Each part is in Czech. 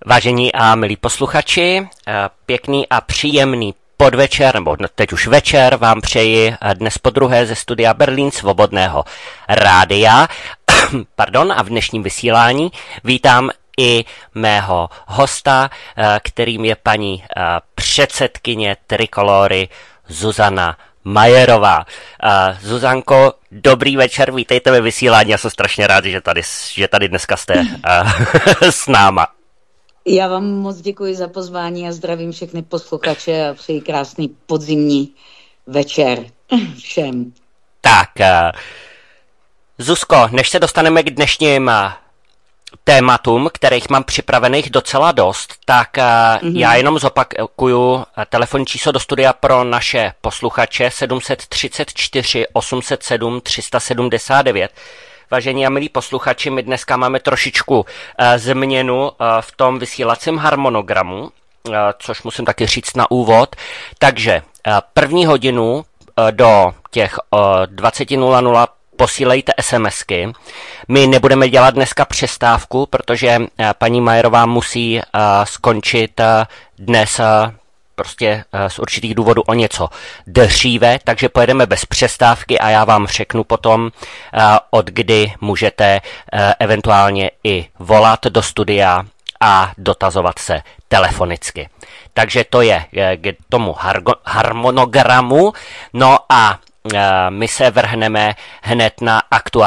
Vážení a milí posluchači, pěkný a příjemný podvečer, nebo teď už večer, vám přeji dnes podruhé ze studia Berlín Svobodného rádia. Pardon, a v dnešním vysílání vítám i mého hosta, kterým je paní předsedkyně Trikolory Zuzana Majerová. Zuzanko, dobrý večer, vítejte ve vysílání, já jsem strašně rád, že tady dneska jste s náma. Já vám moc děkuji za pozvání a zdravím všechny posluchače a přeji krásný podzimní večer všem. Tak, Zuzko, než se dostaneme k dnešním tématům, kterých mám připravených docela dost, tak já jenom zopakuju telefonní číslo do studia pro naše posluchače 734 807 379. Vážení a milí posluchači, my dneska máme trošičku změnu v tom vysílacím harmonogramu, což musím taky říct na úvod. Takže první hodinu do těch 20:00 posílejte SMSky. My nebudeme dělat dneska přestávku, protože paní Majerová musí skončit dnes prostě z určitých důvodů o něco dříve, takže pojedeme bez přestávky a já vám řeknu potom, od kdy můžete eventuálně i volat do studia a dotazovat se telefonicky. Takže to je k tomu harmonogramu. No a my se vrhneme hned na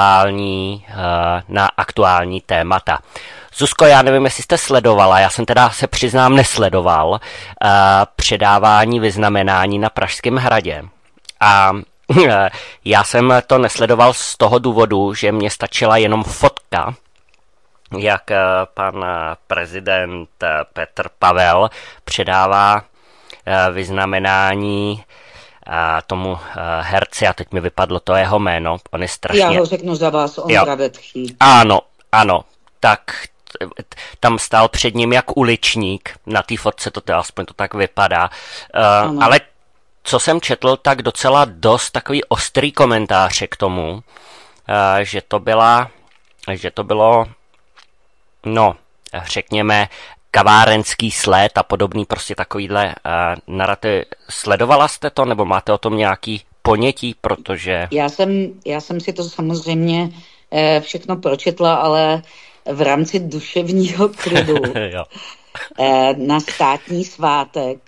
aktuální témata. Zuzko, já nevím, jestli jste sledovala, já jsem teda se přiznám nesledoval předávání vyznamenání na Pražském hradě. A já jsem to nesledoval z toho důvodu, že mě stačila jenom fotka, jak pan prezident Petr Pavel předává vyznamenání tomu herci, a teď mi vypadlo to jeho jméno, on je strašně... Já ho řeknu za vás, Ondra Vetchý. Ano, tak tam stál před ním jak uličník, na té fotce to aspoň to tak vypadá, ale co jsem četl, tak docela dost takový ostrý komentáře k tomu, že to bylo, no, řekněme, kavárenský sled a podobný prostě takovýhle narrativ. Sledovala jste to, nebo máte o tom nějaký ponětí, protože... Já jsem si to samozřejmě všechno pročetla, ale v rámci duševního klidu na státní svátek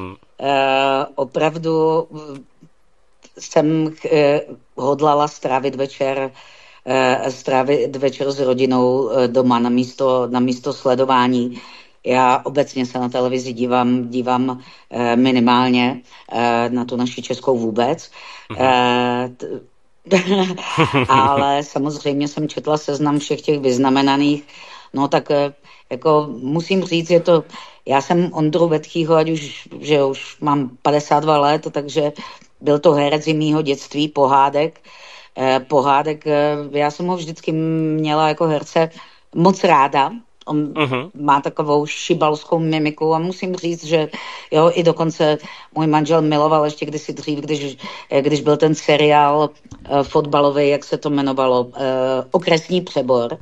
opravdu jsem hodlala strávit večer s rodinou doma na místo sledování. Já obecně se na televizi dívám minimálně na tu naši českou vůbec. Ale samozřejmě jsem četla seznam všech těch vyznamenaných. No tak jako musím říct, já jsem Ondru Vetchýho, že už mám 52 let, takže byl to herec z mýho dětství, Pohádek, já jsem ho vždycky měla jako herce moc ráda. On má takovou šibalskou mimiku a musím říct, že jo, i dokonce můj manžel miloval ještě kdysi dřív, když byl ten seriál fotbalový, jak se to jmenovalo, Okresní přebor.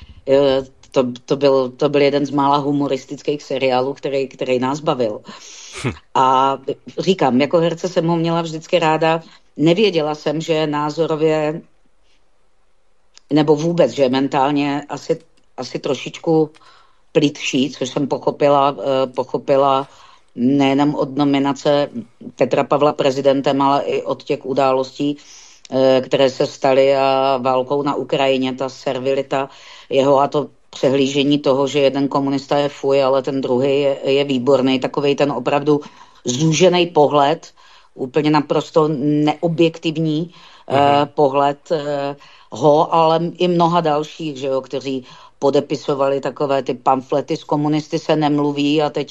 To byl jeden z mála humoristických seriálů, který nás bavil. A říkám, jako herce jsem ho měla vždycky ráda. Nevěděla jsem, že názorově, nebo vůbec, že mentálně asi trošičku plitší, což jsem pochopila nejenom od nominace Petra Pavla prezidentem, ale i od těch událostí, které se staly a válkou na Ukrajině, ta servilita jeho a to přehlížení toho, že jeden komunista je fuj, ale ten druhý je výborný, takovej ten opravdu zúžený pohled, úplně naprosto neobjektivní pohled ho, ale i mnoha dalších, že jo, kteří podepisovali takové ty pamflety, s komunisty se nemluví a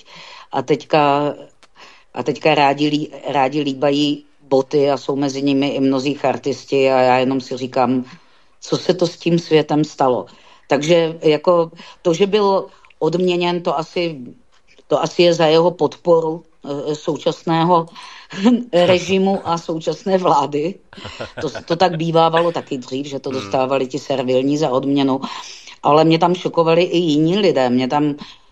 teďka rádi líbají boty a jsou mezi nimi i mnozí chartisti a já jenom si říkám, co se to s tím světem stalo. Takže jako to, že byl odměněn, to asi je za jeho podporu současného režimu a současné vlády. To tak bývávalo taky dřív, že to dostávali ti servilní za odměnu. Ale mě tam šokovali i jiní lidé. Mě tam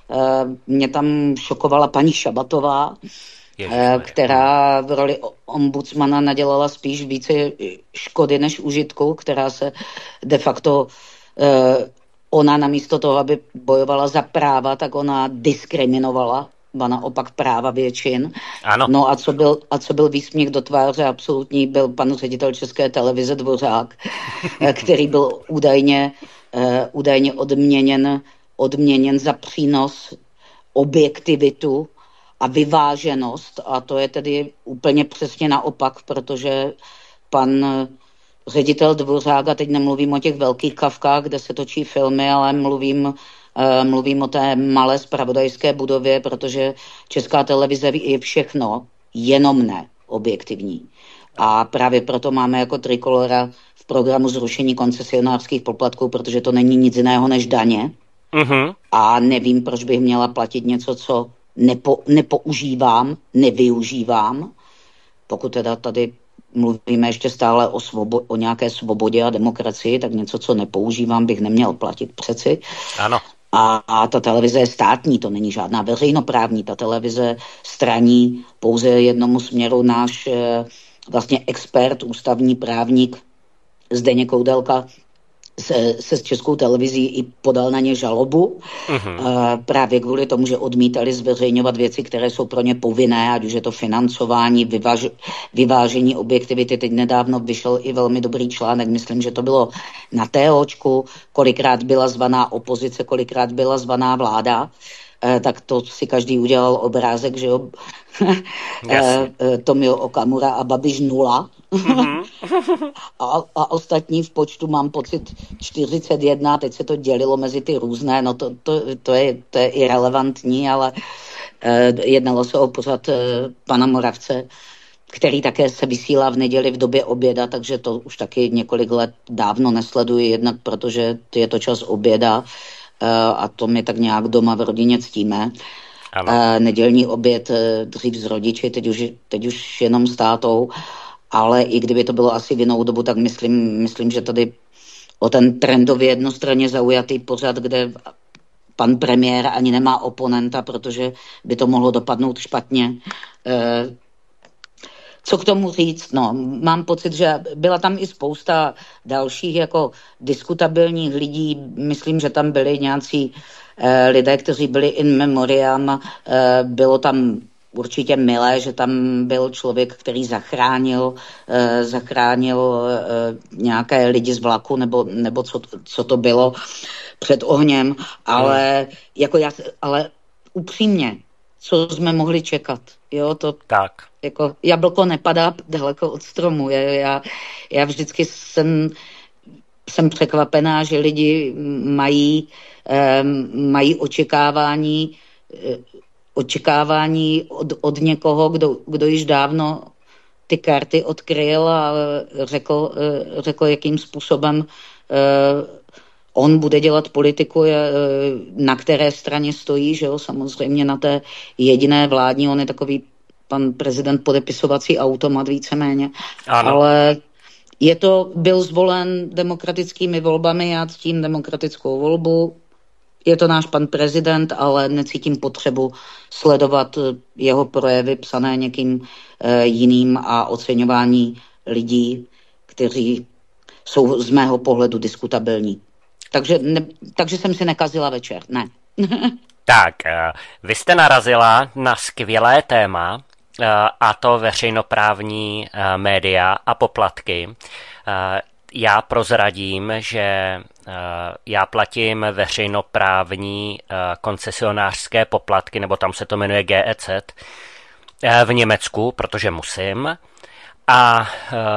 Mě tam šokovala paní Šabatová, která v roli ombudsmana nadělala spíš více škody než užitku, která se de facto ona namísto toho, aby bojovala za práva, tak ona diskriminovala, ba naopak práva většin. Ano. No a co byl výsměch do tváře absolutní, byl pan ředitel České televize Dvořák, který byl údajně odměněn za přínos, objektivitu a vyváženost. A to je tedy úplně přesně naopak, protože pan ředitel Dvořák, a teď nemluvím o těch velkých kavkách, kde se točí filmy, ale mluvím o té malé zpravodajské budově, protože Česká televize je všechno, jenom ne objektivní. A právě proto máme jako Trikolora v programu zrušení koncesionářských poplatků, protože to není nic jiného než daně. Mm-hmm. A nevím, proč bych měla platit něco, co nepoužívám, nevyužívám. Pokud teda tady mluvíme ještě stále o nějaké svobodě a demokracii, tak něco, co nepoužívám, bych neměl platit přeci. Ano. A ta televize je státní, to není žádná veřejnoprávní. Ta televize straní pouze jednomu směru náš vlastně expert, ústavní právník Zdeněk Koudelka se s Českou televizí i podal na ně žalobu. Právě kvůli tomu, že odmítali zveřejňovat věci, které jsou pro ně povinné, ať už je to financování, vyvážení objektivity. Teď nedávno vyšel i velmi dobrý článek, myslím, že to bylo na TOčku, kolikrát byla zvaná opozice, kolikrát byla zvaná vláda. Tak to si každý udělal obrázek, že jo. Tomio Okamura a Babiš 0. a ostatní v počtu mám pocit 41, teď se to dělilo mezi ty různé, no to je irelevantní, ale jednalo se o pořad pana Moravce, který také se vysílá v neděli v době oběda, takže to už taky několik let dávno nesleduji, jednak protože je to čas oběda, a to my tak nějak doma v rodině ctíme. Nedělní oběd dřív s rodiči, teď už jenom s tátou, ale i kdyby to bylo asi v jinou dobu, tak myslím, že tady o ten trendově jednostranně zaujatý pořad, kde pan premiér ani nemá oponenta, protože by to mohlo dopadnout špatně. Co k tomu říct? No, mám pocit, že byla tam i spousta dalších jako diskutabilních lidí. Myslím, že tam byli nějací lidé, kteří byli in memoriam. Bylo tam určitě milé, že tam byl člověk, který zachránil nějaké lidi z vlaku, nebo co to bylo před ohněm. Ale, ale upřímně, co jsme mohli čekat? Jo, to tak. Jako jablko nepadá daleko od stromu. Já vždycky jsem překvapená, že lidi mají očekávání od někoho, kdo již dávno ty karty odkryl a řekl jakým způsobem on bude dělat politiku, na které straně stojí, že jo, samozřejmě na té jediné vládní, on je takový pan prezident podepisovací automat víceméně, ano. Ale byl zvolen demokratickými volbami, já ctím demokratickou volbu, je to náš pan prezident, ale necítím potřebu sledovat jeho projevy psané někým jiným a oceňování lidí, kteří jsou z mého pohledu diskutabilní. Takže jsem si nekazila večer, ne. Tak, vy jste narazila na skvělé téma, a to veřejnoprávní média a poplatky. Já prozradím, že já platím veřejnoprávní koncesionářské poplatky, nebo tam se to jmenuje GEZ, v Německu, protože musím. A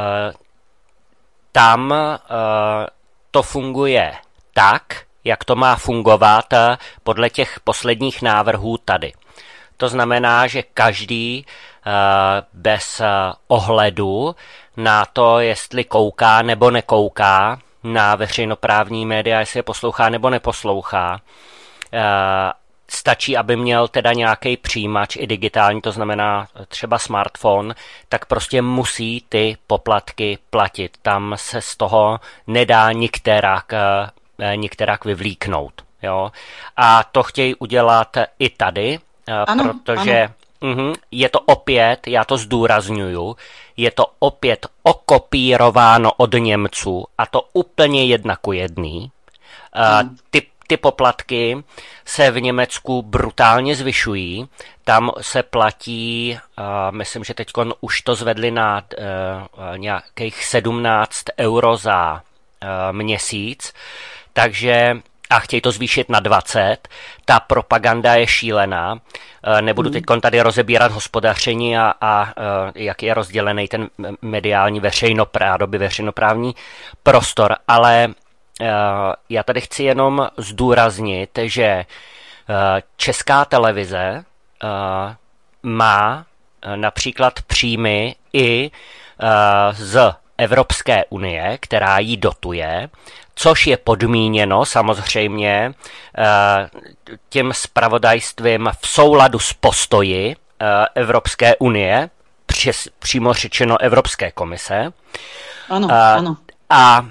tam to funguje tak, jak to má fungovat podle těch posledních návrhů tady. To znamená, že každý bez ohledu na to, jestli kouká nebo nekouká na veřejnoprávní média, jestli je poslouchá nebo neposlouchá, stačí, aby měl teda nějaký přijímač i digitální, to znamená třeba smartphone, tak prostě musí ty poplatky platit. Tam se z toho nedá nikterak vyvlíknout. Jo? A to chtějí udělat i tady, protože je to opět, já to zdůrazňuju, je to opět okopírováno od Němců a to úplně 1:1. Ty poplatky se v Německu brutálně zvyšují. Tam se platí, myslím, že teď už to zvedli na nějakých 17 euro za měsíc, takže a chtějí to zvýšit na 20. Ta propaganda je šílená. Nebudu teď tady rozebírat hospodaření a jak je rozdělený ten mediální veřejnoprávní prostor, ale já tady chci jenom zdůraznit, že Česká televize má například příjmy i z Evropské unie, která ji dotuje, což je podmíněno samozřejmě tím zpravodajstvím v souladu s postoji Evropské unie, přímo řečeno Evropské komise. Ano, ano. A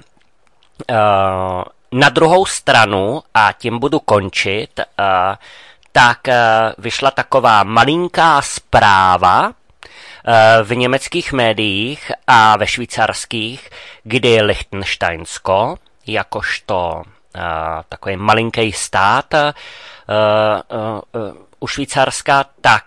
na druhou stranu, a tím budu končit, tak vyšla taková malinká zpráva v německých médiích a ve švýcarských, kdy Lichtensteinsko, jakožto takový malinký stát u Švýcarska, tak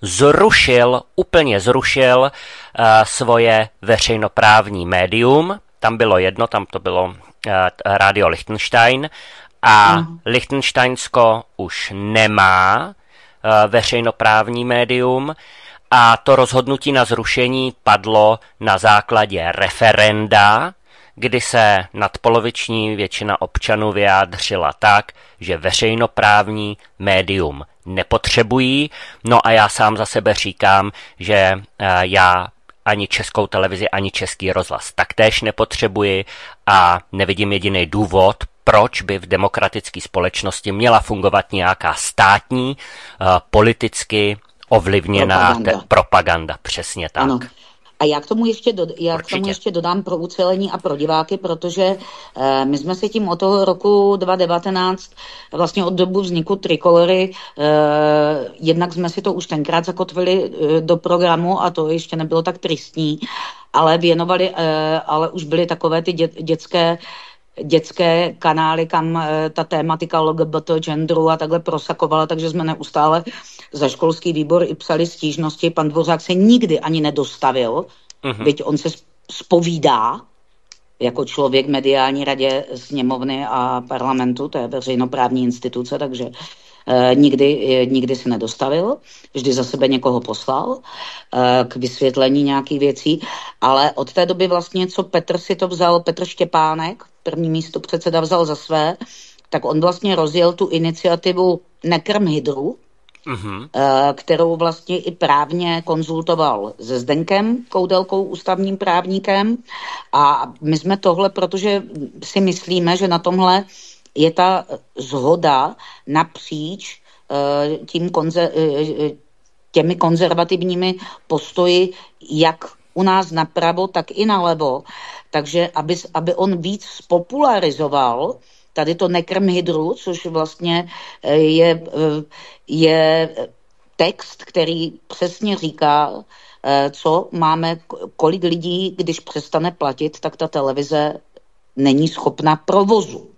úplně zrušil svoje veřejnoprávní médium. Tam bylo jedno, tam to bylo Radio Liechtenstein a Lichtensteinsko už nemá veřejnoprávní médium a to rozhodnutí na zrušení padlo na základě referenda, kdy se nadpoloviční většina občanů vyjádřila tak, že veřejnoprávní médium nepotřebují. No a já sám za sebe říkám, že já ani Českou televizi, ani Český rozhlas taktéž nepotřebuji a nevidím jediný důvod, proč by v demokratické společnosti měla fungovat nějaká státní, politicky ovlivněná propaganda. Přesně tak. Ano. A já k tomu ještě dodám pro ucelení a pro diváky, protože my jsme se tím od toho roku 2019, vlastně od dobu vzniku Trikolory, jednak jsme si to už tenkrát zakotvili do programu a to ještě nebylo tak tristní, ale věnovali, ale už byly takové ty dětské kanály, kam ta tématika LGBT, genderu a takhle prosakovala, takže jsme neustále za školský výbor i psali stížnosti. Pan Dvořák se nikdy ani nedostavil, byť on se zpovídá jako člověk v mediální radě sněmovny a parlamentu, to je veřejnoprávní instituce, takže nikdy se nedostavil, vždy za sebe někoho poslal k vysvětlení nějakých věcí, ale od té doby vlastně, co Petr Štěpánek, první místopředseda, vzal za své, tak on vlastně rozjel tu iniciativu Nekrm hydru, kterou vlastně i právně konzultoval se Zdeňkem Koudelkou, ústavním právníkem, a my jsme tohle, protože si myslíme, že na tomhle je ta shoda napříč těmi konzervativními postoji, jak u nás napravo, tak i nalevo. Takže aby on víc spopularizoval tady to Nekrm hydru, což vlastně je text, který přesně říká, co máme, kolik lidí, když přestane platit, tak ta televize není schopna provozu.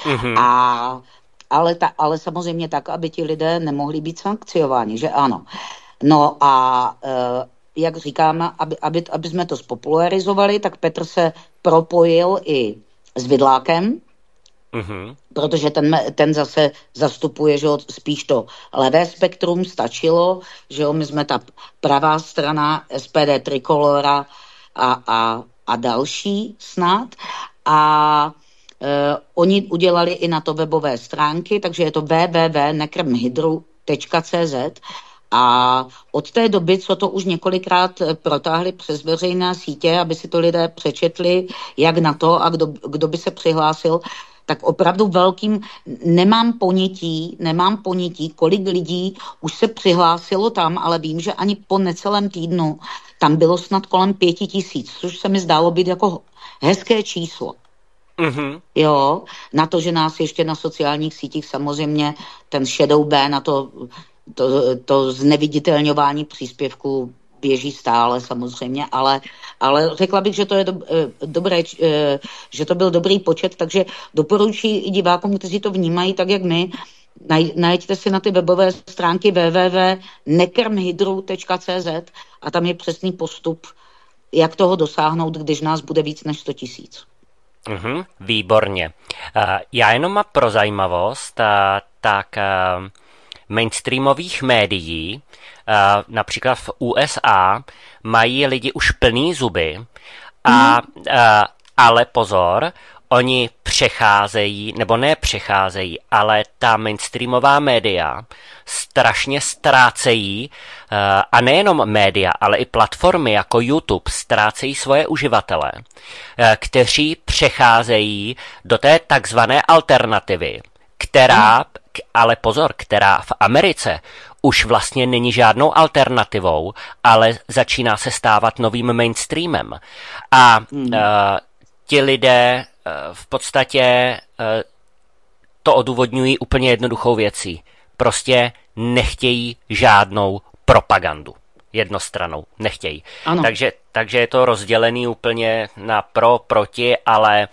Ale samozřejmě tak, aby ti lidé nemohli být sankciováni, že ano. No a jak říkám, aby jsme to spopularizovali, tak Petr se propojil i s Vidlákem, protože ten zase zastupuje, že spíš to levé spektrum, stačilo, že my jsme ta pravá strana SPD Trikolora a další snad. A oni udělali i na to webové stránky, takže je to www.nekrmhydru.cz a od té doby, co to už několikrát protáhli přes veřejné sítě, aby si to lidé přečetli, jak na to a kdo by se přihlásil, tak opravdu nemám ponětí, kolik lidí už se přihlásilo tam, ale vím, že ani po necelém týdnu tam bylo snad kolem 5 000, což se mi zdálo být jako hezké číslo. Jo, na to, že nás ještě na sociálních sítích samozřejmě ten shadow ban a to zneviditelňování příspěvků běží stále samozřejmě, ale řekla bych, že to je dobré, že to byl dobrý počet, takže doporučuji i divákům, kteří to vnímají tak, jak my, najděte si na ty webové stránky www.nekrmhydru.cz a tam je přesný postup, jak toho dosáhnout, když nás bude víc než 100 000. Výborně. Já jenom pro zajímavost, tak mainstreamových médií, například v USA, mají lidi už plný zuby, ale pozor, oni přecházejí, nebo ne přecházejí, ale ta mainstreamová média strašně ztrácejí, a nejenom média, ale i platformy jako YouTube ztrácejí svoje uživatele, kteří přecházejí do té takzvané alternativy, která, ale pozor, která v Americe už vlastně není žádnou alternativou, ale začíná se stávat novým mainstreamem. A ti lidé v podstatě to odůvodňují úplně jednoduchou věcí. Prostě nechtějí žádnou propagandu. Jednostranou. Nechtějí. Takže je to rozdělený úplně na pro, proti, ale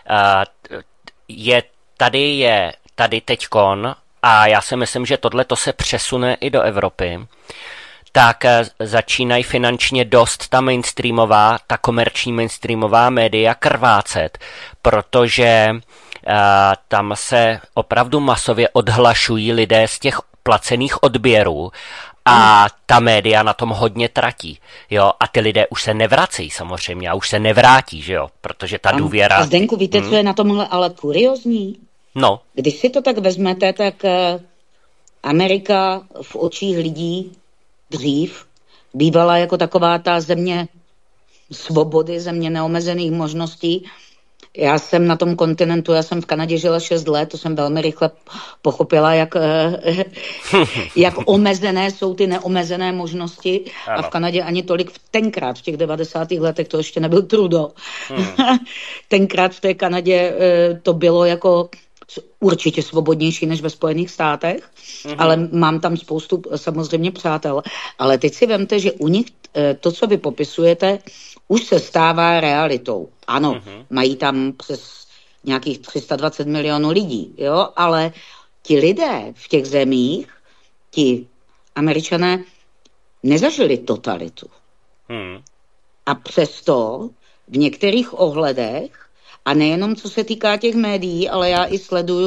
je tady teďkon, a já si myslím, že tohleto se přesune i do Evropy, tak začínají finančně dost ta komerční mainstreamová média krvácet, protože tam se opravdu masově odhlašují lidé z těch placených odběrů a ta média na tom hodně tratí. Jo? A ty lidé už se nevrací samozřejmě a už se nevrátí, že jo? Protože ta důvěra... A Zdenku, víte, co je na tomhle ale kuriozní? No. Když si to tak vezmete, tak Amerika v očích lidí dřív bývala jako taková ta země svobody, země neomezených možností. Já jsem na tom kontinentu, já jsem v Kanadě žila 6 let, to jsem velmi rychle pochopila, jak omezené jsou ty neomezené možnosti. Ano. A v Kanadě ani tolik tenkrát, v těch 90. letech, to ještě nebyl Trudeau. Tenkrát v té Kanadě to bylo jako určitě svobodnější než ve Spojených státech, ale mám tam spoustu samozřejmě přátel. Ale teď si vemte, že u nich to, co vy popisujete, už se stává realitou. Ano, mají tam přes nějakých 320 milionů lidí, jo, ale ti lidé v těch zemích, ti Američané, nezažili totalitu. A přesto v některých ohledech, a nejenom co se týká těch médií, ale já i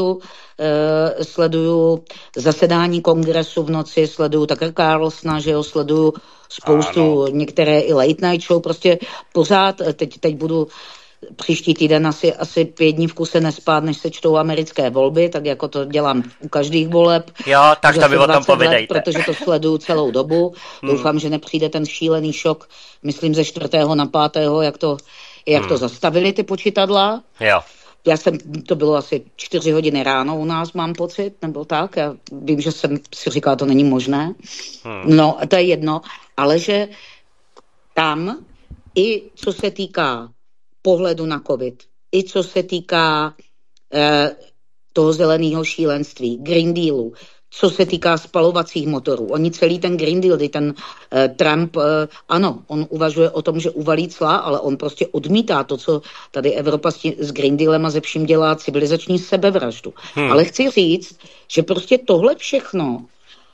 sleduju zasedání kongresu v noci, sleduju také Carlsona, že jo, sleduju spoustu, některé i late night show, prostě pořád, teď budu příští týden asi 5 dní v kuse nespát, než se čtou americké volby, tak jako to dělám u každých voleb. Jo, tak to by o tom povídejte. Protože to sleduju celou dobu. Doufám, že nepřijde ten šílený šok, myslím ze 4. na 5., jak to zastavili ty počítadla. Jo. To bylo asi 4 hodiny ráno u nás, mám pocit, nebo tak. Já vím, že jsem si říkala, to není možné. No, to je jedno. Ale že tam i co se týká pohledu na covid, i co se týká toho zeleného šílenství, Green Dealu, co se týká spalovacích motorů. Oni celý ten Green Deal, kdy ten Trump, ano, on uvažuje o tom, že uvalí cla, ale on prostě odmítá to, co tady Evropa s Green Dealem a ze vším dělá civilizační sebevraždu. Ale chci říct, že prostě tohle všechno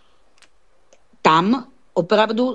tam opravdu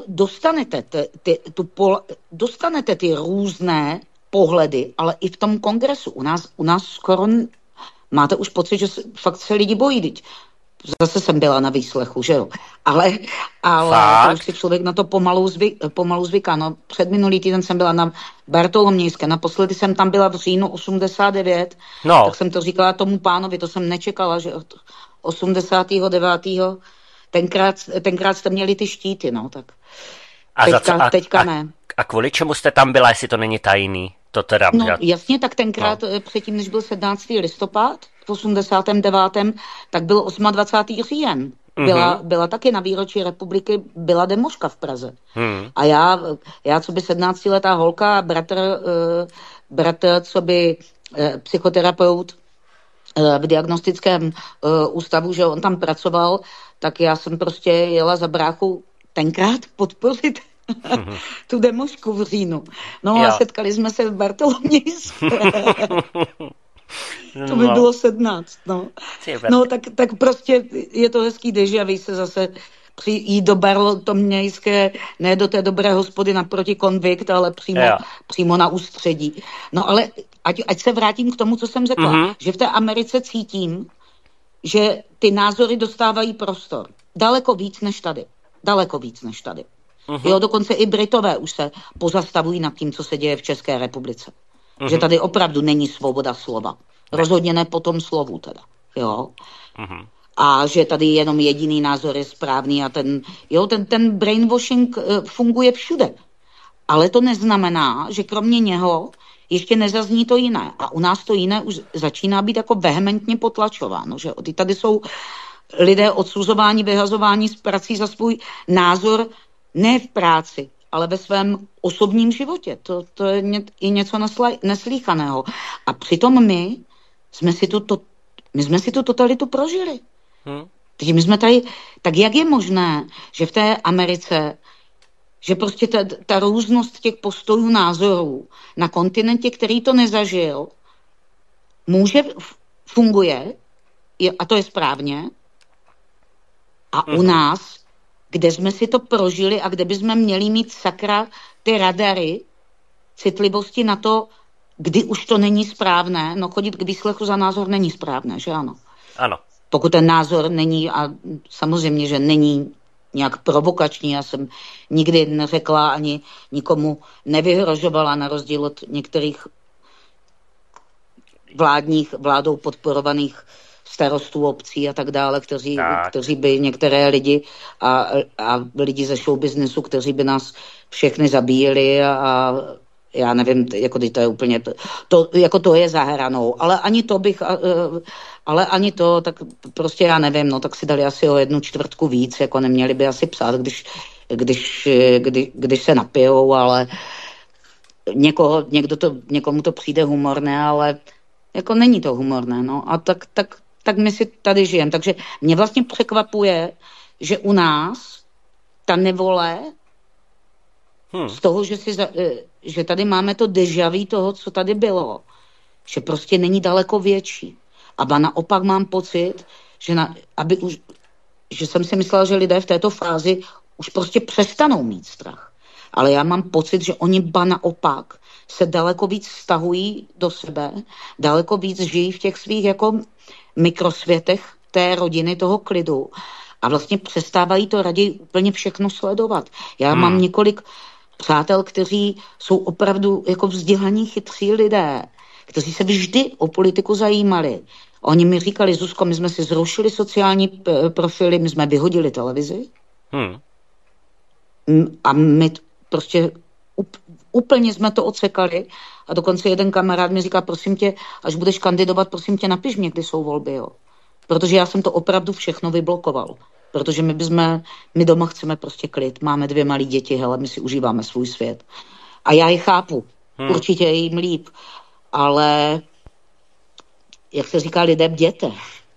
dostanete ty různé pohledy, ale i v tom kongresu. U nás skoro máte už pocit, že fakt se lidi bojí. Zase jsem byla na výslechu, že jo. Ale to už si člověk na to pomalu zvyká. No, předminulý týden jsem byla na Bartolomějské. Naposledy jsem tam byla v říjnu 89. No. Tak jsem to říkala tomu pánovi, to jsem nečekala, že od 89. Tenkrát jste měli ty štíty, no, tak teďka ne. A kvůli čemu jste tam byla, jestli to není tajný? To teda, no jasně, tak tenkrát předtím, než byl 17. listopad v 89., tak byl 28. říjen. Byla taky na výročí republiky, byla demoška v Praze. A já co by 17letá holka, bratr co by psychoterapeut v diagnostickém ústavu, že on tam pracoval, tak já jsem prostě jela za bráchu tenkrát podpořit tu demošku v říjnu. No a setkali jsme se v Bartolomějské. To by bylo 17, no. No tak prostě je to hezký déjà vu se zase jít do Bartolomějské, ne do té dobré hospody naproti Konvikt, ale přímo na ústředí. No ale ať se vrátím k tomu, co jsem řekla, že v té Americe cítím, že ty názory dostávají prostor. Daleko víc než tady. Jo, dokonce i Britové už se pozastavují nad tím, co se děje v České republice. Že tady opravdu není svoboda slova. Rozhodně ne po tom slovu teda. Jo. A že tady jenom jediný názor je správný a ten brainwashing funguje všude. Ale to neznamená, že kromě něho ještě nezazní to jiné. A u nás to jiné už začíná být jako vehementně potlačováno. Že? Tady jsou lidé odsuzováni, vyhazováni z prací za svůj názor ne v práci, ale ve svém osobním životě. To je i něco neslýchaného. A přitom my jsme si tu totalitu prožili. Takže my jsme tady, tak jak je možné, že v té Americe, že prostě ta různost těch postojů, názorů na kontinentě, který to nezažil, funguje, a to je správně, a u nás, kde jsme si to prožili a kde bychom měli mít sakra ty radary citlivosti na to, kdy už to není správné, no chodit k výslechu za názor není správné, že ano? Ano. Pokud ten názor není, a samozřejmě, že není nějak provokační, já jsem nikdy neřekla ani nikomu nevyhrožovala, na rozdíl od některých vládou podporovaných starostů obcí a tak dále, kteří by některé lidi a lidi ze showbiznesu, kteří by nás všechny zabíjeli a já nevím, jako to je úplně, to je za hranou, ale ani to, tak prostě já nevím, no tak si dali asi o 1/4 víc, jako neměli by asi psát, když se napijou, ale někomu to přijde humorné, ale jako není to humorné, no a tak my si tady žijeme. Takže mě vlastně překvapuje, že u nás ta nevole z toho, že tady máme to déjà vu toho, co tady bylo, že prostě není daleko větší. A naopak mám pocit, že jsem si myslela, že lidé v této fázi už prostě přestanou mít strach. Ale já mám pocit, že oni naopak se daleko víc vztahují do sebe, daleko víc žijí v těch svých jako mikrosvětech té rodiny, toho klidu a vlastně přestávají to raději úplně všechno sledovat. Já mám několik přátel, kteří jsou opravdu jako vzdělaní, chytří lidé, kteří se vždy o politiku zajímali. Oni mi říkali, Zuzko, my jsme si zrušili sociální profily, my jsme vyhodili televizi a my prostě úplně jsme to odsekali a dokonce jeden kamarád mi říká, prosím tě, až budeš kandidovat, prosím tě, napiš mě, kdy jsou volby, jo. Protože já jsem to opravdu všechno vyblokoval. Protože my doma chceme prostě klid, máme 2 malé děti, hele, my si užíváme svůj svět. A já je chápu, určitě je jim líp, ale jak se říká, lidé bděte.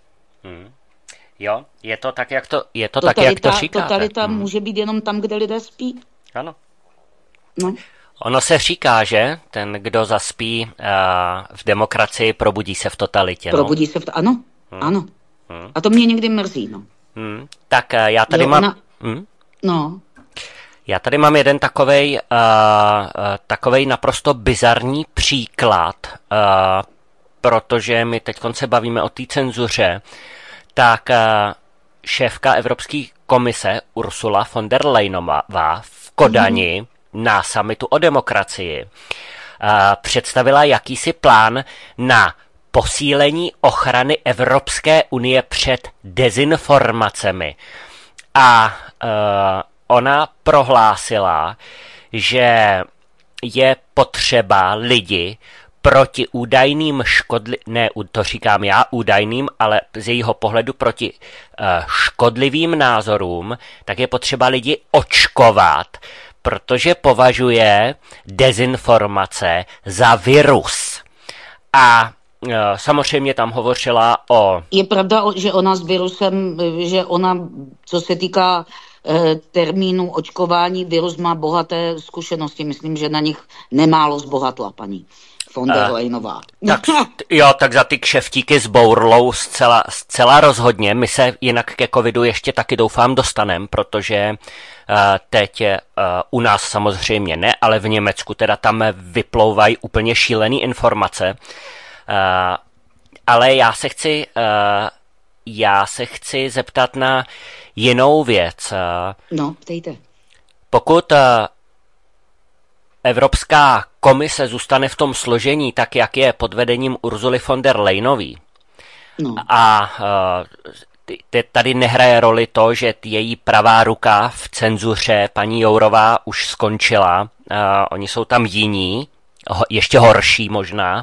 Jo, je to tak, jak to říkáte. Totalita může být jenom tam, kde lidé spí. Ano. No. Ono se říká, že ten, kdo zaspí v demokracii, probudí se v totalitě. Probudí se ano. A to mě někdy mrzí, no. Tak já tady mám... No. Já tady mám jeden takovej naprosto bizarní příklad, protože my teď se bavíme o té cenzuře, tak šéfka Evropské komise Ursula von der Leyenová v Kodani na summitu o demokracii představila jakýsi plán na posílení ochrany Evropské unie před dezinformacemi. A ona prohlásila, že je potřeba lidi proti údajným to říkám já údajným, ale z jejího pohledu proti škodlivým názorům, tak je potřeba lidi očkovat, protože považuje dezinformace za virus. A samozřejmě tam hovořila o... Je pravda, že ona s virusem, že ona, co se týká termínu očkování, virus má bohaté zkušenosti. Myslím, že na nich nemálo zbohatla paní von der Leyenová. Tak za ty kšeftíky s Bourlou zcela rozhodně. My se jinak ke covidu ještě taky doufám dostanem, protože teď u nás samozřejmě ne, ale v Německu teda tam vyplouvají úplně šílený informace. Ale já se chci zeptat na jinou věc. No, ptejte. Pokud Evropská komise zůstane v tom složení, tak jak je pod vedením Ursuly von der Leyenový, a tady nehraje roli to, že její pravá ruka v cenzuře, paní Jourová, už skončila, oni jsou tam jiní, ještě horší možná.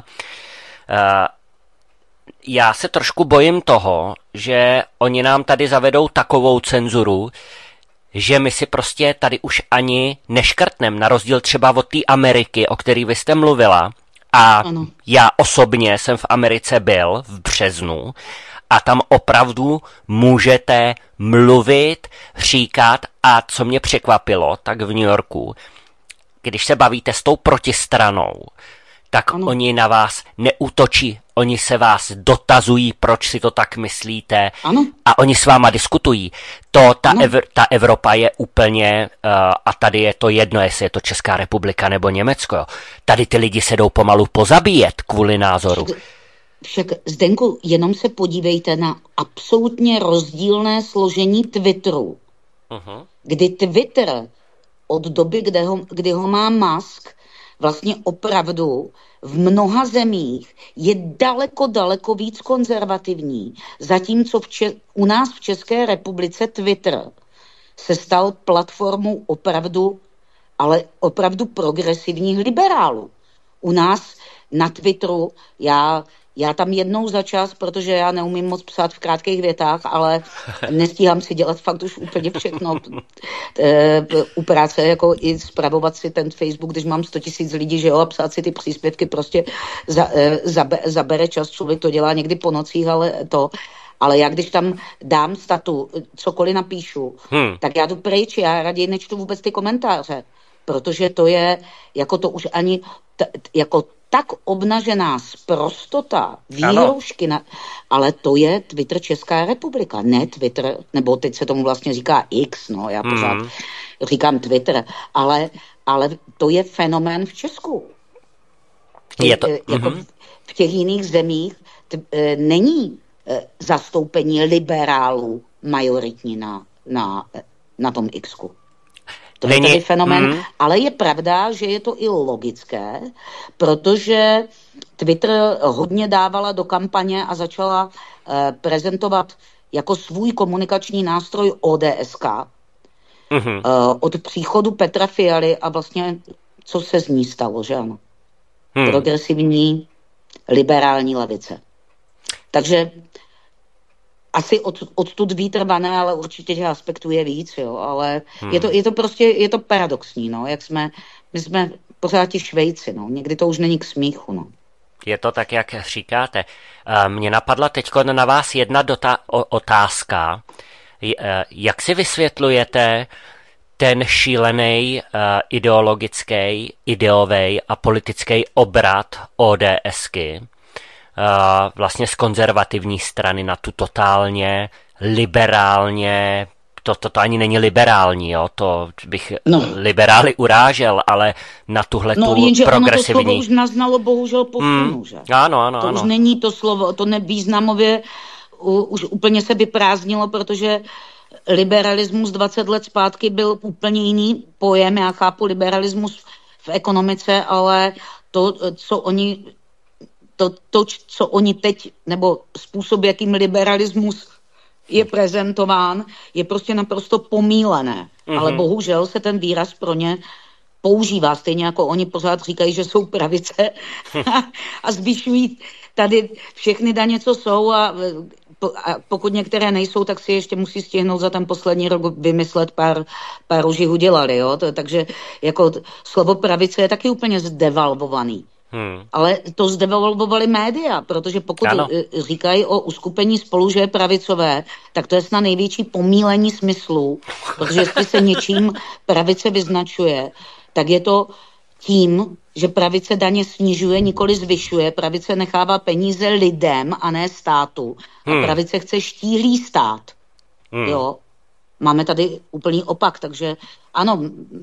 Já se trošku bojím toho, že oni nám tady zavedou takovou cenzuru, že my si prostě tady už ani neškrtnem, na rozdíl třeba od té Ameriky, o který vy jste mluvila. A ano. Já osobně jsem v Americe byl v březnu a tam opravdu můžete mluvit, říkat, a co mě překvapilo, tak v New Yorku, když se bavíte s tou protistranou, tak ano. Oni na vás neútočí, oni se vás dotazují, proč si to tak myslíte, ano. A oni s váma diskutují. Ta Evropa je úplně, a tady je to jedno, jestli je to Česká republika nebo Německo, jo. Tady ty lidi se jdou pomalu pozabíjet kvůli názoru. Však Zdenku, jenom se podívejte na absolutně rozdílné složení Twitteru. Uh-huh. Kdy Twitter od doby, kdy ho má Musk, vlastně opravdu v mnoha zemích je daleko víc konzervativní, zatímco u nás v České republice Twitter se stal platformou opravdu progresivních liberálů. U nás na Twitteru, já tam jednou za čas, protože já neumím moc psát v krátkých větách, ale nestíhám si dělat fakt už úplně všechno u práce, jako i spravovat si ten Facebook, když mám 100 000 lidí, že jo, a psát si ty příspěvky prostě zabere čas, člověk to dělá někdy po nocích, ale já když tam dám statu, cokoliv napíšu, tak já jdu pryč, já raději nečtu vůbec ty komentáře, protože to je, jako to už ani, jako tak obnažená sprostota, výhroušky, ale to je Twitter Česká republika, ne Twitter, nebo teď se tomu vlastně říká X, no, já pořád říkám Twitter, ale to je fenomén v Česku. Jako v těch jiných zemích není zastoupení liberálů majoritní na tom X-ku. To je tedy fenomén, ale je pravda, že je to i logické, protože Twitter hodně dávala do kampaně a začala prezentovat jako svůj komunikační nástroj ODSK. Od příchodu Petra Fialy a vlastně, co se z ní stalo, že ano? Progresivní, liberální levice. Takže asi odtud vítr vane, ale určitě těch aspektů je víc, jo, ale je to paradoxní, no, my jsme pořád ti Švejci, no, někdy to už není k smíchu, no. Je to tak, jak říkáte. Mně napadla teď na vás jedna otázka. Jak si vysvětlujete ten šílený ideologický, ideový a politický obrat ODSky, vlastně z konzervativní strany na tu totálně liberálně, to ani není liberální, jo, to bych liberály urážel, ale na tuhletu progresivní. Ono to slovo už naznalo bohužel posunu, že? Ano. To už není to slovo, to nevýznamově už úplně se vyprázdnilo, protože liberalismus 20 let zpátky byl úplně jiný pojem, já chápu liberalismus v ekonomice, ale to, co oni teď, nebo způsob, jakým liberalismus je prezentován, je prostě naprosto pomílené. Ale bohužel se ten výraz pro ně používá, stejně jako oni pořád říkají, že jsou pravice a zvyšují tady všechny daně, co jsou a pokud některé nejsou, tak si ještě musí stihnout za ten poslední rok vymyslet pár už jich udělali, jo? Takže jako slovo pravice je taky úplně zdevalvovaný. Ale to zdevalvovali média, protože pokud říkají o uskupení Spolu, že je pravicové, tak to je snad největší pomílení smyslů, protože jestli se něčím pravice vyznačuje, tak je to tím, že pravice daně snižuje, nikoli zvyšuje, pravice nechává peníze lidem a ne státu. A pravice chce štíhlý stát. Jo. Máme tady úplný opak, takže ano,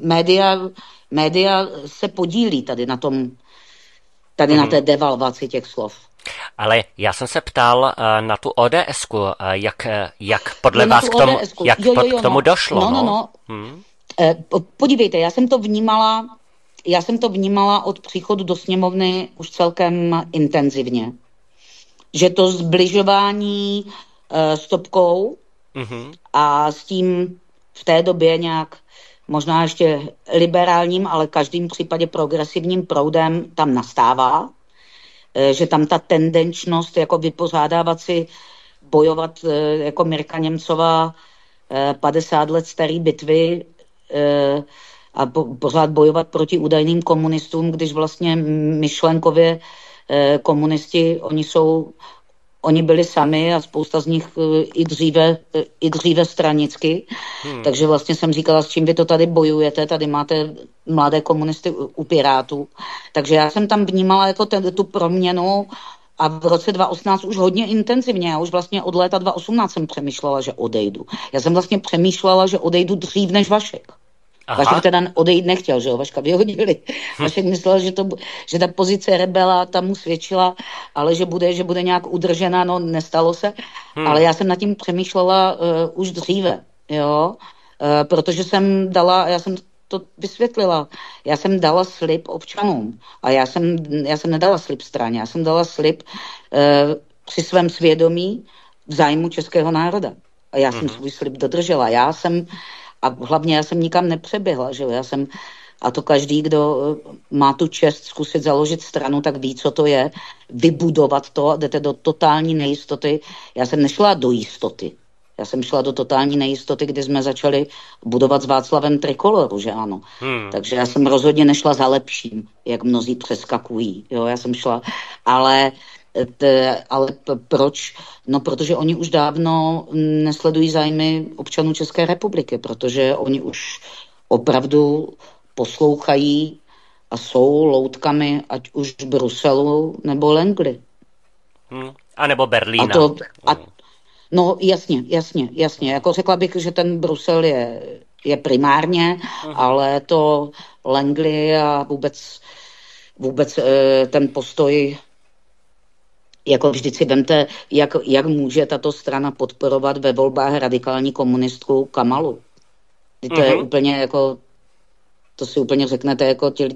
média se podílí tady na tom, na té devalvaci těch slov. Ale já jsem se ptal na tu ODS-ku, jak podle vás k tomu došlo. No. Podívejte, já jsem to vnímala od příchodu do sněmovny už celkem intenzivně. Že to zbližování s Topkou a s tím v té době nějak možná ještě liberálním, ale v každém případě progresivním proudem tam nastává, že tam ta tendenčnost jako vypořádávat si, bojovat jako Mirka Němcová 50 let starý bitvy a pořád bojovat proti údajným komunistům, když vlastně myšlenkově komunisti, oni byli sami a spousta z nich i dříve stranicky. Takže vlastně jsem říkala, s čím vy to tady bojujete, tady máte mladé komunisty u Pirátů. Takže já jsem tam vnímala jako tu proměnu a v roce 2018 už hodně intenzivně. Já už vlastně od léta 2018 jsem přemýšlela, že odejdu. Já jsem vlastně přemýšlela, že odejdu dřív než Vašek. Aha. Vašek teda odejít nechtěl, že jo, Vaška vyhodili. Vašek myslel, že ta pozice rebela tam mu svědčila, ale že bude nějak udržena, no nestalo se. Ale já jsem nad tím přemýšlela už dříve, jo, protože já jsem to vysvětlila. Já jsem dala slib občanům a já jsem nedala slib straně, já jsem dala slib při svém svědomí v zájmu českého národa. A já jsem svůj slib dodržela. A hlavně já jsem nikam nepřeběhla, že jo, a to každý, kdo má tu čest zkusit založit stranu, tak ví, co to je, vybudovat to a jdete do totální nejistoty. Já jsem nešla do jistoty. Já jsem šla do totální nejistoty, kdy jsme začali budovat s Václavem Trikoloru, že ano. Takže já jsem rozhodně nešla za lepším, jak mnozí přeskakují. Jo, já jsem šla, ale proč? No, protože oni už dávno nesledují zájmy občanů České republiky, protože oni už opravdu poslouchají a jsou loutkami, ať už Bruselu nebo Langley. A nebo Berlína. No jasně. Jako řekla bych, že ten Brusel je primárně, ale to Langley a vůbec ten postoj, jako vždyť si vemte, jak může tato strana podporovat ve volbách radikální komunistku Kamalu. To je úplně jako, to si úplně řeknete, jako ti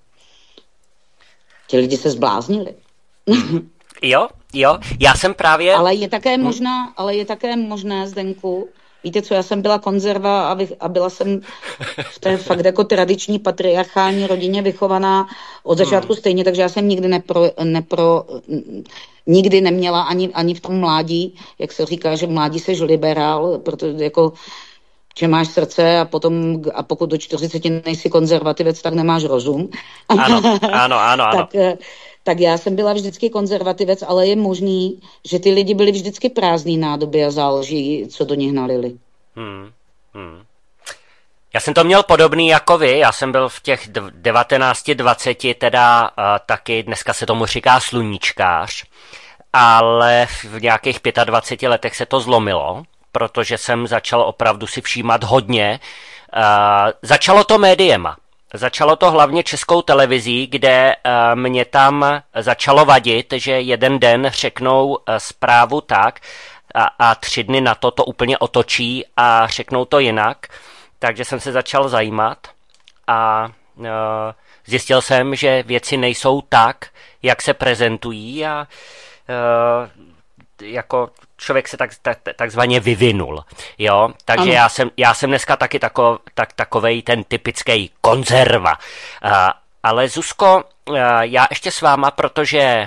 lidi se zbláznili. Jo, já jsem právě... Ale je také možné, Zdenku, víte co, já jsem byla konzerva a byla jsem v té fakt jako tradiční patriarchální rodině vychovaná od začátku stejně, takže já jsem nikdy neměla ani v tom mládí, jak se říká, že v mládí seš liberál, protože jako že máš srdce a pokud do 40 nejsi konzervativec, tak nemáš rozum. Ano. Tak já jsem byla vždycky konzervativec, ale je možný, že ty lidi byli vždycky prázdný nádoby a záleží, co do nich nalili. Já jsem to měl podobný jako vy, já jsem byl v těch 19-20 teda taky, dneska se tomu říká sluníčkář, ale v nějakých 25 letech se to zlomilo, protože jsem začal opravdu si všímat hodně. Začalo to médiema. Začalo to hlavně Českou televizí, kde mě tam začalo vadit, že jeden den řeknou zprávu tak a 3 dny na to úplně otočí a řeknou to jinak. Takže jsem se začal zajímat a zjistil jsem, že věci nejsou tak, jak se prezentují a jako člověk se takzvaně vyvinul, jo, takže já jsem dneska taky takovej ten typický konzerva, ale Zuzko, já ještě s váma, protože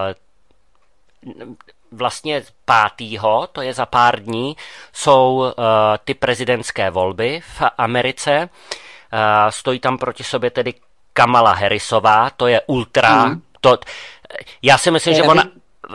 vlastně 5. to je za pár dní, jsou ty prezidentské volby v Americe, stojí tam proti sobě tedy Kamala Harrisová, to je Já si myslím, že ona...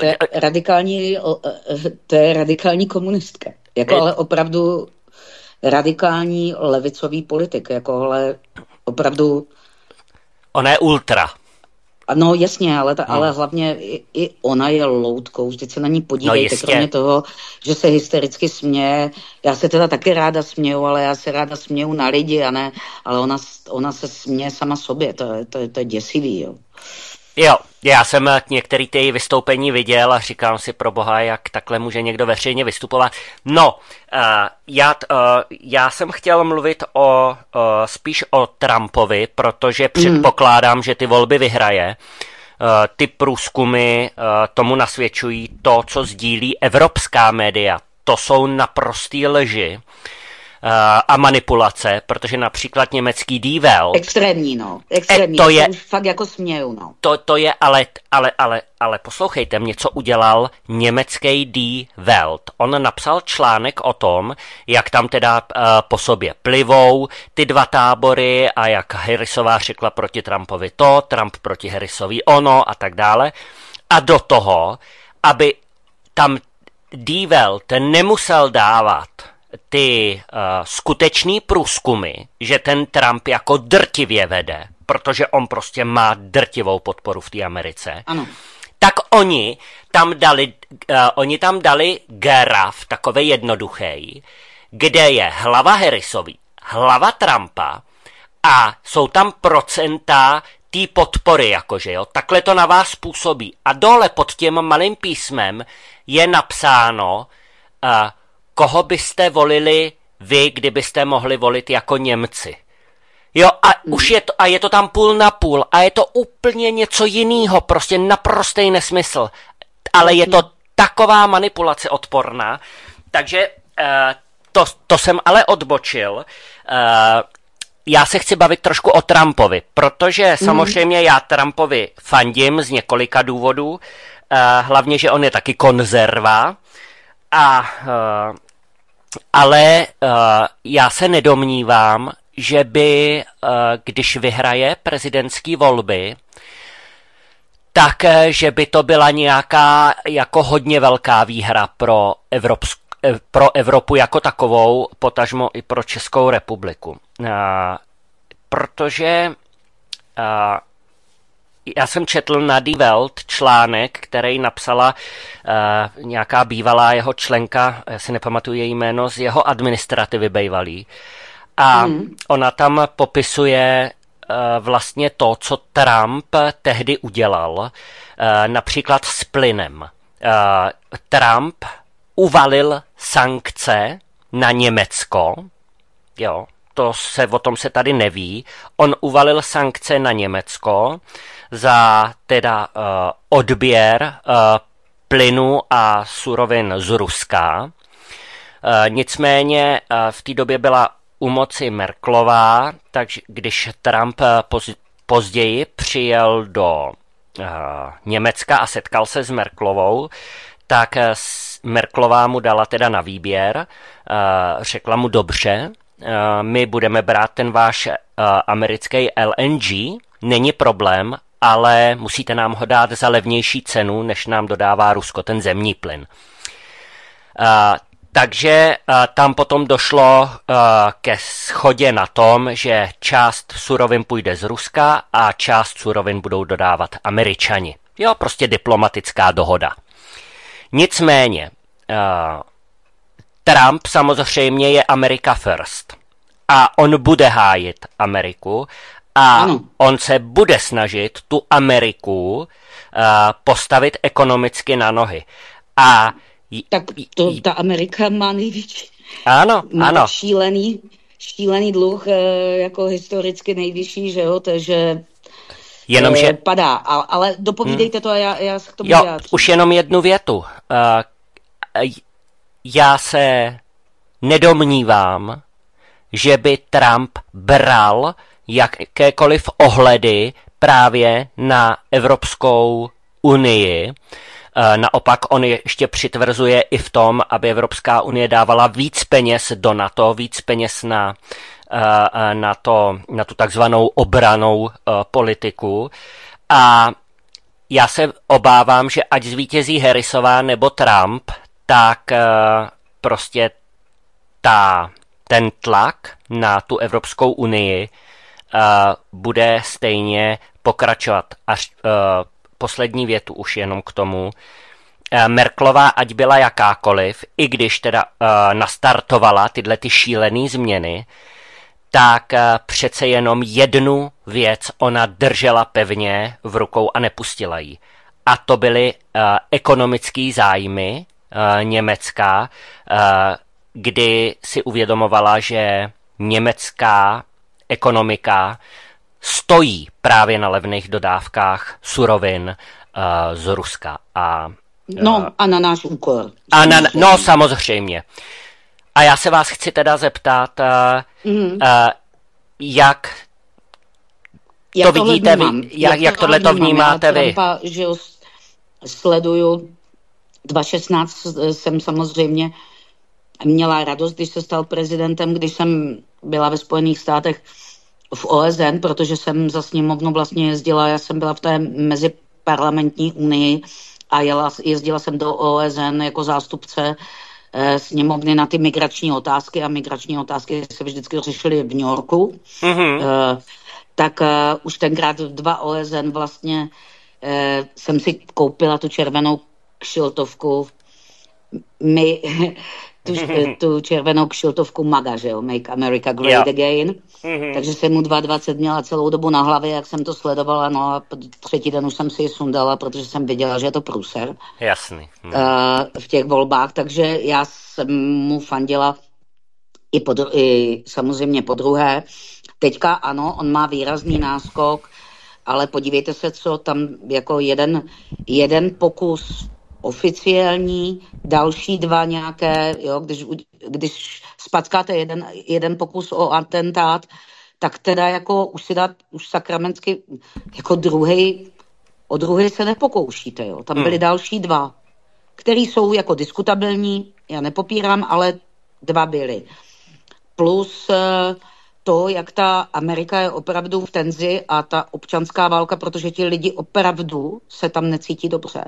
To je radikální komunistka. Jako ale opravdu radikální levicový politik. Jako ale opravdu... Ona je ultra. No jasně, ale hlavně i ona je loutkou, vždyť se na ní podívejte, kromě toho, že se hystericky směje. Já se teda taky ráda směju, ale já se ráda směju na lidi, a ne, ale ona se směje sama sobě, to je děsivý, jo. Jo, já jsem některé ty vystoupení viděl a říkám si, pro boha, jak takhle může někdo veřejně vystupovat. No, já jsem chtěl mluvit spíš o Trumpovi, protože předpokládám, že ty volby vyhraje. Ty průzkumy tomu nasvědčují, to, co sdílí evropská média. To jsou naprostý lži a manipulace, protože například německý Die Welt... Extrémní, to je... Už fakt jako směju, no. To je, ale poslouchejte mě, co udělal německý Die Welt. On napsal článek o tom, jak tam teda po sobě plivou ty dva tábory a jak Harrisová řekla proti Trumpovi to, Trump proti Harrisovi ono a tak dále. A do toho, aby tam Die Welt nemusel dávat ty skutečný průzkumy, že ten Trump jako drtivě vede, protože on prostě má drtivou podporu v té Americe, ano. Tak oni tam dali graf takovej jednoduchý, kde je hlava Harrisový, hlava Trumpa a jsou tam procenta té podpory, jakože jo, takhle to na vás působí. A dole pod tím malým písmem je napsáno, koho byste volili vy, kdybyste mohli volit jako Němci. Jo, a už je to tam půl na půl a je to úplně něco jiného, prostě naprostý nesmysl. Ale je to taková manipulace odporná, takže to jsem ale odbočil. Já se chci bavit trošku o Trumpovi, protože samozřejmě já Trumpovi fandím z několika důvodů, hlavně, že on je taky konzerva, ale já se nedomnívám, že by, když vyhraje prezidentské volby, tak, že by to byla nějaká jako hodně velká výhra pro Evropu jako takovou, potažmo i pro Českou republiku. Protože já jsem četl na Die Welt článek, který napsala nějaká bývalá jeho členka, já si nepamatuju její jméno, z jeho administrativy bývalý. A ona tam popisuje vlastně to, co Trump tehdy udělal, například s plynem. Trump uvalil sankce na Německo, jo, o tom se tady neví. On uvalil sankce na Německo za teda odběr plynu a surovin z Ruska. Nicméně v té době byla u moci Merkelová, takže když Trump později přijel do Německa a setkal se s Merkelovou, tak Merkelová mu dala teda na výběr, řekla mu dobře, my budeme brát ten váš americký LNG, není problém, ale musíte nám ho dát za levnější cenu, než nám dodává Rusko, ten zemní plyn. Takže tam potom došlo ke shodě na tom, že část surovin půjde z Ruska a část surovin budou dodávat Američani. Jo, prostě diplomatická dohoda. Nicméně, Trump samozřejmě je America first a on bude hájit Ameriku a on se bude snažit tu Ameriku postavit ekonomicky na nohy. Tak ta Amerika má největší. Ano. Šílený dluh, jako historicky nejvyšší, že jo, takže jenomže padá. Ale dopovídejte to a já se k tomu vyjádřím. Už jenom jednu větu. Já se nedomnívám, že by Trump bral jakékoliv ohledy právě na Evropskou unii. Naopak on ještě přitvrzuje i v tom, aby Evropská unie dávala víc peněz do NATO, víc peněz na tu takzvanou obranou politiku. A Já se obávám, že ať zvítězí Harrisová nebo Trump, tak prostě ten tlak na tu Evropskou unii bude stejně pokračovat. Až poslední větu už jenom k tomu. Merkelová, ať byla jakákoliv, i když teda nastartovala tyhle ty šílené změny, tak přece jenom jednu věc ona držela pevně v rukou a nepustila ji. A to byly ekonomické zájmy Německa, kdy si uvědomovala, že německá ekonomika stojí právě na levných dodávkách surovin z Ruska. A na náš úkor. No samozřejmě. A já se vás chci teda zeptat, jak to vidíte vy, jak tohle to vnímáte vy? Trumpa, že ho sleduju 2016 jsem samozřejmě měla radost, když se stal prezidentem, když jsem byla ve Spojených státech v OSN, protože jsem za sněmovnu vlastně jezdila, já jsem byla v té meziparlamentní unii a jezdila jsem do OSN jako zástupce sněmovny na ty migrační otázky a migrační otázky se vždycky řešily v New Yorku. Tak už tenkrát v 2 OSN vlastně jsem si koupila tu červenou kšiltovku, tu červenou kšiltovku MAGA, že jo, Make America Great Again. Takže jsem mu 22 měla celou dobu na hlavě, jak jsem to sledovala, no a 3. den už jsem si ji sundala, protože jsem viděla, že je to průser. Jasný. V těch volbách, takže já jsem mu fandila i samozřejmě podruhé. Teďka ano, on má výrazný náskok, ale podívejte se, co tam jako jeden pokus oficiální, další 2 nějaké, jo, když spackáte jeden pokus o atentát, tak teda jako už sakramentsky jako o druhý se nepokoušíte, jo. Tam byly další 2, který jsou jako diskutabilní, já nepopírám, ale 2 byly. Plus to, jak ta Amerika je opravdu v tenzi a ta občanská válka, protože ti lidi opravdu se tam necítí dobře.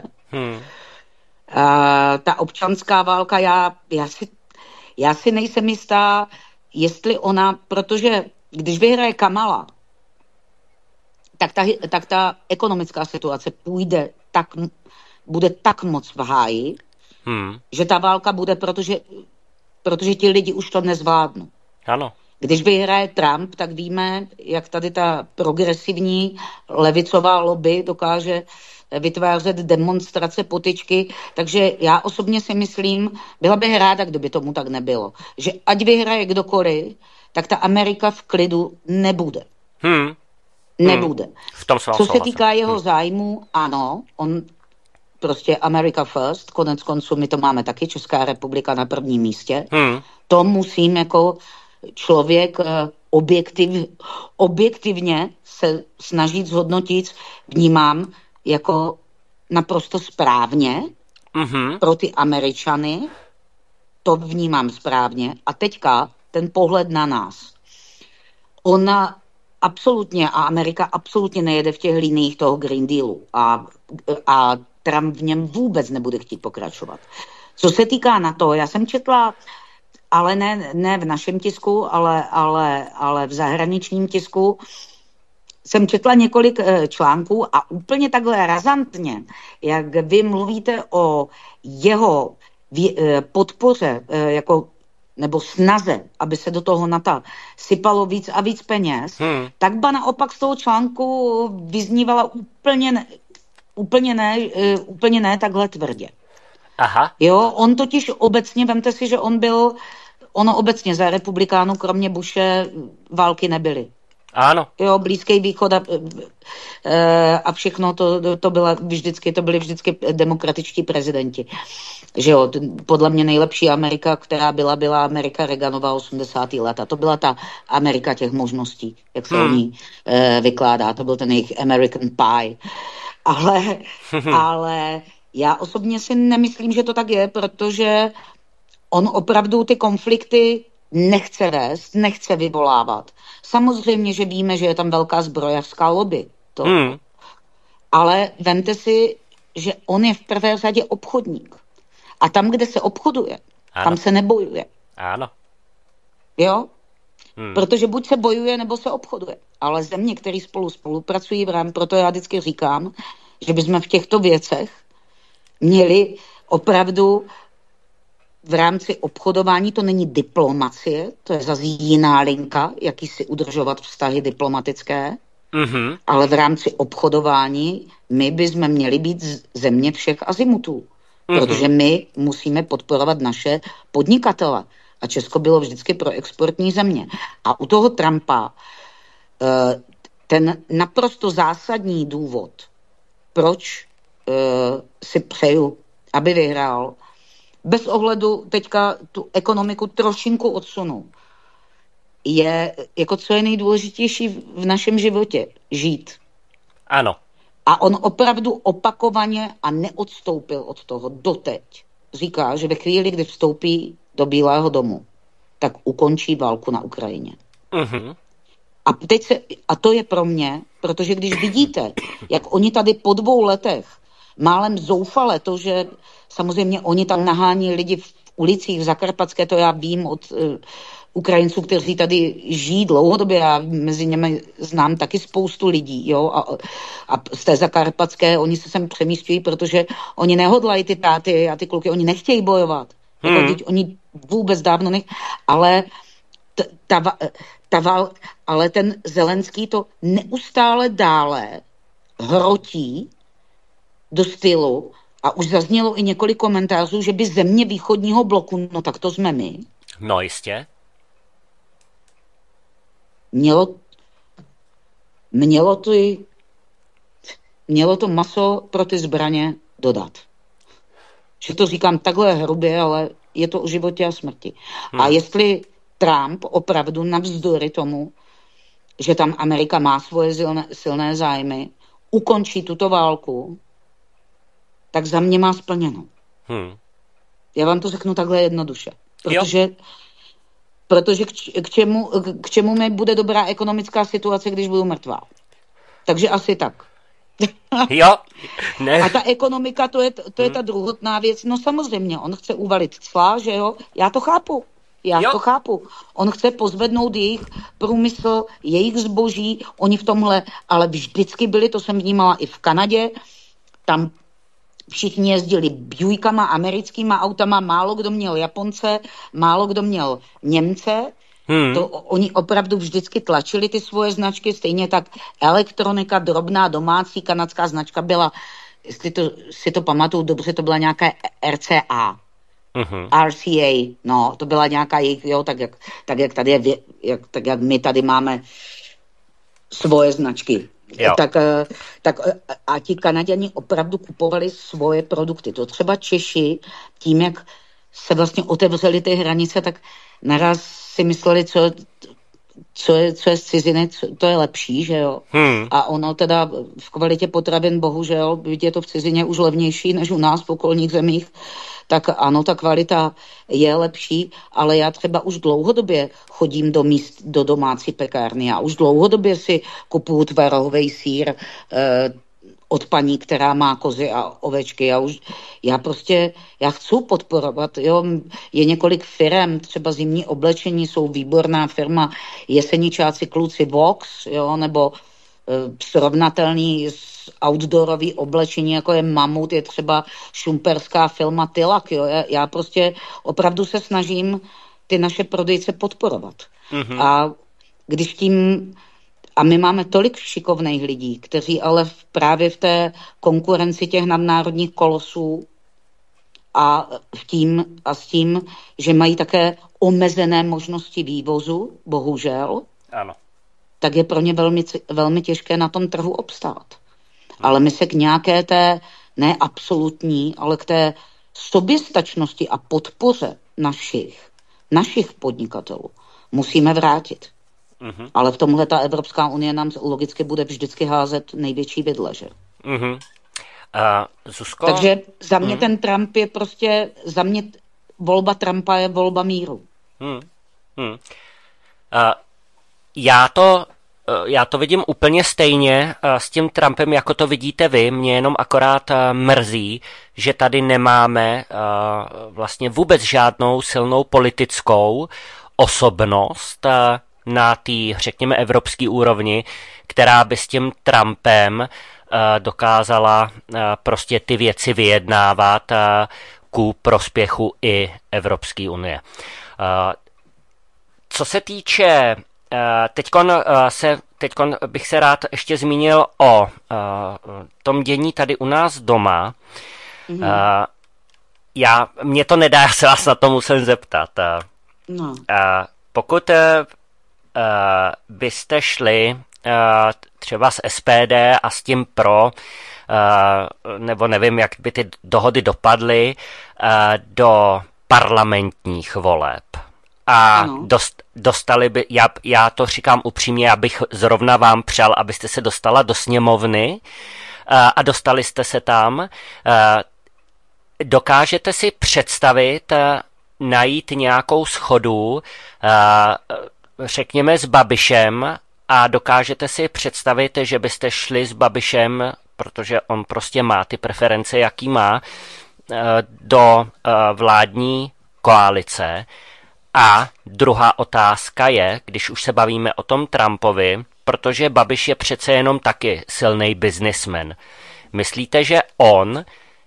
Ta občanská válka, já si nejsem jistá, jestli ona, protože když vyhraje Kamala, tak ta ekonomická situace bude tak moc v háji, že ta válka bude, protože ti lidi už to nezvládnou. Ano. Když vyhraje Trump, tak víme, jak tady ta progresivní levicová lobby dokáže vytvářet demonstrace, potyčky, takže já osobně si myslím, byla bych ráda, kdyby tomu tak nebylo, že ať vyhraje kdokoliv, tak ta Amerika v klidu nebude. Nebude. V tom co se týká jeho zájmu, ano, on prostě America first, konec konců my to máme taky, Česká republika na prvním místě. To musím jako člověk objektivně se snažit zhodnotit, vnímám jako naprosto správně pro ty Američany, to vnímám správně. A teďka ten pohled na nás. Ona absolutně a Amerika absolutně nejede v těch liniích toho Green Dealu a Trump v něm vůbec nebude chtít pokračovat. Co se týká NATO, já jsem četla, ale ne v našem tisku, ale v zahraničním tisku, jsem četla několik článků a úplně takhle razantně, jak vy mluvíte o jeho podpoře jako, nebo snaze, aby se do toho NATO sypalo víc a víc peněz, tak ba naopak z toho článku vyznívala úplně ne takhle tvrdě. Aha. Jo, on totiž obecně, vemte si, že ono obecně za republikánů, kromě Bushe, války nebyly. Ano. Jo, Blízký východ a všechno to byli vždycky demokratičtí prezidenti. Že jo, podle mě nejlepší Amerika, která byla Amerika Reaganova 80. let. A to byla ta Amerika těch možností, jak se o ní vykládá. To byl ten jejich American Pie. Ale já osobně si nemyslím, že to tak je, protože on opravdu ty konflikty nechce vést, nechce vyvolávat. Samozřejmě, že víme, že je tam velká zbrojařská lobby. Ale vemte si, že on je v prvé řadě obchodník. A tam, kde se obchoduje, tam se nebojuje. Ano. Jo? Protože buď se bojuje, nebo se obchoduje. Ale země, které spolupracují v rámci, proto já vždycky říkám, že bychom v těchto věcech měli opravdu v rámci obchodování, to není diplomacie, to je zase jiná linka, jaký si udržovat vztahy diplomatické, ale v rámci obchodování my bychom měli být země všech azimutů, protože my musíme podporovat naše podnikatele. A Česko bylo vždycky pro exportní země. A u toho Trumpa ten naprosto zásadní důvod, proč si přeju, aby vyhrál, bez ohledu teďka tu ekonomiku trošinku odsunu, je, jako co je nejdůležitější v našem životě, žít. Ano. A on opravdu opakovaně a neodstoupil od toho doteď. Říká, že ve chvíli, kdy vstoupí do Bílého domu, tak ukončí válku na Ukrajině. A to je pro mě, protože když vidíte, jak oni tady po 2 letech málem zoufale to, že samozřejmě oni tam nahání lidi v ulicích v Zakarpatské, to já vím od Ukrajinců, kteří tady žijí dlouhodobě, já mezi nimi znám taky spoustu lidí, jo, a z té Zakarpatské oni se sem přemístují, protože oni nehodlají ty táty a ty kluky, oni nechtějí bojovat. Jako, oni vůbec dávno ale ale ten Zelenský to neustále dále hrotí do stylu, a už zaznělo i několik komentářů, že by země východního bloku, no tak to jsme my. No jistě. Mělo to maso pro ty zbraně dodat. Že to říkám takhle hrubě, ale je to o životě a smrti. A jestli Trump opravdu navzdory tomu, že tam Amerika má svoje silné zájmy, ukončí tuto válku, tak za mě má splněno. Já vám to řeknu takhle jednoduše. Protože k čemu mi bude dobrá ekonomická situace, když budu mrtvá. Takže asi tak. Jo. Ne. A ta ekonomika, to je ta druhotná věc. No samozřejmě, on chce uvalit cla, že jo? Já to chápu. To chápu. On chce pozvednout jejich průmysl, jejich zboží, oni v tomhle, ale vždycky byli, to jsem vnímala i v Kanadě, tam všichni jezdili Buickama, americkýma autama, málo kdo měl Japonce, málo kdo měl Němce. To oni opravdu vždycky tlačili ty svoje značky, stejně tak elektronika, drobná domácí kanadská značka byla, jestli si to pamatuju dobře, to byla nějaká RCA. RCA, no, to byla nějaká jejich, jo, tak jak tady je, tak jak my tady máme svoje značky. Tak a ti Kanaďani opravdu kupovali svoje produkty. To třeba Češi, tím, jak se vlastně otevřely ty hranice, tak naraz si mysleli, co je z ciziny, to je lepší, že jo. A ono teda v kvalitě potravin, bohužel, byť je to v cizině už levnější než u nás v okolních zemích, tak ano, ta kvalita je lepší, ale já třeba už dlouhodobě chodím do domácí pekárny. Já už dlouhodobě si kupuju tvarohový sýr od paní, která má kozy a ovečky. Já chci podporovat, jo. Je několik firem, třeba zimní oblečení jsou výborná firma, jeseničáci kluci Vox, jo, nebo srovnatelný s outdoorový oblečení, jako je Mamut, je třeba šumperská firma Tilak, jo. Já prostě opravdu se snažím ty naše prodejce podporovat. A když a my máme tolik šikovných lidí, kteří ale právě v té konkurenci těch nadnárodních kolosů a s tím, že mají také omezené možnosti vývozu, bohužel, ano, tak je pro ně velmi, velmi těžké na tom trhu obstát. Ale my se k nějaké té, ne absolutní, ale k té soběstačnosti a podpoře našich podnikatelů musíme vrátit. Ale v tomhle ta Evropská unie nám logicky bude vždycky házet největší vidle, že? Zuzko? Takže za mě ten Trump je prostě, za mě volba Trumpa je volba míru. Já to já to vidím úplně stejně s tím Trumpem, jako to vidíte vy. Mě jenom akorát mrzí, že tady nemáme vlastně vůbec žádnou silnou politickou osobnost na té, řekněme, evropské úrovni, která by s tím Trumpem dokázala prostě ty věci vyjednávat ku prospěchu i Evropské unie. Co se týče, teďkon bych se rád ještě zmínil o tom dění tady u nás doma. Mně to nedá, já se vás na to musím zeptat. No. Pokud byste šli třeba s SPD a s tím pro, nebo nevím, jak by ty dohody dopadly, do parlamentních voleb. A dostali by, já to říkám upřímně, abych zrovna vám přál, abyste se dostala do sněmovny a dostali jste se tam. Dokážete si představit, najít nějakou shodu, řekněme s Babišem, a dokážete si představit, že byste šli s Babišem, protože on prostě má ty preference, jaký má, do vládní koalice. A druhá otázka je, když už se bavíme o tom Trumpovi, protože Babiš je přece jenom taky silný businessman. Myslíte, že on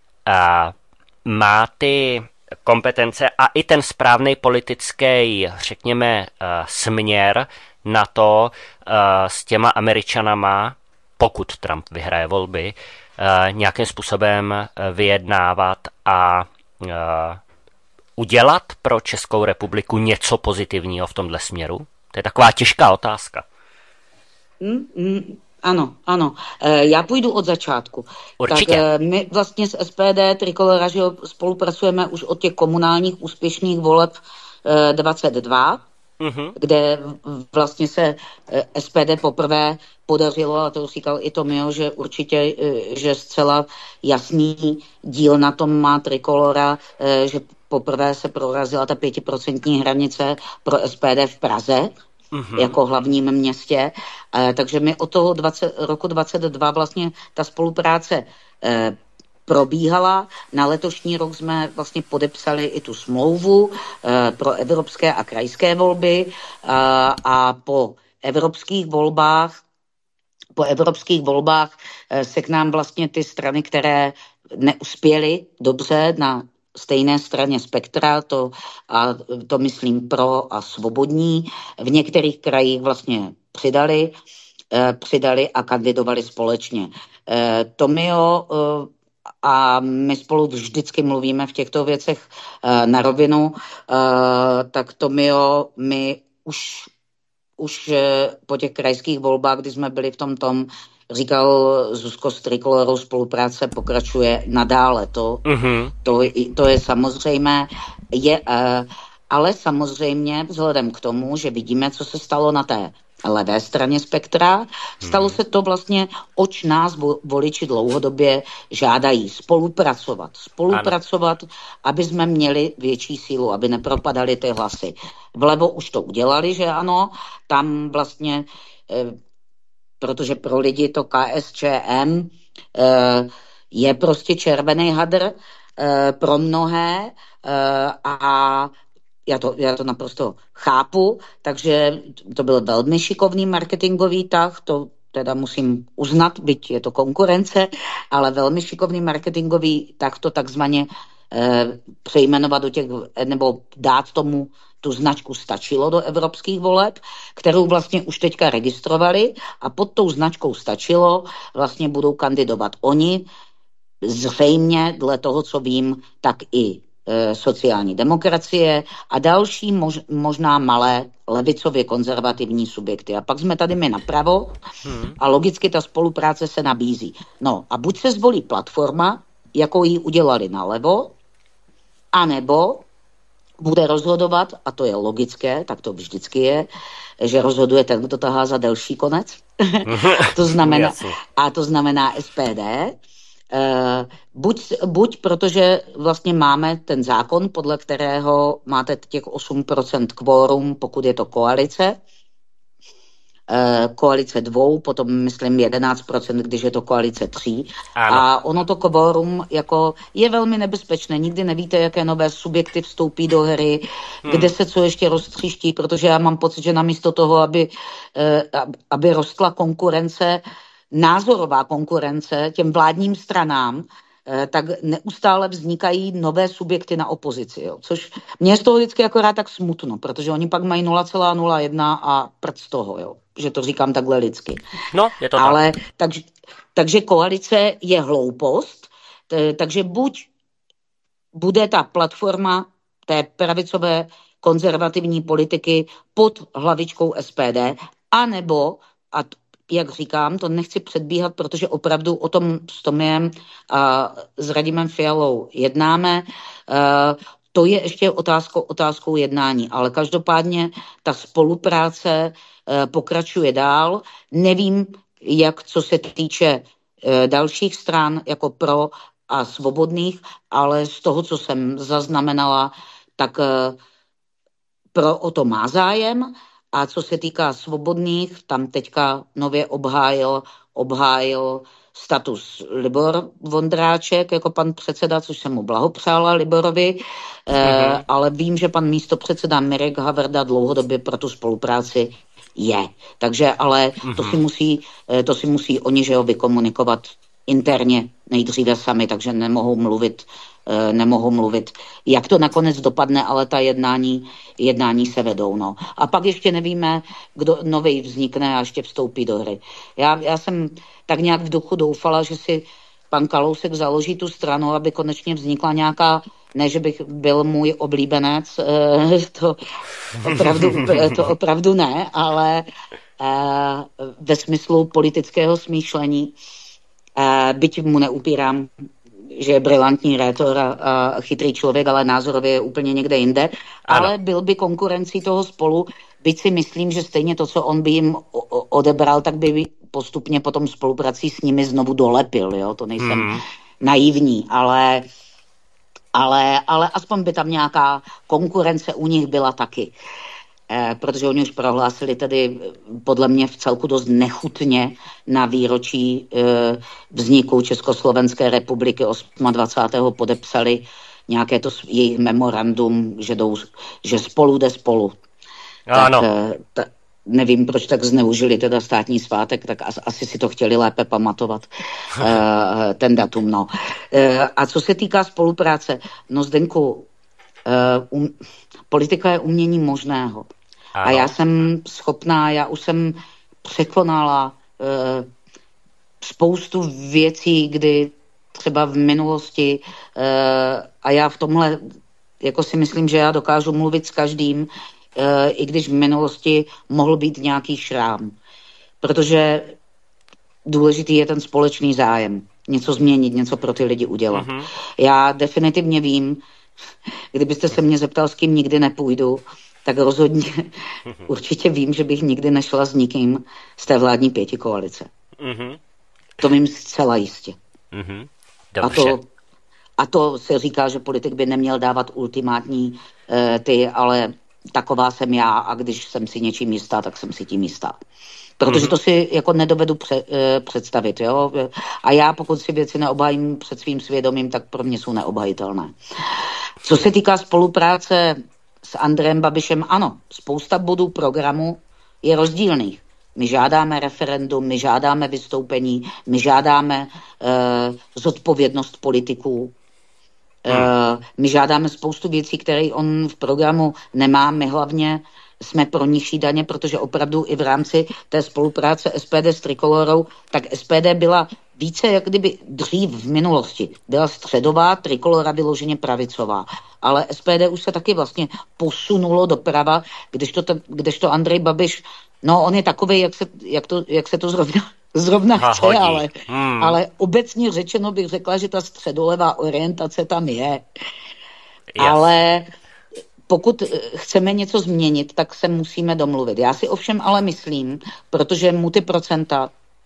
má ty kompetence a i ten správný politický, řekněme, směr na to s těma Američanama, pokud Trump vyhraje volby, nějakým způsobem vyjednávat a udělat pro Českou republiku něco pozitivního v tomhle směru? To je taková těžká otázka. Ano. Já půjdu od začátku. Určitě. Tak my vlastně s SPD Trikolora, že spolupracujeme už od těch komunálních úspěšných voleb 22, kde vlastně se SPD poprvé podařilo, a to říkal i Tomio, že určitě, že zcela jasný díl na tom má Trikolora, že poprvé se prorazila ta 5% hranice pro SPD v Praze, jako hlavním městě. Takže my od toho roku 22 vlastně ta spolupráce probíhala. Na letošní rok jsme vlastně podepsali i tu smlouvu pro evropské a krajské volby a po evropských volbách se k nám vlastně ty strany, které neuspěly dobře na stejné straně spektra, to myslím pro a svobodní, v některých krajích vlastně přidali a kandidovali společně. Tomio a my spolu vždycky mluvíme v těchto věcech na rovinu, tak Tomio, my už po těch krajských volbách, kdy jsme byli v tom říkal Zuzko s Trikolorou, spolupráce pokračuje nadále. To je samozřejmé. Ale samozřejmě vzhledem k tomu, že vidíme, co se stalo na té levé straně spektra, stalo se to vlastně, oč nás voliči dlouhodobě žádají spolupracovat, aby jsme měli větší sílu, aby nepropadaly ty hlasy. Vlevo už to udělali, že ano, tam vlastně protože pro lidi to KSČM je prostě červený hadr pro mnohé a já to naprosto chápu, takže to byl velmi šikovný marketingový tah, to teda musím uznat, byť je to konkurence, ale velmi šikovný marketingový tah to takzvaně přejmenovat nebo dát tomu tu značku stačilo do evropských voleb, kterou vlastně už teďka registrovali a pod tou značkou stačilo vlastně budou kandidovat oni, zřejmě dle toho, co vím, tak i sociální demokracie a další možná malé levicově konzervativní subjekty. A pak jsme tady my napravo a logicky ta spolupráce se nabízí. No a buď se zvolí platforma, jakou ji udělali nalevo, anebo bude rozhodovat, a to je logické, tak to vždycky je, že rozhoduje ten, kdo tahá za delší konec. to znamená SPD. Buď protože vlastně máme ten zákon, podle kterého máte těch 8% kvórum, pokud je to koalice, koalice 2, potom myslím 11%, když je to koalice 3. Ano. A ono to kvorum jako je velmi nebezpečné. Nikdy nevíte, jaké nové subjekty vstoupí do hry, kde se co ještě roztříští, protože já mám pocit, že namísto toho, aby rostla konkurence, názorová konkurence těm vládním stranám, tak neustále vznikají nové subjekty na opozici. Jo. Což mě je z toho vždycky akorát tak smutno, protože oni pak mají 0,01 a prd z toho, jo. Že to říkám takhle lidsky. No, je to ale tak. Takže koalice je hloupost, takže buď bude ta platforma té pravicové konzervativní politiky pod hlavičkou SPD, anebo, a jak říkám, to nechci předbíhat, protože opravdu o tom s Tomiem a s Radimem Fialou jednáme. To je ještě otázkou jednání, ale každopádně ta spolupráce pokračuje dál. Nevím, jak co se týče dalších stran, jako Pro a Svobodných, ale z toho, co jsem zaznamenala, tak Pro o to má zájem. A co se týká Svobodných, tam teďka nově obhájil status Libor Vondráček jako pan předseda, což jsem mu blahopřála Liborovi, ale vím, že pan místopředseda Mirek Havrda dlouhodobě pro tu spolupráci je. Takže ale to si musí oni, že ho vykomunikovat interně nejdříve sami, takže nemohou mluvit, jak to nakonec dopadne, ale ta jednání se vedou. No. A pak ještě nevíme, kdo novej vznikne a ještě vstoupí do hry. Já jsem tak nějak v duchu doufala, že si pan Kalousek založí tu stranu, aby konečně vznikla nějaká, ne, že bych byl můj oblíbenec, to opravdu ne, ale ve smyslu politického smýšlení, byť mu neupírám, že je brilantní rétor a chytrý člověk, ale názorově je úplně někde jinde. Ano. Ale byl by konkurencí toho Spolu, byť si myslím, že stejně to, co on by jim odebral, tak by postupně potom spoluprací s nimi znovu dolepil. Jo? To nejsem naivní, ale aspoň by tam nějaká konkurence u nich byla taky. Protože oni už prohlásili tedy podle mě v celku dost nechutně na výročí vzniku Československé republiky 28. podepsali nějaké to jejich memorandum, že spolu jde spolu. Ano. Tak nevím, proč tak zneužili teda státní svátek, tak asi si to chtěli lépe pamatovat, ten datum. No. A co se týká spolupráce, no Zdenku, politika je umění možného. Ano. A já jsem schopná, já už jsem překonala spoustu věcí, kdy třeba v minulosti a já v tomhle jako si myslím, že já dokážu mluvit s každým, i když v minulosti mohl být nějaký šrám. Protože důležitý je ten společný zájem. Něco změnit, něco pro ty lidi udělat. Já definitivně vím, kdybyste se mě zeptal, s kým nikdy nepůjdu, tak rozhodně určitě vím, že bych nikdy nešla s nikým z té vládní pětikoalice. To vím zcela jistě. A to se říká, že politik by neměl dávat ultimátní ale taková jsem já a když jsem si něčím jistá, tak jsem si tím jistá. Protože to si jako nedovedu představit. Jo? A já, pokud si věci neobhájím před svým svědomím, tak pro mě jsou neobhajitelné. Co se týká spolupráce s Andrejem Babišem, ano, spousta bodů programu je rozdílných. My žádáme referendum, my žádáme vystoupení, my žádáme zodpovědnost politiků. My žádáme spoustu věcí, které on v programu nemá. My hlavně jsme pro nižší daně, protože opravdu i v rámci té spolupráce SPD s Trikolorou, tak SPD byla více, jak kdyby dřív v minulosti. Byla středová, Trikolora vyloženě pravicová. Ale SPD už se taky vlastně posunulo doprava, kdežto Andrej Babiš, no on je takovej, jak se to zrovna chce, ale obecně řečeno bych řekla, že ta středolevá orientace tam je. Ale pokud chceme něco změnit, tak se musíme domluvit. Já si ovšem ale myslím, protože mu ty procenta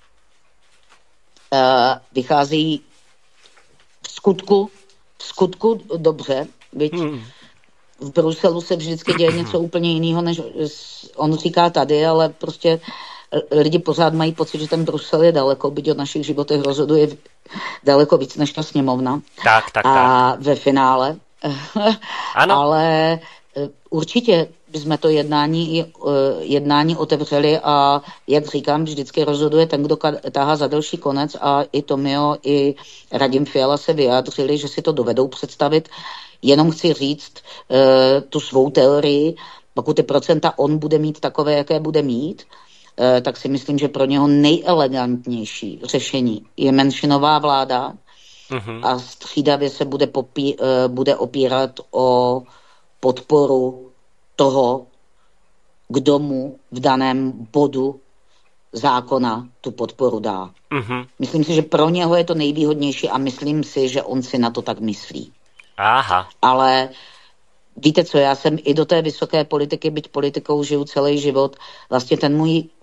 vychází v skutku dobře, byť v Bruselu se vždycky děje něco úplně jiného, než on říká tady, ale prostě lidi pořád mají pocit, že ten Brusel je daleko, byť o našich životech rozhoduje daleko víc než ta sněmovna. Tak. A ve finále. Ano. Ale určitě bychom to jednání otevřeli a jak říkám, vždycky rozhoduje ten, kdo tahá za další konec a i Tomio, i Radim Fiala se vyjádřili, že si to dovedou představit. Jenom chci říct tu svou teorii, pokud ty procenta on bude mít takové, jaké bude mít, tak si myslím, že pro něho nejelegantnější řešení je menšinová vláda a střídavě se bude opírat o podporu toho, kdo mu v daném bodu zákona tu podporu dá. Myslím si, že pro něho je to nejvýhodnější a myslím si, že on si na to tak myslí. Aha. Ale víte co, já jsem i do té vysoké politiky, byť politikou žiju celý život, vlastně ten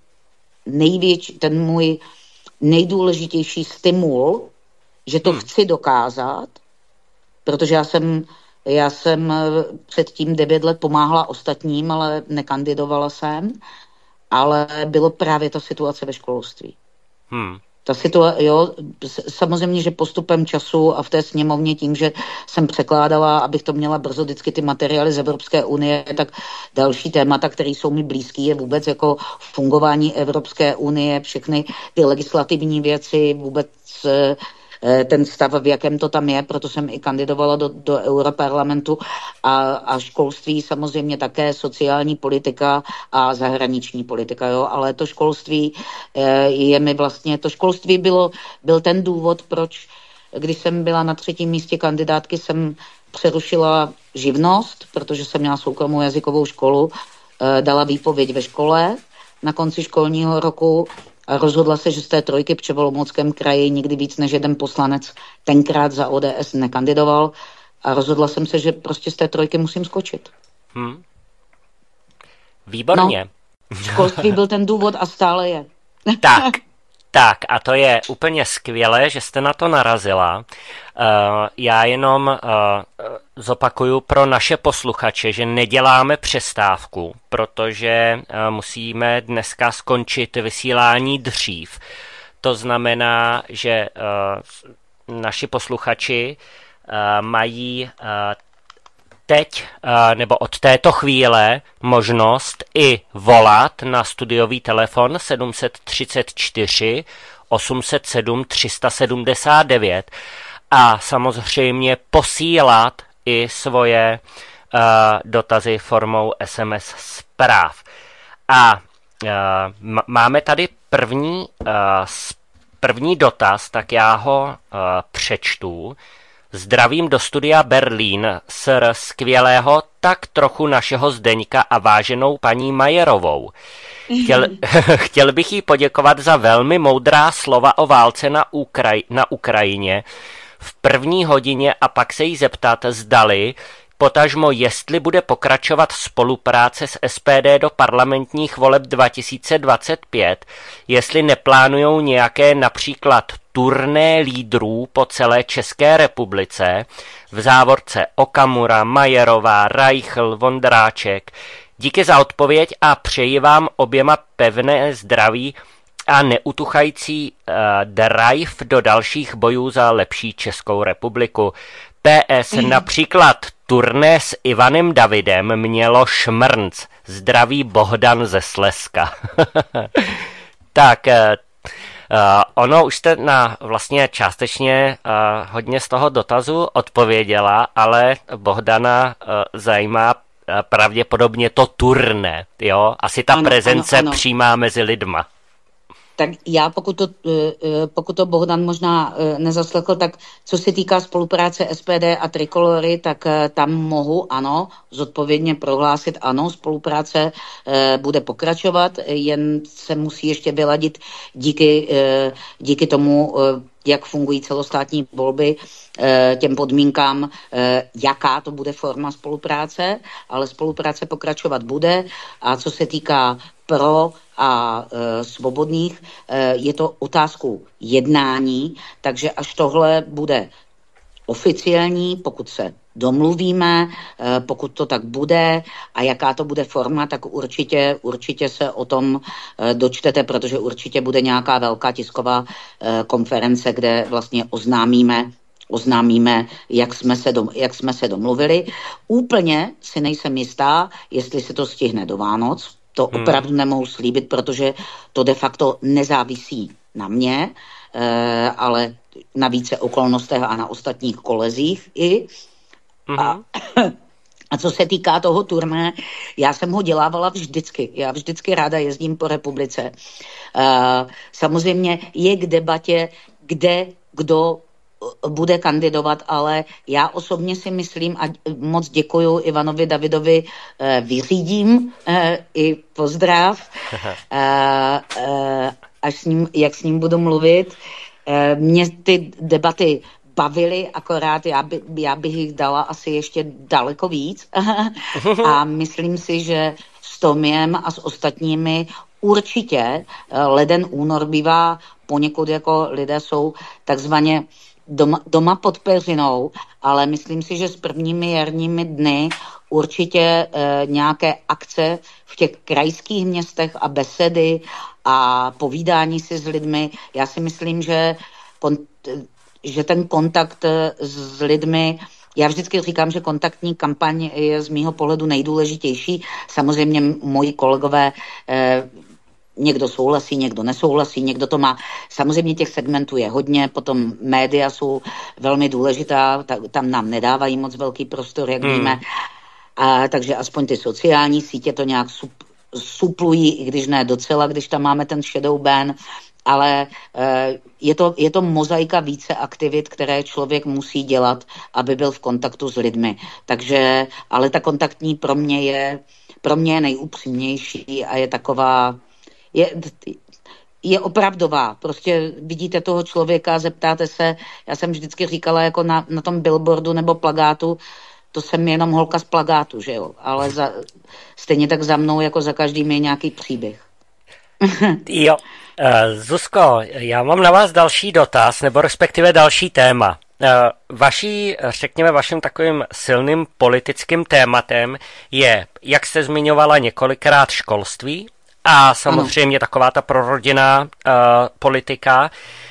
můj nejdůležitější stimul, že to chci dokázat, protože já jsem předtím 9 let pomáhala ostatním, ale nekandidovala jsem, ale bylo právě ta situace ve školství. Ta situace, jo, samozřejmě, že postupem času a v té sněmovně tím, že jsem překládala, abych to měla brzo vždycky ty materiály z Evropské unie, tak další témata, které jsou mi blízký, je vůbec jako fungování Evropské unie, všechny ty legislativní věci, vůbec ten stav, v jakém to tam je, proto jsem i kandidovala do Europarlamentu a školství samozřejmě také, sociální politika a zahraniční politika, jo, ale to školství je mi vlastně, to školství byl ten důvod, proč, když jsem byla na 3. místě kandidátky, jsem přerušila živnost, protože jsem měla soukromou jazykovou školu, dala výpověď ve škole na konci školního roku a rozhodla se, že z té 3 v Olomouckém kraji nikdy víc než jeden poslanec tenkrát za ODS nekandidoval a rozhodla jsem se, že prostě z té 3 musím skočit. Výborně. No, školství byl ten důvod a stále je. Tak a to je úplně skvělé, že jste na to narazila. Já jenom zopakuju pro naše posluchače, že neděláme přestávku, protože musíme dneska skončit vysílání dřív. To znamená, že naši posluchači mají teď nebo od této chvíle možnost i volat na studiový telefon 734 807 379 a samozřejmě posílat i svoje dotazy formou SMS zpráv. A máme tady první dotaz, tak já ho přečtu. Zdravím do studia Berlín sr. skvělého tak trochu našeho Zdeňka a váženou paní Majerovou. Chtěl bych jí poděkovat za velmi moudrá slova o válce na Ukrajině v první hodině a pak se jí zeptat, zdali, potažmo jestli bude pokračovat spolupráce s SPD do parlamentních voleb 2025, jestli neplánujou nějaké například turné lídrů po celé České republice, v závorce Okamura, Majerová, Reichl, Vondráček. Díky za odpověď a přeji vám oběma pevné zdraví a neutuchající drive do dalších bojů za lepší Českou republiku. PS například turné s Ivanem Davidem mělo šmrnc. Zdraví Bohdan ze Slezska. Tak, ono už jste na vlastně částečně hodně z toho dotazu odpověděla, ale Bohdana zajímá pravděpodobně to turné, jo? Asi ta prezence přímá mezi lidma. Tak já, pokud to Bohdan možná nezaslechl, tak co se týká spolupráce SPD a Trikolory, tak tam mohu, ano, zodpovědně prohlásit, ano, spolupráce bude pokračovat, jen se musí ještě vyladit díky tomu, jak fungují celostátní volby, těm podmínkám, jaká to bude forma spolupráce, ale spolupráce pokračovat bude. A co se týká pro a svobodných, je to otázkou jednání, takže až tohle bude oficiální, pokud se domluvíme, pokud to tak bude a jaká to bude forma, tak určitě se o tom dočtete, protože určitě bude nějaká velká tisková konference, kde vlastně oznámíme, jak jsme se domluvili. Úplně si nejsem jistá, jestli se to stihne do Vánoc. To opravdu nemohu slíbit, protože to de facto nezávisí na mě, ale na více okolnostech a na ostatních kolezích i. A co se týká toho turné, já jsem ho dělávala vždycky. Já vždycky ráda jezdím po republice. Samozřejmě je k debatě, kde kdo bude kandidovat, ale já osobně si myslím, a moc děkuju Ivanovi Davidovi, vyřídím i pozdrav, jak s ním budu mluvit. Mě ty debaty bavily, akorát já bych jich dala asi ještě daleko víc. A myslím si, že s Tomiem a s ostatními určitě leden, únor bývá poněkud jako lidé jsou takzvaně doma pod peřinou, ale myslím si, že s prvními jarními dny určitě nějaké akce v těch krajských městech a besedy a povídání si s lidmi. Já si myslím, že ten kontakt s lidmi, já vždycky říkám, že kontaktní kampaň je z mýho pohledu nejdůležitější. Samozřejmě moji kolegové někdo souhlasí, někdo nesouhlasí, někdo to má. Samozřejmě těch segmentů je hodně, potom média jsou velmi důležitá, tam nám nedávají moc velký prostor, jak víme. Takže aspoň ty sociální sítě to nějak suplují, i když ne docela, když tam máme ten shadow ban, ale je to mozaika více aktivit, které člověk musí dělat, aby byl v kontaktu s lidmi. Takže, ale ta kontaktní pro mě je nejupřímnější a je taková, je opravdová. Prostě vidíte toho člověka, zeptáte se, já jsem vždycky říkala jako na tom billboardu nebo plagátu, to jsem jenom holka z plagátu, že jo, ale stejně tak za mnou, jako za každým je nějaký příběh. Jo, Zuzko, já mám na vás další dotaz, nebo respektive další téma. Vaším takovým silným politickým tématem je, jak jste zmiňovala několikrát, školství a samozřejmě taková ta prorodinná politika.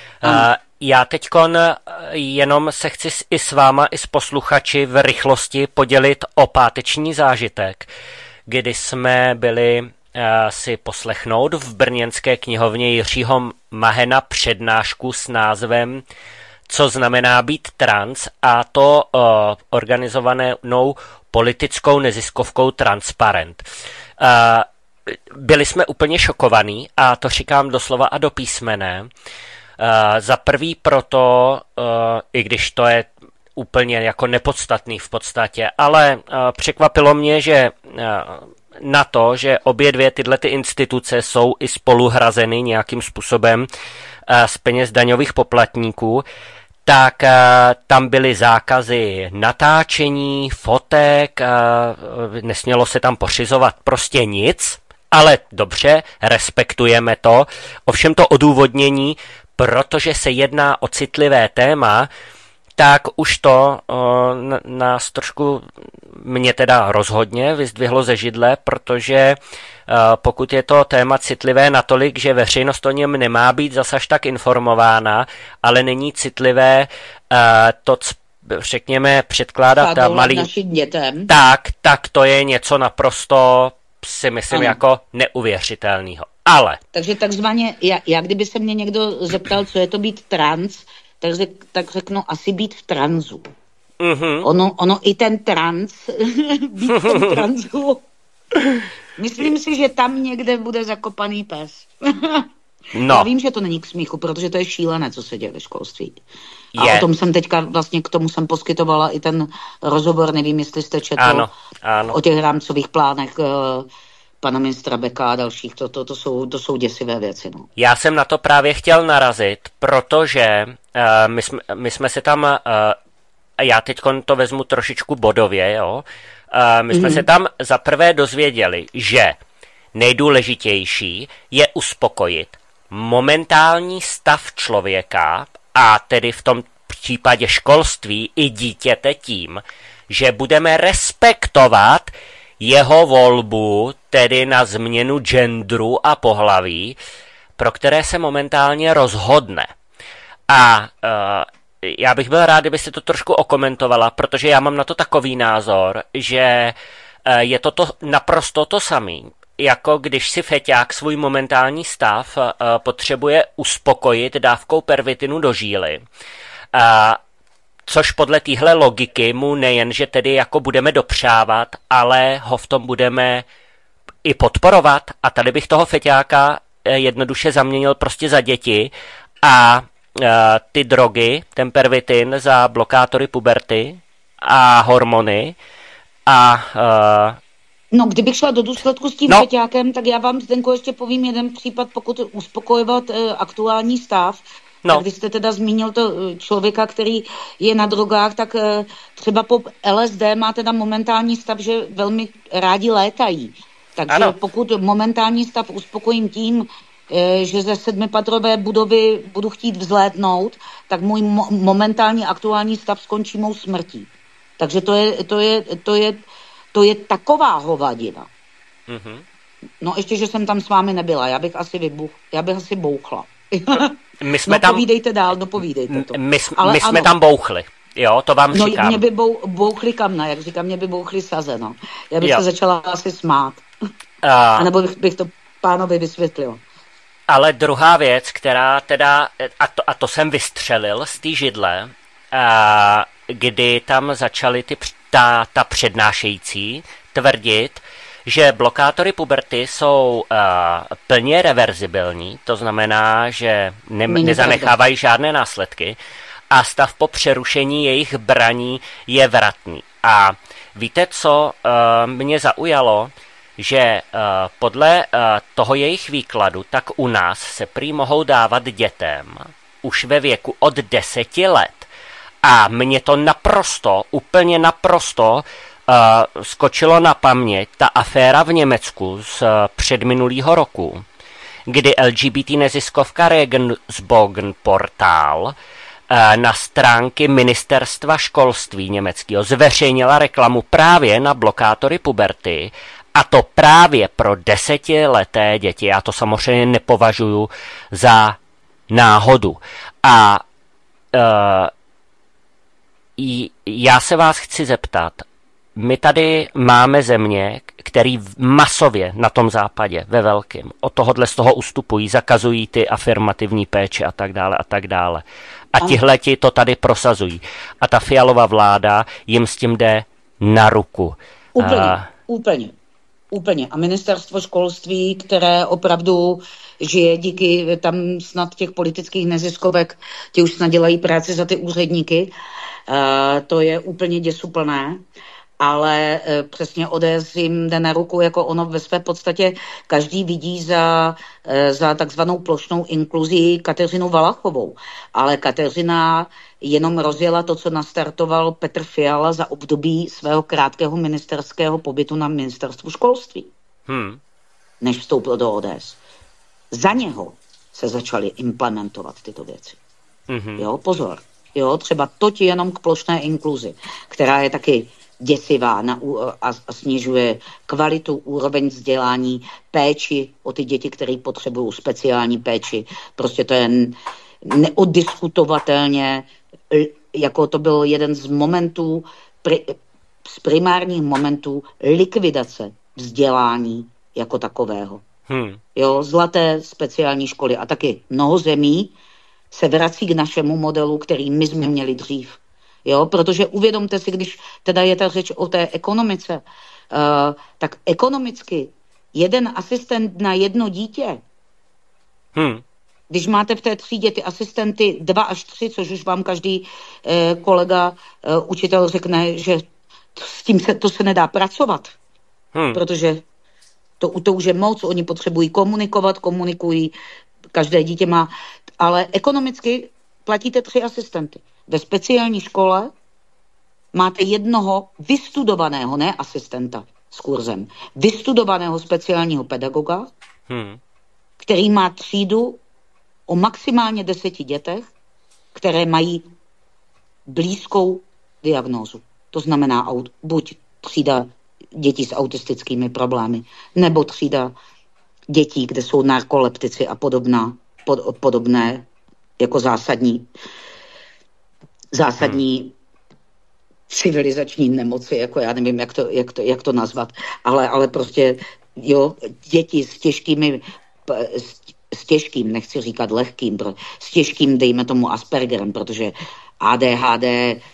Já teďkon jenom se chci i s váma, i s posluchači v rychlosti podělit o páteční zážitek, kdy jsme byli si poslechnout v brněnské knihovně Jiřího Mahena přednášku s názvem Co znamená být trans, a to organizovanou politickou neziskovkou Transparent. Byli jsme úplně šokovaní, a to říkám doslova a do písmene. Za prvý proto, i když to je úplně jako nepodstatný v podstatě, ale překvapilo mě, že na to, že obě dvě tyhle ty instituce jsou i spolu hrazeny nějakým způsobem z peněz daňových poplatníků, tak tam byly zákazy natáčení, fotek, nesmělo se tam pořizovat prostě nic, ale dobře, respektujeme to. Ovšem to odůvodnění, protože se jedná o citlivé téma, tak už to nás trošku, mě teda rozhodně vyzdvihlo ze židle, protože pokud je to téma citlivé natolik, že veřejnost o něm nemá být zas až tak informována, ale není citlivé to, řekněme, předkládat malým dětem. Tak to je něco naprosto, si myslím, jako neuvěřitelného. Ale. Takže takzvaně, já kdyby se mě někdo zeptal, co je to být trans, tak řeknu asi být v transu. Ono i ten trans, být v tom transu, myslím si, že tam někde bude zakopaný pes. No. Já vím, že to není k smíchu, protože to je šílené, co se děje ve školství. A o tom jsem teďka, vlastně k tomu jsem poskytovala i ten rozhovor, nevím, jestli jste četl, ano. O těch rámcových plánech pana ministra Beka a dalších, to jsou děsivé věci. No. Já jsem na to právě chtěl narazit, protože my jsme se tam, já teď to vezmu trošičku bodově, jo, my jsme se tam zaprvé dozvěděli, že nejdůležitější je uspokojit momentální stav člověka, a tedy v tom případě školství i dítěte tím, že budeme respektovat jeho volbu, tedy na změnu genderu a pohlaví, pro které se momentálně rozhodne. A já bych byl rád, kdybyste to trošku okomentovala, protože já mám na to takový názor, že je to naprosto to samý, jako když si feťák svůj momentální stav potřebuje uspokojit dávkou pervitinu do žíly. Což podle téhle logiky mu nejen, že tedy jako budeme dopřávat, ale ho v tom budeme i podporovat. A tady bych toho feťáka jednoduše zaměnil prostě za děti a ty drogy, ten pervitin za blokátory puberty a hormony a... No, kdybych šla do důsledku s tím feťákem, tak já vám, Zdenko, ještě povím jeden případ, pokud uspokojovat aktuální stav. No. Tak když jste teda zmínil to člověka, který je na drogách, tak třeba po LSD má teda momentální stav, že velmi rádi létají. Takže ano. Pokud momentální stav uspokojím tím, že ze 7patrové budovy budu chtít vzlétnout, tak můj momentální aktuální stav skončí mou smrtí. Takže to je taková hovadina. Mm-hmm. No ještě, že jsem tam s vámi nebyla, já bych asi bouchla. Povídejte dál, dopovídejte to. My jsme tam bouchli, jo, to vám říkám. No, mě by bouchli kamna, jak říkám, mě by bouchli saze, no. Já bych se začala asi smát. A nebo bych to pánovi vysvětlil. Ale druhá věc, která teda, a to jsem vystřelil z té židle, kdy tam začali ta přednášející tvrdit, že blokátory puberty jsou plně reverzibilní, to znamená, že nezanechávají žádné následky a stav po přerušení jejich braní je vratný. A víte, co mě zaujalo? Že podle toho jejich výkladu, tak u nás se prý mohou dávat dětem už ve věku od 10 let. A mě to úplně naprosto skočilo na paměť ta aféra v Německu z předminulého roku, kdy LGBT neziskovka Regensbogen portál na stránky ministerstva školství německého zveřejnila reklamu právě na blokátory puberty, a to právě pro 10leté děti. Já to samozřejmě nepovažuji za náhodu. A já se vás chci zeptat, my tady máme země, který masově na tom západě, ve velkém, od tohohle z toho ustupují, zakazují ty afirmativní péče a tak dále a tak dále. A tihleti to tady prosazují. A ta Fialova vláda jim s tím jde na ruku. Úplně. A ministerstvo školství, které opravdu žije díky tam snad těch politických neziskovek, ti už snad dělají práci za ty úředníky, to je úplně děsuplné, ale přesně ODS jim jde na ruku, jako ono ve své podstatě každý vidí za takzvanou plošnou inkluzí Kateřinu Valachovou. Ale Kateřina jenom rozjela to, co nastartoval Petr Fiala za období svého krátkého ministerského pobytu na ministerstvu školství. Než vstoupil do ODS. Za něho se začaly implementovat tyto věci. Jo, pozor. Jo, třeba toť jenom k plošné inkluzi, která je taky děsivá a snižuje kvalitu, úroveň vzdělání, péči o ty děti, které potřebují speciální péči. Prostě to je neoddiskutovatelně, jako to byl jeden z momentů, z primárních momentů likvidace vzdělání jako takového. Jo, zlaté speciální školy a taky mnoho zemí se vrací k našemu modelu, který my jsme měli dřív. Jo, protože uvědomte si, když teda je ta řeč o té ekonomice, tak ekonomicky jeden asistent na jedno dítě, když máte v té třídě ty asistenty 2 až 3, což už vám každý kolega, učitel řekne, že s tím to se nedá pracovat, protože to už je moc, oni potřebují komunikují, každé dítě má, ale ekonomicky platíte 3 asistenty. Ve speciální škole máte jednoho vystudovaného, ne asistenta s kurzem, vystudovaného speciálního pedagoga, který má třídu o maximálně 10 dětech, které mají blízkou diagnózu. To znamená buď třída dětí s autistickými problémy, nebo třída dětí, kde jsou narkoleptici a podobné jako zásadní civilizační nemoci, jako já nevím, jak to nazvat, ale prostě jo, děti s těžkým, nechci říkat lehkým, s těžkým, dejme tomu Aspergerem, protože ADHD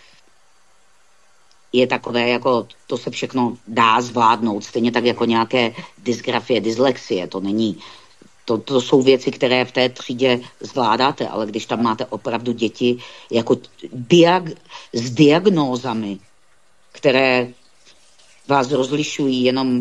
je takové, jako to se všechno dá zvládnout, stejně tak jako nějaké dysgrafie, dyslexie, to není, to jsou věci, které v té třídě zvládáte, ale když tam máte opravdu děti jako s diagnózami, které vás rozlišují jenom,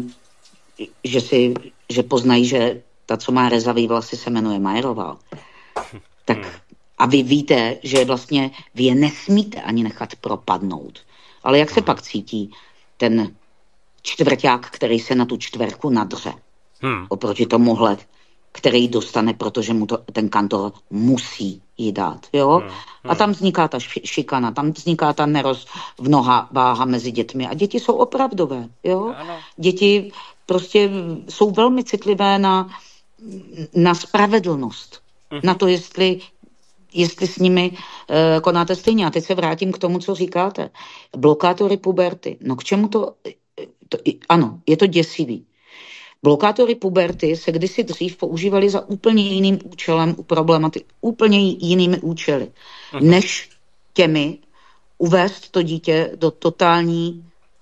že poznají, že ta, co má rezavý vlasy, se jmenuje Majerová. Tak a vy víte, že vlastně vy je nesmíte ani nechat propadnout. Ale jak se pak cítí ten čtvrťák, který se na tu čtverku nadře? Oproti tomuhle, který dostane, protože mu ten kantor musí jí dát. Jo? A tam vzniká ta šikana, tam vzniká ta váha mezi dětmi. A děti jsou opravdové. Jo? Děti prostě jsou velmi citlivé na spravedlnost. Na to, jestli s nimi konáte stejně. A teď se vrátím k tomu, co říkáte. Blokátory puberty. No k čemu to ano, je to děsivý. Blokátory puberty se kdysi dřív používaly za úplně jiným účelem u problematiky, úplně jinými účely, než těmi uvést to dítě do totální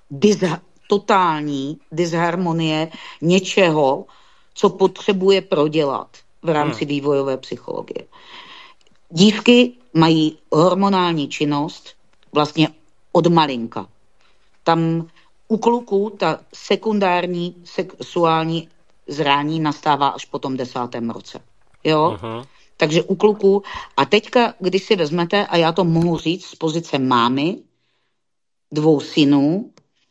disharmonie něčeho, co potřebuje prodělat v rámci vývojové psychologie. Dívky mají hormonální činnost vlastně od malinka. Tam u kluků ta sekundární sexuální zrání nastává až po tom 10. roce. Jo? Takže u kluků, a teďka, když si vezmete, a já to mohu říct z pozice mámy, 2 synů,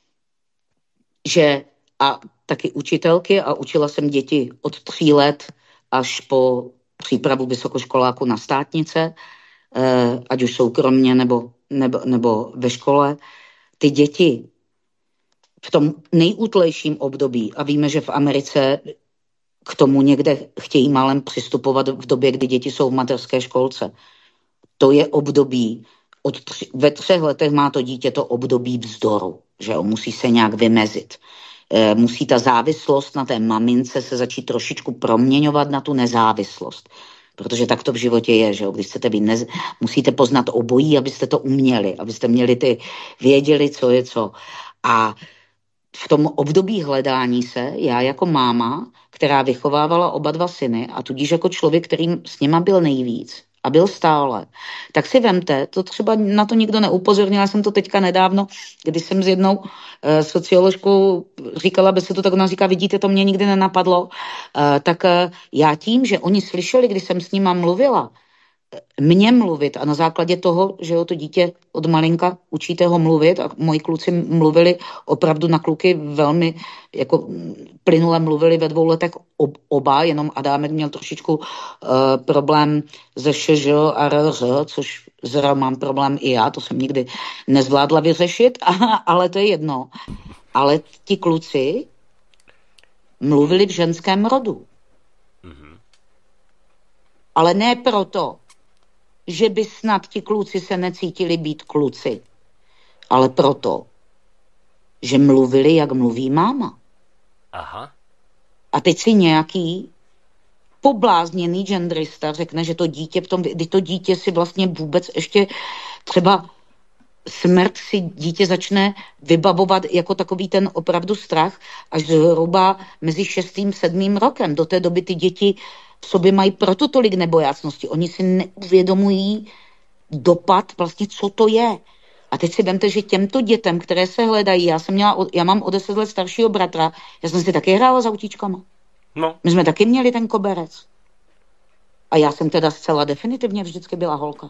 že a taky učitelky, a učila jsem děti od 3 let až po přípravu vysokoškoláku na státnice, ať už soukromně nebo ve škole, ty děti v tom nejútlejším období, a víme, že v Americe k tomu někde chtějí málem přistupovat v době, kdy děti jsou v mateřské školce. To je období, ve 3 letech má to dítě to období vzdoru, že jo, musí se nějak vymezit. Musí ta závislost na té mamince se začít trošičku proměňovat na tu nezávislost. Protože tak to v životě je, že jo? Když chcete být musíte poznat obojí, abyste to uměli, abyste věděli, co je co. A v tom období hledání se, já jako máma, která vychovávala oba 2 syny a tudíž jako člověk, který s nima byl nejvíc a byl stále, tak si vemte, to třeba na to nikdo neupozornil, já jsem to teďka nedávno, když jsem s jednou socioložkou říkala, aby se to tak ona říká, vidíte, to mě nikdy nenapadlo, tak já tím, že oni slyšeli, když jsem s nima mluvila, mě mluvit a na základě toho, že jo, to dítě od malinka učíte ho mluvit a moji kluci mluvili opravdu na kluky velmi jako plynule mluvili ve 2 letech oba, jenom Adámek měl trošičku problém ze ŠŽ a RZ, což zra mám problém i já, to jsem nikdy nezvládla vyřešit, ale to je jedno. Ale ti kluci mluvili v ženském rodu. Ale ne proto, že by snad ti kluci se necítili být kluci, ale proto, že mluvili, jak mluví máma. Aha. A teď si nějaký poblázněný genderista řekne, že to dítě kdy to dítě si vlastně vůbec ještě třeba smrt si dítě začne vybavovat jako takový ten opravdu strach až zhruba mezi 6. a 7. rokem. Do té doby ty děti v sobě mají proto tolik nebojácnosti. Oni si neuvědomují dopad vlastně, co to je. A teď si vemte, že těmto dětem, které se hledají, já mám o 10 let staršího bratra, já jsem si taky hrála s autíčkama. No. My jsme taky měli ten koberec. A já jsem teda zcela definitivně vždycky byla holka.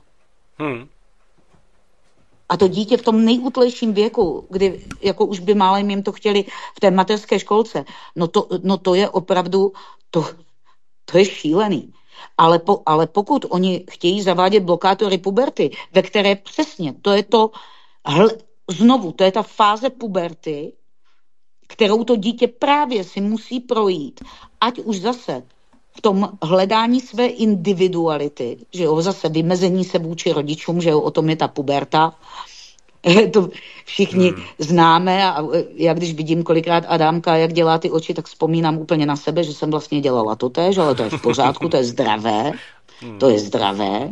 A to dítě v tom nejútlejším věku, kdy jako už by málem jim to chtěli v té mateřské školce, no to je opravdu, to je šílený. Ale pokud oni chtějí zavádět blokátory puberty, ve které přesně, to je to znovu, to je ta fáze puberty, kterou to dítě právě si musí projít, ať už zase v tom hledání své individuality, že jo, zase vymezení se vůči rodičům, že jo, o tom je ta puberta, to všichni známe a já když vidím kolikrát Adámka, jak dělá ty oči, tak vzpomínám úplně na sebe, že jsem vlastně dělala totéž, ale to je v pořádku, to je zdravé, to je zdravé.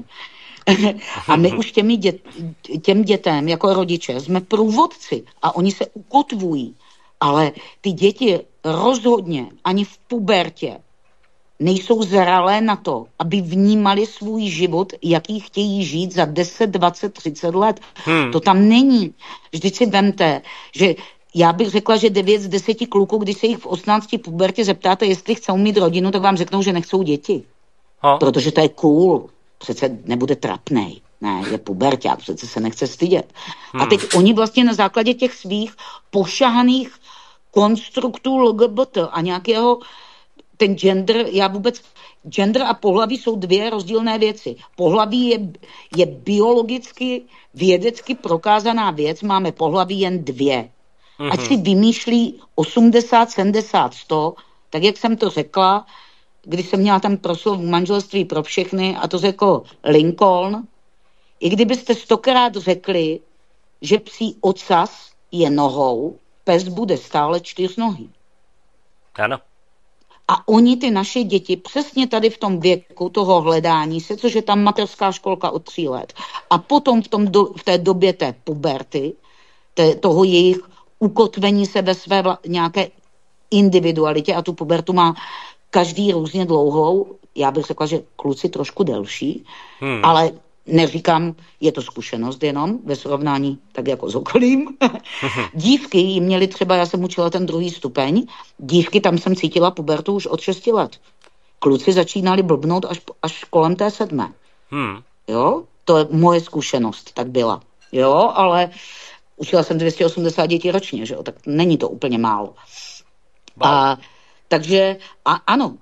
A my už těm dětem jako rodiče jsme průvodci a oni se ukotvují, ale ty děti rozhodně ani v pubertě nejsou zralé na to, aby vnímali svůj život, jaký chtějí žít za 10, 20, 30 let. To tam není. Vždyť si vemte, že já bych řekla, že 9 z 10 kluků, když se jich v 18 pubertě zeptáte, jestli chcou mít rodinu, tak vám řeknou, že nechcou děti. Protože to je cool. Přece nebude trapnej. Ne, je puberťák, přece se nechce stydět. A teď oni vlastně na základě těch svých pošahaných konstruktů LGBT a nějakého ten gender, gender a pohlaví jsou dvě rozdílné věci. Pohlaví je biologicky, vědecky prokázaná věc, máme pohlaví jen dvě. Ať si vymýšlí 80, 70, 100, tak jak jsem to řekla, když jsem měla tam proslov manželství pro všechny a to řekl Lincoln, i kdybyste 100krát řekli, že psí ocas je nohou, pes bude stále 4nohý. Ano. A oni, ty naše děti, přesně tady v tom věku toho hledání se, což je tam mateřská školka od 3 let, a potom v té době té puberty, toho jejich ukotvení se ve své nějaké individualitě, a tu pubertu má každý různě dlouhou, já bych řekla, že kluci trošku delší, ale neříkám, je to zkušenost jenom ve srovnání tak jako s okolím. Dívky jí měly třeba, já jsem učila ten 2. stupeň, dívky tam jsem cítila pubertu už od 6 let. Kluci začínali blbnout až kolem té 7. Jo, to je moje zkušenost, tak byla. Jo, ale učila jsem 280 dětí ročně, že jo, tak není to úplně málo. Wow. Takže ano,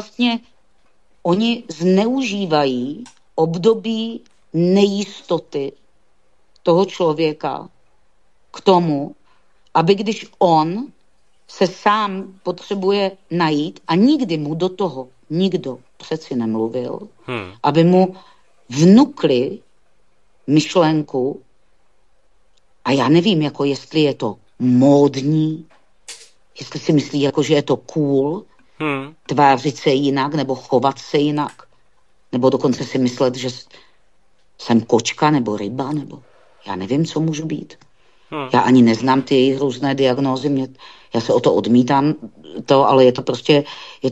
oni zneužívají období nejistoty toho člověka k tomu, aby když on se sám potřebuje najít a nikdy mu do toho nikdo přeci nemluvil, aby mu vnukli myšlenku a já nevím, jako jestli je to módní, jestli si myslí, jako že je to cool, tvářit se jinak nebo chovat se jinak, nebo dokonce si myslet, že jsem kočka nebo ryba, nebo já nevím, co můžu být. Já ani neznám ty jejich různé diagnózy, já se o to odmítám, ale je to prostě, je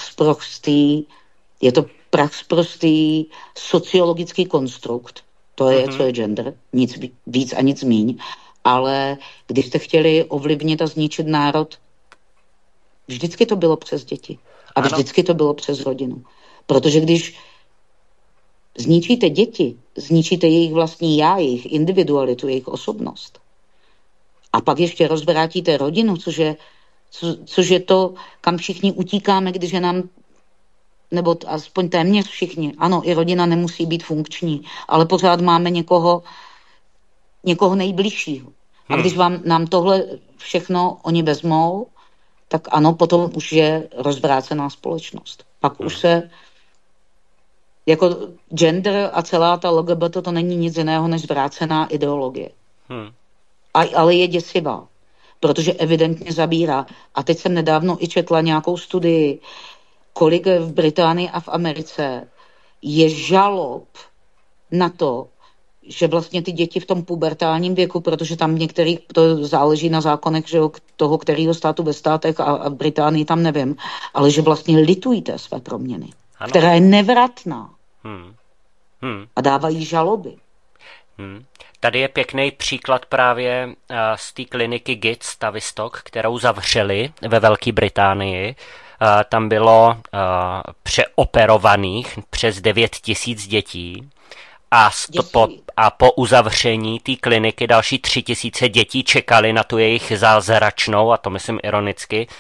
to prachsprostý sociologický konstrukt. To je, co je gender, nic víc a nic míň. Ale když jste chtěli ovlivnit a zničit národ, vždycky to bylo přes děti. A vždycky to bylo přes rodinu. Protože když zničíte děti, zničíte jejich vlastní já, jejich individualitu, jejich osobnost. A pak ještě rozvrátíte rodinu, což je to, kam všichni utíkáme, když je nám, nebo aspoň téměř všichni. Ano, i rodina nemusí být funkční, ale pořád máme někoho nejbližšího. A když nám tohle všechno oni vezmou, tak ano, potom už je rozvrácená společnost. Pak už se jako gender a celá ta LGBT to není nic jiného než zvrácená ideologie. Ale je děsivá, protože evidentně zabírá. A teď jsem nedávno i četla nějakou studii, kolik v Británii a v Americe je žalob na to, že vlastně ty děti v tom pubertálním věku, protože tam některých, to záleží na zákonech, že toho, kterého státu ve státech a v Británii tam nevím, ale že vlastně litují té své proměny, která je nevratná. A dávají žaloby. Tady je pěkný příklad právě z té kliniky GITS Tavistock, kterou zavřeli ve Velké Británii. Tam bylo přeoperovaných přes 9 000 dětí a po uzavření té kliniky další 3 000 dětí čekali na tu jejich zázračnou, a to myslím ironicky,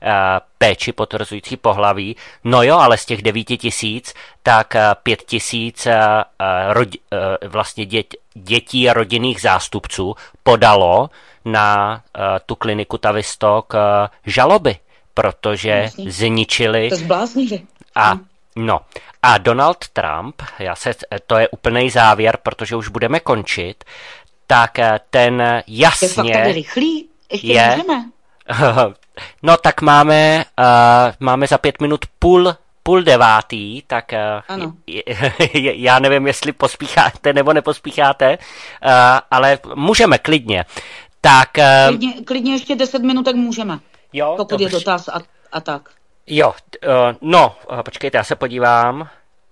péči potvrzující pohlaví. No jo, ale z těch 9 000, tak 5 000 vlastně dětí a rodinných zástupců podalo na tu kliniku Tavistock žaloby, protože zničili. To zbláznili. A Donald Trump, to je úplný závěr, protože už budeme končit, tak ten jasně... To je fakt tady rychlý? Ještě můžeme? No tak máme za 5 minut půl devátý, tak já nevím, jestli pospícháte nebo nepospícháte, ale můžeme klidně. Tak, klidně ještě 10 minutek můžeme, jo, pokud dobře. Je dotaz a tak. Jo, počkejte, já se podívám.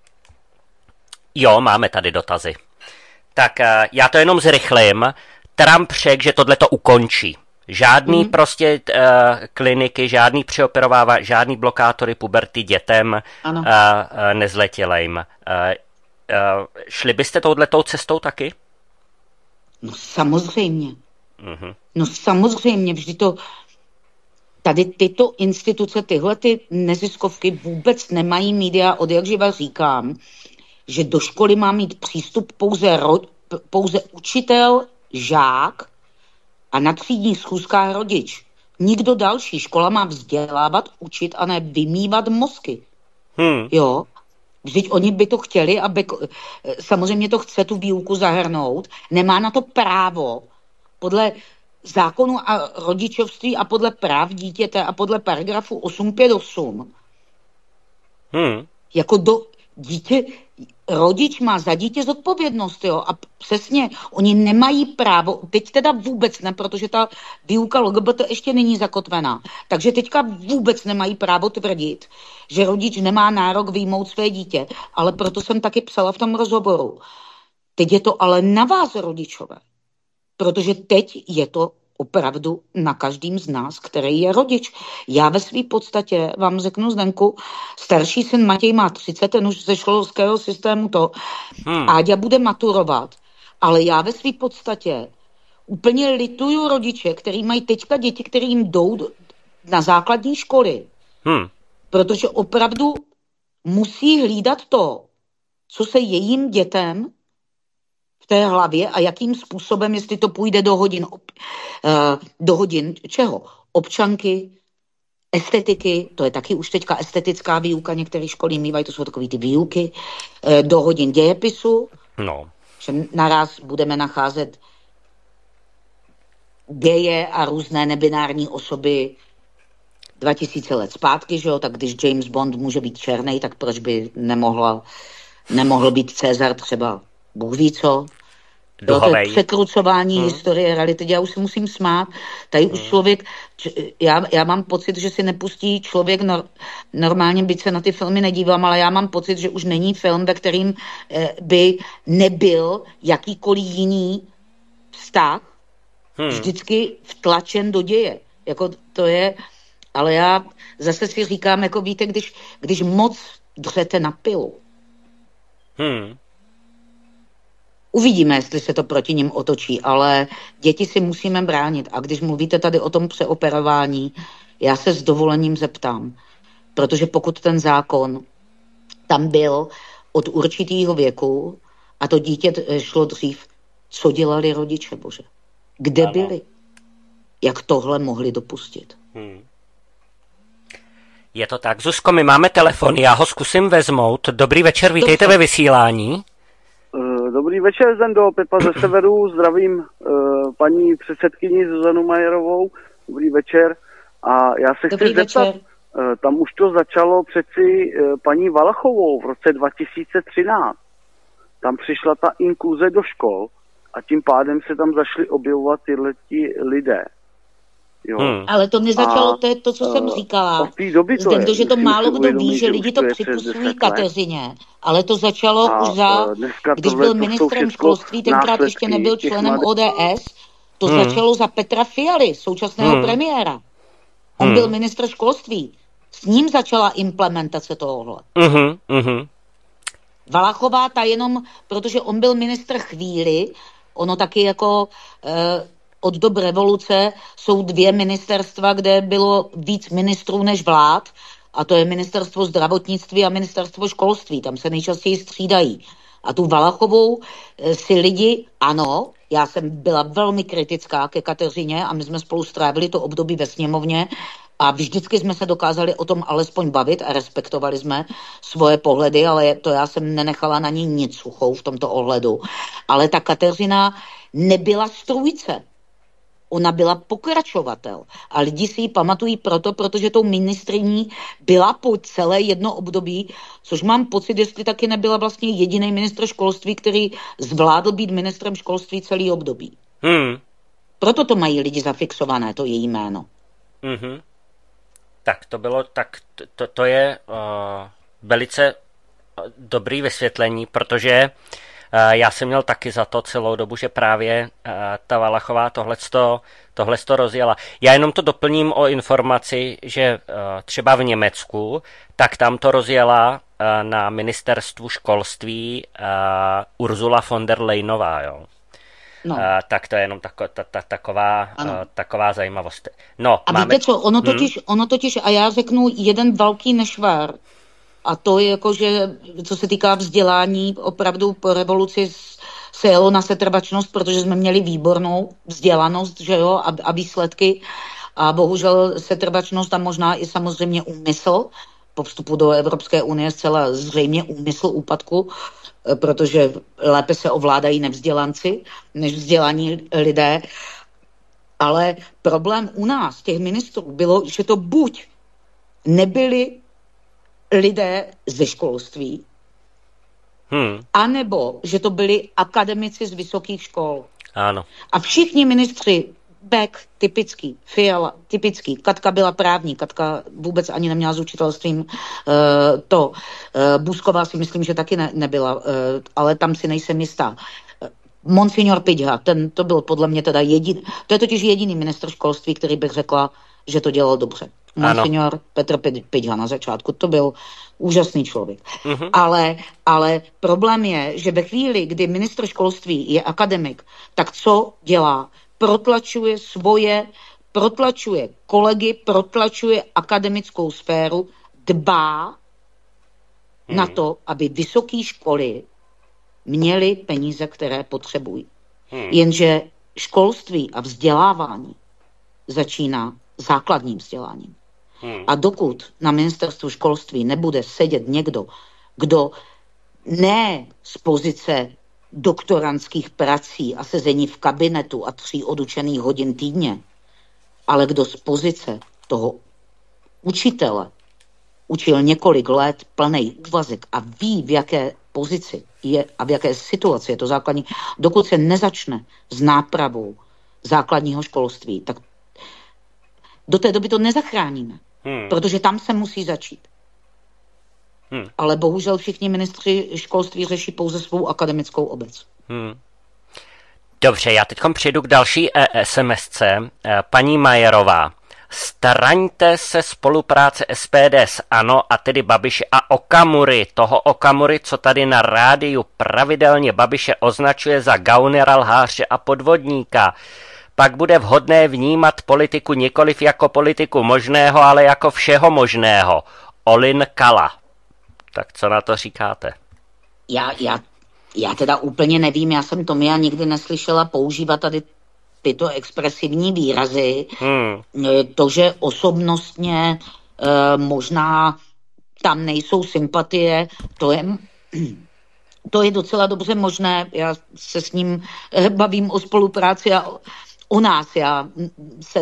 Jo, máme tady dotazy. Tak já to jenom zrychlím. Trump řekl, že tohle to ukončí. Žádný prostě kliniky, žádný přeoperovává, žádný blokátory puberty dětem nezletilým. Šli byste touhletou cestou taky? No samozřejmě. No samozřejmě, vždy to... Tady tyto instituce, tyhle ty neziskovky vůbec nemají mít. Já od jakživa říkám, že do školy má mít přístup pouze učitel, žák a na třídních schůzkách rodič. Nikdo další. Škola má vzdělávat, učit a ne vymývat mozky. Jo? Vždyť oni by to chtěli, aby samozřejmě to chce tu výuku zahrnout. Nemá na to právo podle zákonu a rodičovství a podle práv dítěte a podle paragrafu 858. Jako dítě, rodič má za dítě zodpovědnost, jo, a přesně, oni nemají právo, teď teda vůbec ne, protože ta výuka LGBT ještě není zakotvená, takže teďka vůbec nemají právo tvrdit, že rodič nemá nárok vyjmout své dítě, ale proto jsem taky psala v tom rozhovoru. Teď je to ale na vás, rodičové, protože teď je to opravdu na každým z nás, který je rodič. Já ve své podstatě vám řeknu, Zdenku, starší syn Matěj má 30, ten už ze školského systému Áďa bude maturovat, ale já ve své podstatě úplně lituju rodiče, který mají teďka děti, které jim jdou na základní školy. Protože opravdu musí hlídat to, co se jejím dětem té hlavě a jakým způsobem, jestli to půjde do hodin čeho? Občanky, estetiky, to je taky už teďka estetická výuka, některé školy mývají, to jsou takové ty výuky, do hodin dějepisu, že naraz budeme nacházet geje a různé nebinární osoby 2000 let zpátky, že jo, tak když James Bond může být černý, tak proč by nemohl být Cezar třeba Bůh ví co. Jo, to je překrucování historie, reality. Já už se musím smát. Tady už člověk, já mám pocit, že si nepustí člověk normálně, byť se na ty filmy nedívám, ale já mám pocit, že už není film, ve kterým by nebyl jakýkoliv jiný vztah vždycky vtlačen do děje. Jako to je, ale já zase si říkám, jako víte, když moc dřete na pilu, uvidíme, jestli se to proti nim otočí, ale děti si musíme bránit. A když mluvíte tady o tom přeoperování, já se s dovolením zeptám, protože pokud ten zákon tam byl od určitého věku a to dítě šlo dřív, co dělali rodiče, bože? Kde byli? Jak tohle mohli dopustit? Je to tak. Zuzko, my máme telefon, já ho zkusím vezmout. Dobrý večer, vítejte ve vysílání. Dobrý večer, Zendo, Pepa ze Severu, zdravím paní předsedkyni Zuzanu Majerovou, dobrý večer. A já se chci zeptat, tam už to začalo přeci paní Valachovou v roce 2013. Tam přišla ta inkluze do škol a tím pádem se tam zašli objevovat tyhleti lidé. Jo. Ale to nezačalo, to je to, co jsem říkala. Od té doby to je. Že to málo kdo ví, že lidi to připusují Kateřině. Ale to začalo už když byl ministrem školství, tenkrát ještě nebyl členem ODS, to začalo za Petra Fialy, současného premiéra. On byl ministr školství. S ním začala implementace tohohle. Valachová ta jenom, protože on byl ministr chvíli, ono taky jako od dob revoluce jsou 2 ministerstva, kde bylo víc ministrů než vlád, a to je ministerstvo zdravotnictví a ministerstvo školství. Tam se nejčastěji střídají. A tu Valachovou si lidi, ano, já jsem byla velmi kritická ke Kateřině a my jsme spolu strávili to období ve sněmovně a vždycky jsme se dokázali o tom alespoň bavit a respektovali jsme svoje pohledy, ale to já jsem nenechala na ní nic suchou v tomto ohledu. Ale ta Kateřina nebyla strůjce. Ona byla pokračovatel a lidi si ji pamatují protože tou ministryní byla po celé jedno období, což mám pocit, jestli taky nebyla vlastně jediný ministr školství, který zvládl být ministrem školství celý období. Proto to mají lidi zafixované, to její jméno. Tak to bylo, to je velice dobrý vysvětlení, protože já jsem měl taky za to celou dobu, že právě ta Valachová tohleto rozjela. Já jenom to doplním o informaci, že třeba v Německu, tak tam to rozjela na ministerstvu školství Ursula von der Leyenová, jo. No. Tak to je jenom taková zajímavost. No, a víte co, ono totiž, a já řeknu jeden velký nešvar, a to je jako, že co se týká vzdělání, opravdu po revoluci se jelo na setrvačnost, protože jsme měli výbornou vzdělanost, že jo, a výsledky. A bohužel setrvačnost a možná i samozřejmě úmysl po vstupu do Evropské unie, zcela zřejmě úmysl úpadku, protože lépe se ovládají nevzdělanci než vzdělaní lidé. Ale problém u nás, těch ministrů, bylo, že to buď nebyli lidé ze školství, anebo, že to byli akademici z vysokých škol. Ano. A všichni ministři, Beck, typický, Fiala, typický, Katka byla právní, Katka vůbec ani neměla s učitelstvím Bůzková si myslím, že taky nebyla, ale tam si nejsem jistá. Monsignor Pidža, to byl podle mě teda jediný, to je totiž jediný ministr školství, který bych řekla, že to dělal dobře. Monsignor Petr Pidža na začátku, to byl úžasný člověk. Ale problém je, že ve chvíli, kdy ministr školství je akademik, tak co dělá? Protlačuje kolegy, protlačuje akademickou sféru, dbá na to, aby vysoké školy měly peníze, které potřebují. Jenže školství a vzdělávání začíná základním vzděláním. A dokud na ministerstvu školství nebude sedět někdo, kdo ne z pozice doktorandských prací a sezení v kabinetu a 3 odučených hodin týdně, ale kdo z pozice toho učitele učil několik let plnej úvazek a ví, v jaké pozici je a v jaké situaci je to základní, dokud se nezačne s nápravou základního školství, tak do té doby to nezachráníme, protože tam se musí začít. Ale bohužel všichni ministři školství řeší pouze svou akademickou obec. Dobře, já teď přejdu k další SMSce. Paní Majerová, staraňte se spolupráce SPD s ANO a tedy Babiše a Okamury, toho Okamury, co tady na rádiu pravidelně Babiše označuje za gaunera, lháře a podvodníka. Pak bude vhodné vnímat politiku nikoliv jako politiku možného, ale jako všeho možného. Olin Kala. Tak co na to říkáte? Já teda úplně nevím, já jsem Tomia nikdy neslyšela používat tady tyto expresivní výrazy. To, že osobnostně možná tam nejsou sympatie, to je docela dobře možné. Já se s ním bavím o spolupráci a o nás. Já se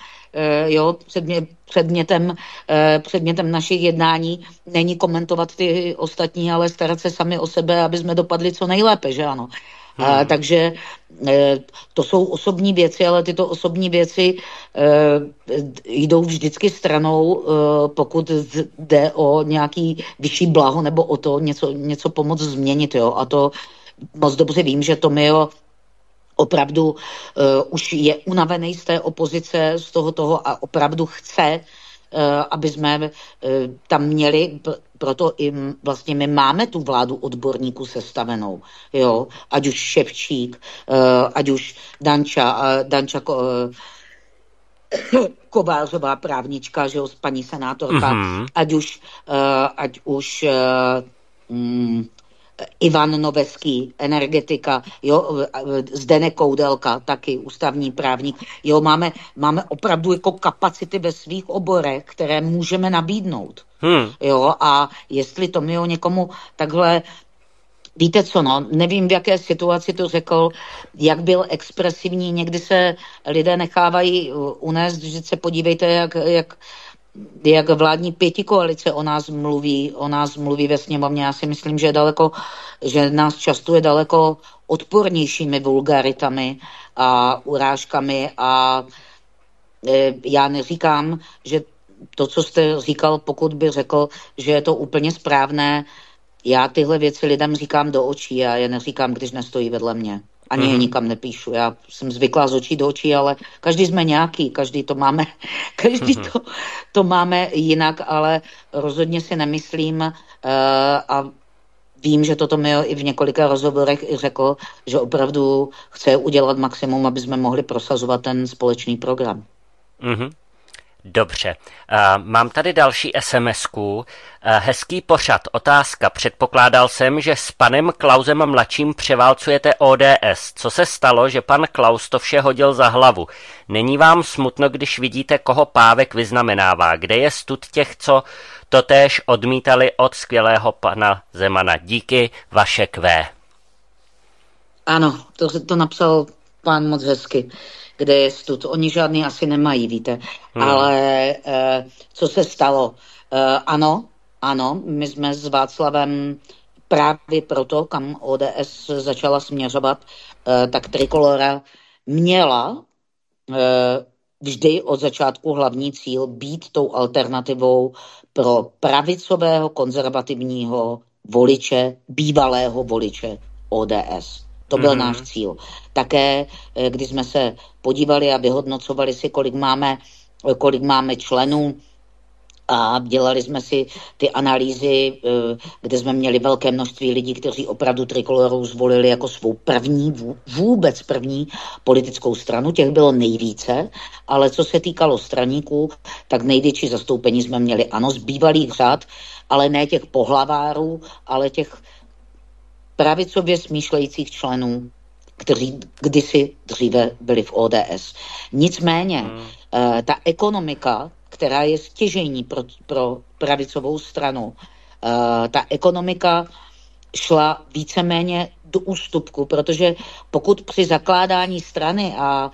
předmětem našich jednání není komentovat ty ostatní, ale starat se sami o sebe, aby jsme dopadli co nejlépe, že ano. Takže to jsou osobní věci, ale tyto osobní věci jdou vždycky stranou, pokud jde o nějaký vyšší blaho nebo o to něco pomoct změnit. Jo? A to moc dobře vím, že Tomio opravdu už je unavený z té opozice, z toho a opravdu chce aby jsme tam měli, proto i vlastně my máme tu vládu odborníků sestavenou, jo, ať už Ševčík, ať už Danča Kovářová právnička, že jo, paní senátorka, ať už Ivan Noveský, energetika, jo, Zdeněk Koudelka, taky ústavní právník. Jo, máme opravdu jako kapacity ve svých oborech, které můžeme nabídnout. Jo, a jestli to mi někomu takhle, víte co, no, nevím, v jaké situaci to řekl, jak byl expresivní, někdy se lidé nechávají unést, že se podívejte, jak vládní pětikoalice o nás mluví ve sněmovně. Já si myslím, že nás častuje daleko odpornějšími vulgaritami a urážkami a já neříkám, že to, co jste říkal, pokud by řekl, že je to úplně správné, já tyhle věci lidem říkám do očí a je neříkám, když nestojí vedle mě. Ani je nikam nepíšu. Já jsem zvyklá z očí do očí, ale každý jsme nějaký, každý to máme jinak, ale rozhodně si nemyslím a vím, že toto mi i v několika rozhovorech i řekl, že opravdu chce udělat maximum, aby jsme mohli prosazovat ten společný program. Dobře. Mám tady další SMS-ku. Hezký pořad. Otázka. Předpokládal jsem, že s panem Klausem mladším převálcujete ODS. Co se stalo, že pan Klaus to vše hodil za hlavu? Není vám smutno, když vidíte, koho Pávek vyznamenává? Kde je stud těch, co totéž odmítali od skvělého pana Zemana? Díky, Vašek V. Ano, to napsal pán moc hezky. Kde je stud. Oni žádný asi nemají, víte. Ale co se stalo? Ano, my jsme s Václavem právě proto, kam ODS začala směřovat, tak Trikolora měla vždy od začátku hlavní cíl být tou alternativou pro pravicového konzervativního voliče, bývalého voliče ODS. To byl náš cíl. Také, když jsme se podívali a vyhodnocovali si, kolik máme členů a dělali jsme si ty analýzy, kde jsme měli velké množství lidí, kteří opravdu Trikoloru zvolili jako svou vůbec první politickou stranu. Těch bylo nejvíce, ale co se týkalo straníků, tak největší zastoupení jsme měli, ano, z bývalých řad, ale ne těch pohlavárů, ale těch pravicově smýšlejících členů, kteří kdysi dříve byli v ODS. Nicméně ta ekonomika, která je stěžejní pro pravicovou stranu, ta ekonomika šla víceméně do ústupku, protože pokud při zakládání strany a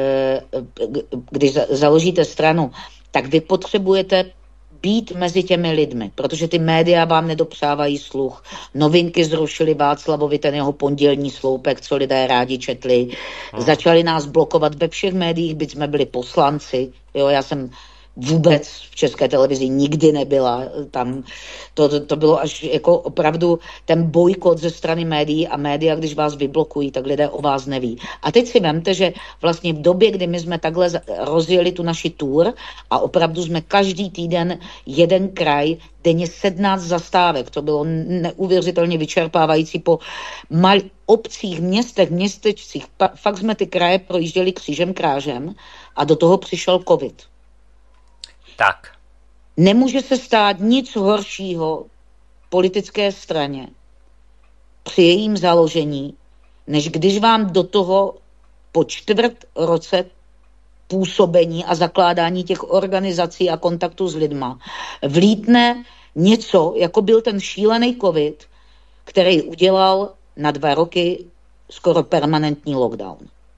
když založíte stranu, tak vy potřebujete být mezi těmi lidmi, protože ty média vám nedopřávají sluch. Novinky zrušily Václavovi ten jeho pondělní sloupek, co lidé rádi četli. Začali nás blokovat ve všech médiích, byť jsme byli poslanci. Jo, já jsem vůbec v České televizi nikdy nebyla. Tam to bylo až jako opravdu ten bojkot ze strany médií a média, když vás vyblokují, tak lidé o vás neví. A teď si vemte, že vlastně v době, kdy my jsme takhle rozjeli tu naši tour a opravdu jsme každý týden jeden kraj, denně 17 zastávek, to bylo neuvěřitelně vyčerpávající po obcích, městech, městečcích. Fakt jsme ty kraje projížděli křížem krážem a do toho přišel covid. Tak. Nemůže se stát nic horšího politické straně při jejím založení, než když vám do toho po čtvrt roce působení a zakládání těch organizací a kontaktu s lidma vlítne něco, jako byl ten šílený covid, který udělal na 2 roky skoro permanentní lockdown.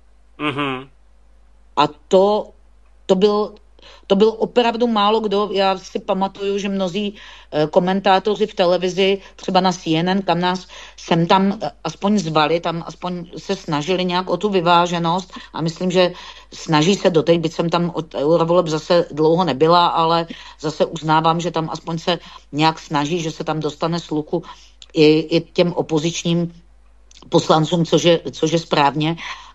A to byl opravdu málo kdo. Já si pamatuju, že mnozí komentátoři v televizi, třeba na CNN, kam nás sem tam aspoň zvali, tam aspoň se snažili nějak o tu vyváženost a myslím, že snaží se doteď, byť jsem tam od eurovoleb zase dlouho nebyla, ale zase uznávám, že tam aspoň se nějak snaží, že se tam dostane sluchu i těm opozičním poslancům, což je správně.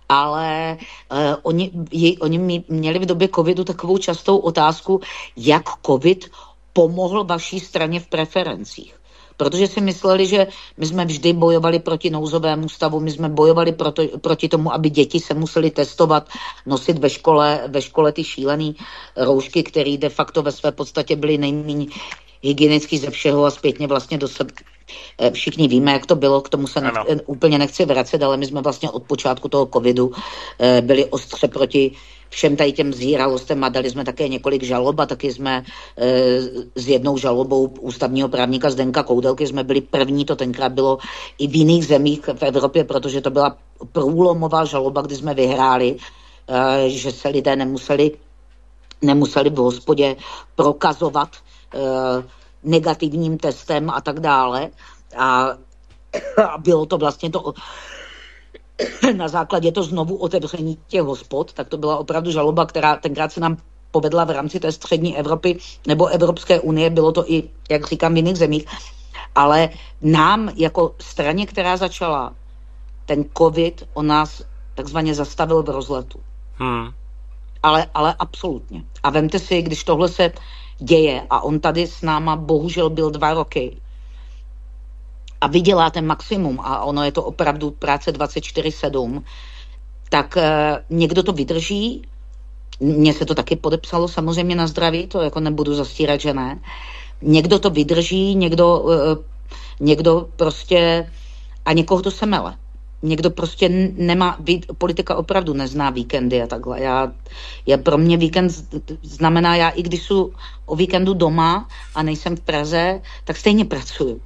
ale oni měli v době covidu takovou častou otázku, jak covid pomohl vaší straně v preferencích. Protože si mysleli, že my jsme vždy bojovali proti nouzovému stavu, my jsme bojovali proti tomu, aby děti se museli testovat, nosit ve škole ty šílený roušky, které de facto ve své podstatě byly nejméně hygienický ze všeho a zpětně vlastně všichni víme, jak to bylo, k tomu se úplně nechci vracet, ale my jsme vlastně od počátku toho covidu byli ostře proti všem tady těm zíralostem a dali jsme také několik žalob a taky jsme s jednou žalobou ústavního právníka Zdenka Koudelky jsme byli první, to tenkrát bylo i v jiných zemích v Evropě, protože to byla průlomová žaloba, kdy jsme vyhráli, že se lidé nemuseli v hospodě prokazovat negativním testem a tak dále. A bylo to vlastně to na základě to znovu otevření těch hospod, tak to byla opravdu žaloba, která tenkrát se nám povedla v rámci té střední Evropy nebo Evropské unie, bylo to i, jak říkám, v jiných zemích, ale nám jako straně, která začala ten covid, on nás takzvaně zastavil v rozletu. Ale absolutně. A vemte si, když tohle se děje a on tady s náma bohužel byl 2 roky a vyděláte maximum a ono je to opravdu práce 24/7, tak někdo to vydrží, mně se to taky podepsalo samozřejmě na zdraví, to jako nebudu zastírat, že ne. Někdo to vydrží, někdo prostě a někoho to semele. Někdo prostě nemá, politika opravdu nezná víkendy a takhle. Pro mě víkend znamená, já i když jsou o víkendu doma a nejsem v Praze, tak stejně pracuju.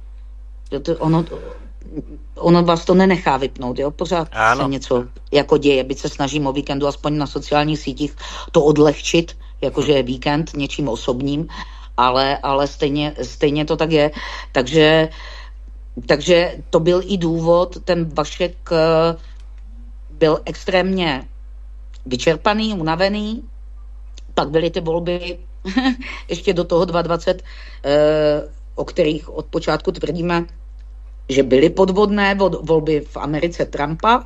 Ono vás to nenechá vypnout, jo? Pořád se něco jako děje, byť se snažím o víkendu aspoň na sociálních sítích to odlehčit, jakože je víkend něčím osobním, ale stejně to tak je. Takže to byl i důvod, ten Vašek byl extrémně vyčerpaný, unavený, pak byly ty volby ještě do toho 2020, o kterých od počátku tvrdíme, že byly podvodné volby v Americe Trumpa.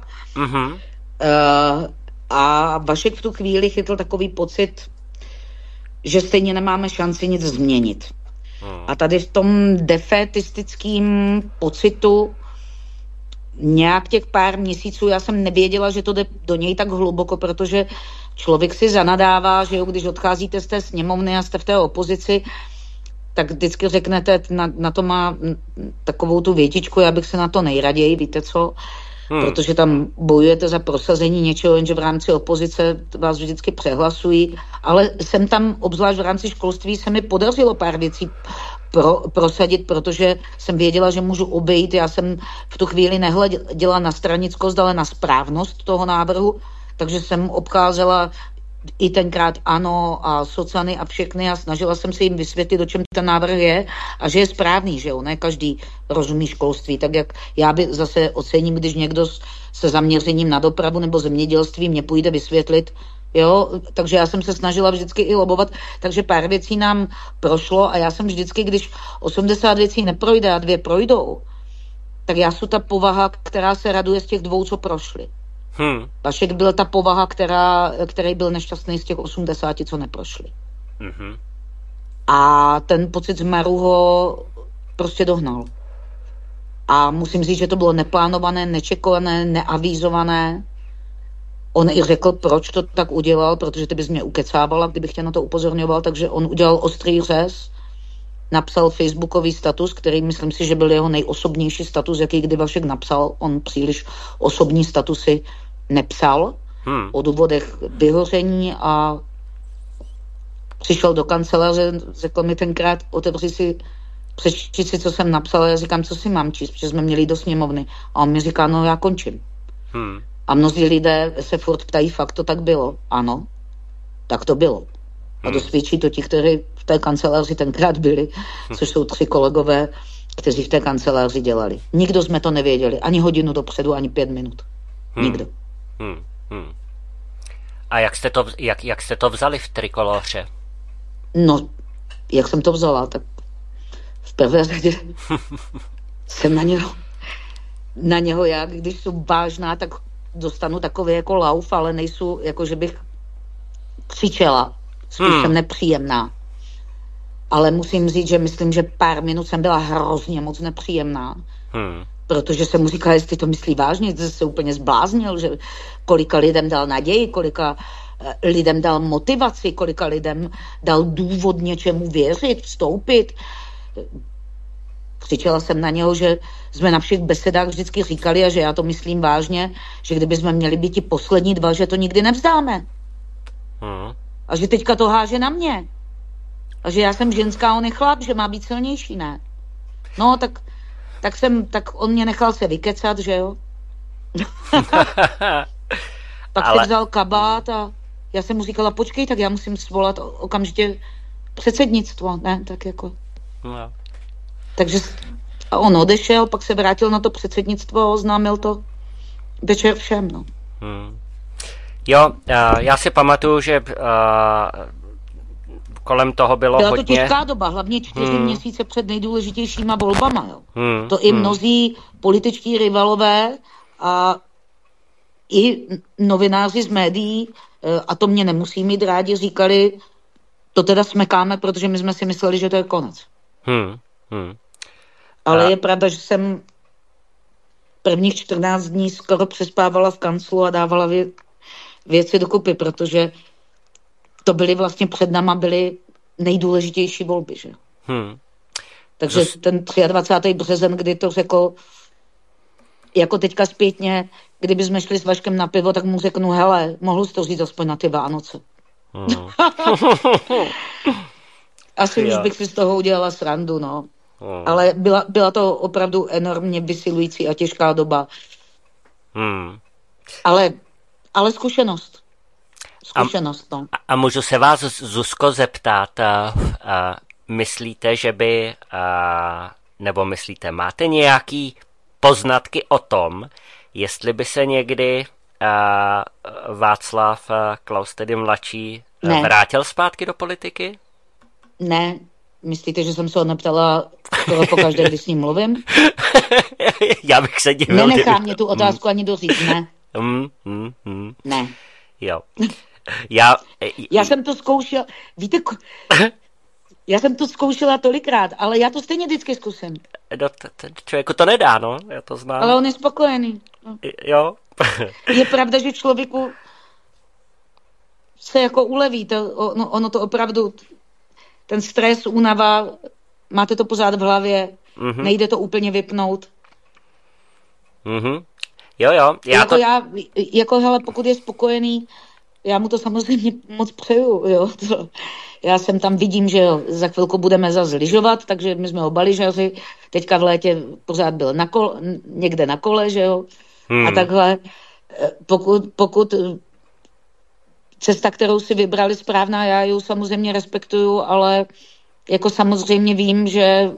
A Vašek v tu chvíli chytl takový pocit, že stejně nemáme šanci nic změnit. A tady v tom defetistickém pocitu nějak těch pár měsíců já jsem nevěděla, že to jde do něj tak hluboko, protože člověk si zanadává, že jo, když odcházíte z té sněmovny a jste v té opozici, tak vždycky řeknete, na to má takovou tu větičku, já bych se na to nejraději, víte co, protože tam bojujete za prosazení něčeho, jenže v rámci opozice vás vždycky přehlasují, ale jsem tam, obzvlášť v rámci školství, se mi podařilo pár věcí prosadit, protože jsem věděla, že můžu obejít, já jsem v tu chvíli nehleděla na stranickost, ale na správnost toho návrhu, takže jsem obcházela i tenkrát ANO a socany a všechny a snažila jsem se jim vysvětlit, o čem ten návrh je a že je správný, že jo, ne každý rozumí školství, tak jak já by zase ocením, když někdo se zaměřením na dopravu nebo zemědělství mě půjde vysvětlit, jo, takže já jsem se snažila vždycky i lobovat, takže pár věcí nám prošlo a já jsem vždycky, když 80 věcí neprojde a 2 projdou, tak já jsem ta povaha, která se raduje z těch 2, co prošly. Vašek byl ta povaha, který byl nešťastný z těch 80, co neprošli. A ten pocit zmaru ho prostě dohnal. A musím říct, že to bylo neplánované, nečekované, neavízované. On i řekl, proč to tak udělal, protože ty bys mě ukecávala, kdybych tě na to upozorňoval, takže on udělal ostrý řez, napsal facebookový status, který myslím si, že byl jeho nejosobnější status, jaký kdy Vašek napsal. On příliš osobní statusy nepsal o důvodech vyhoření a přišel do kanceláře, řekl mi tenkrát, otevři si, přečti si, co jsem napsal, já říkám, co si mám číst, protože jsme měli do sněmovny. A on mi říká, no já končím. A mnozí lidé se furt ptají, fakt to tak bylo. Ano, tak to bylo. A dosvědčí to ti, kteří v té kanceláři tenkrát byli, což jsou 3 kolegové, kteří v té kanceláři dělali. Nikdo jsme to nevěděli, ani hodinu dopředu, ani 5 minut. Nikdo. A jak jste to vzali v Trikoloře? No, jak jsem to vzala, tak v prvé řadě jsem na něho já, když jsem vážná, tak dostanu takový jako lauf, ale nejsou, jako že bych křičela. Spíš jsem nepříjemná. Ale musím říct, že myslím, že pár minut jsem byla hrozně moc nepříjemná. Protože jsem mu říkala, jestli to myslí vážně, že se úplně zbláznil, že kolika lidem dal naději, kolika lidem dal motivaci, kolika lidem dal důvod něčemu věřit, vstoupit. Křičela jsem na něho, že jsme na všech besedách vždycky říkali a že já to myslím vážně, že kdyby jsme měli být ti poslední dva, že to nikdy nevzdáme. A že teďka to háže na mě. A že já jsem ženská, on je chlap, že má být silnější, ne? No, tak on mě nechal se vykecat, že jo? Pak se vzal kabát a já jsem mu říkala, počkej, tak já musím svolat okamžitě předsednictvo, ne? Tak jako. No. Takže a on odešel, pak se vrátil na to předsednictvo a oznámil to večer všem, no. Jo, já si pamatuju, že kolem toho bylo Byla hodně... to těžká doba, hlavně 4 měsíce před nejdůležitějšíma volbama, jo. To i mnozí političtí rivalové a i novináři z médií, a to mě nemusí mít rádi, říkali, to teda smekáme, protože my jsme si mysleli, že to je konec. Ale je pravda, že jsem prvních 14 dní skoro přespávala v kanclu a dávala věci dokupy, protože to byly vlastně před náma byly nejdůležitější volby, že? Takže ten 23. březen, kdy to řekl, jako teďka zpětně, kdyby jsme šli s Vaškem na pivo, tak mu řeknu, hele, mohl jsi to říct aspoň na ty Vánoce. Asi už bych si z toho udělala srandu, no. Ale byla to opravdu enormně vysilující a těžká doba. Ale zkušenost. No. A můžu se vás, Zuzko, zeptat, myslíte, že by, nebo myslíte, máte nějaký poznatky o tom, jestli by se někdy Václav Klaus, tedy mladší, vrátil zpátky do politiky? Ne. Myslíte, že jsem se ho neptala skoro pokaždé, když s ním mluvím? Já bych se divil. Nenechám mě tu otázku ani doříct, ne? Ne. Jo. Já jsem to zkoušela, víte, já jsem to zkoušela tolikrát, ale já to stejně vždycky zkusím. Člověku to nedá, no, já to znám. Ale on je spokojený. No. Jo. Je pravda, že člověku se jako uleví, ono to opravdu, ten stres, únava, máte to pořád v hlavě, nejde to úplně vypnout. Jo. Hele, pokud je spokojený, já mu to samozřejmě moc přeju, jo. Já jsem tam, vidím, že jo, za chvilku budeme zase lyžovat, takže my jsme oba lyžaři, teďka v létě pořád byl někde na kole, že jo. A takhle, pokud cesta, kterou si vybrali správná, já ji samozřejmě respektuju, ale jako samozřejmě vím, že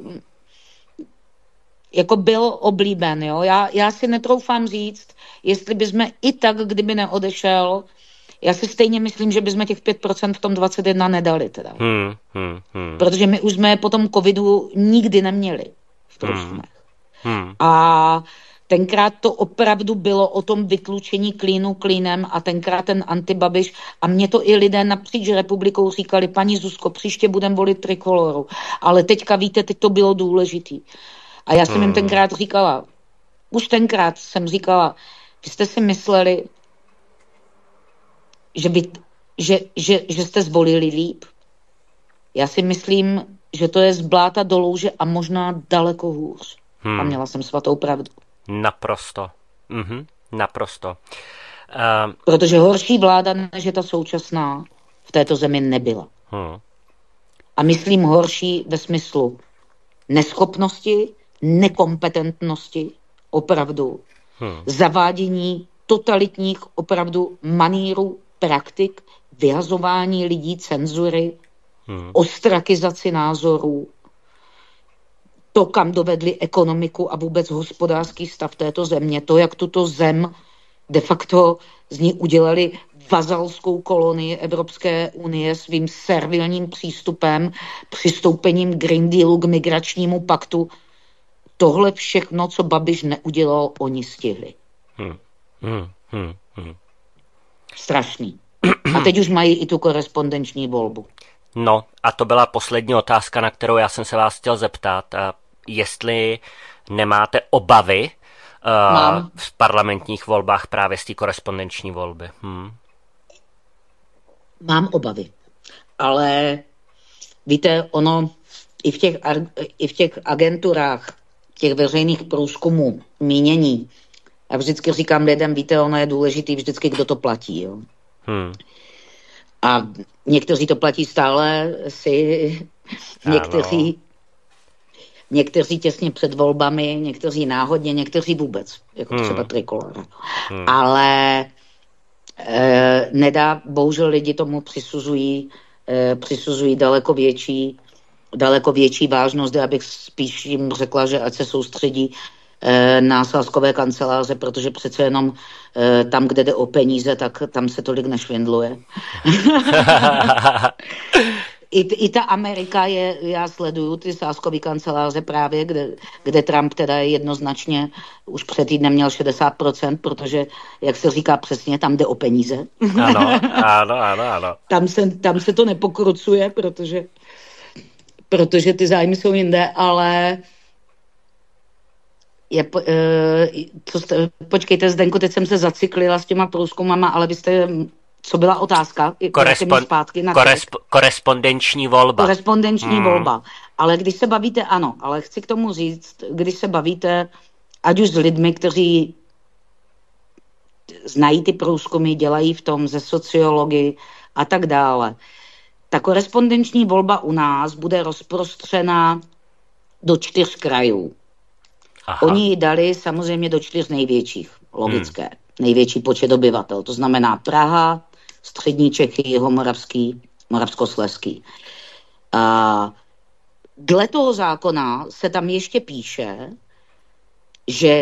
jako byl oblíben, jo. Já si netroufám říct, jestli bychom i tak, kdyby neodešel, já si stejně myslím, že bychom těch 5% v tom 21 nedali teda. Protože my už jsme po tom covidu nikdy neměli v průzkumech. A tenkrát to opravdu bylo o tom vytlučení klínu klínem a tenkrát ten antibabiš a mě to i lidé napříč republikou říkali, paní Zuzko, příště budeme volit Trikoloru. Ale teďka víte, teď to bylo důležitý. A já jsem jim tenkrát říkala, vy jste si mysleli, že jste zvolili líp. Já si myslím, že to je z bláta do louže a možná daleko hůř. A měla jsem svatou pravdu. Naprosto. Naprosto. Protože horší vláda, než je ta současná, v této zemi nebyla. A myslím horší ve smyslu neschopnosti, nekompetentnosti, opravdu, zavádění totalitních opravdu manírů, praktik, vyhazování lidí, cenzury, ostrakizaci názorů, to, kam dovedli ekonomiku a vůbec hospodářský stav této země, to, jak tuto zem de facto z ní udělali vazalskou kolonii Evropské unie svým servilním přístupem, přistoupením Green Dealu k migračnímu paktu. Tohle všechno, co Babiš neudělal, oni stihli. Strašný. A teď už mají i tu korespondenční volbu. No a to byla poslední otázka, na kterou já jsem se vás chtěl zeptat. Jestli nemáte obavy v parlamentních volbách právě z té korespondenční volby? Mám obavy. Ale víte, ono i v těch agenturách, těch veřejných průzkumů, mínění, a vždycky říkám lidem, víte, ono je důležitý vždycky, kdo to platí. Jo? A někteří to platí stále, někteří těsně před volbami, někteří náhodně, někteří vůbec, jako třeba Trikolora. Ale bohužel lidi tomu přisuzují daleko větší vážnost, abych spíš jim řekla, že ať se soustředí na sázkové kanceláře, protože přece jenom tam, kde jde o peníze, tak tam se tolik nešvindluje. I ta Amerika já sleduju ty sázkové kanceláře právě, kde Trump teda jednoznačně už před týdnem měl 60%, protože, jak se říká přesně, tam jde o peníze. Ano. Tam se to nepokrucuje, protože ty zájmy jsou jinde, ale počkejte, Zdenko, teď jsem se zacyklila s těma průzkumama, ale vy jste, co byla otázka? Korespondenční volba. Korespondenční volba. Ale když se bavíte, ano, ale chci k tomu říct, když se bavíte, ať už s lidmi, kteří znají ty průzkumy, dělají v tom ze sociologii a tak dále, ta korespondenční volba u nás bude rozprostřena do 4 krajů. Aha. Oni ji dali samozřejmě do 4 největších, logické. Největší počet obyvatel, to znamená Praha, střední Čechy, Jihomoravský, Moravskoslezský. A dle toho zákona se tam ještě píše, že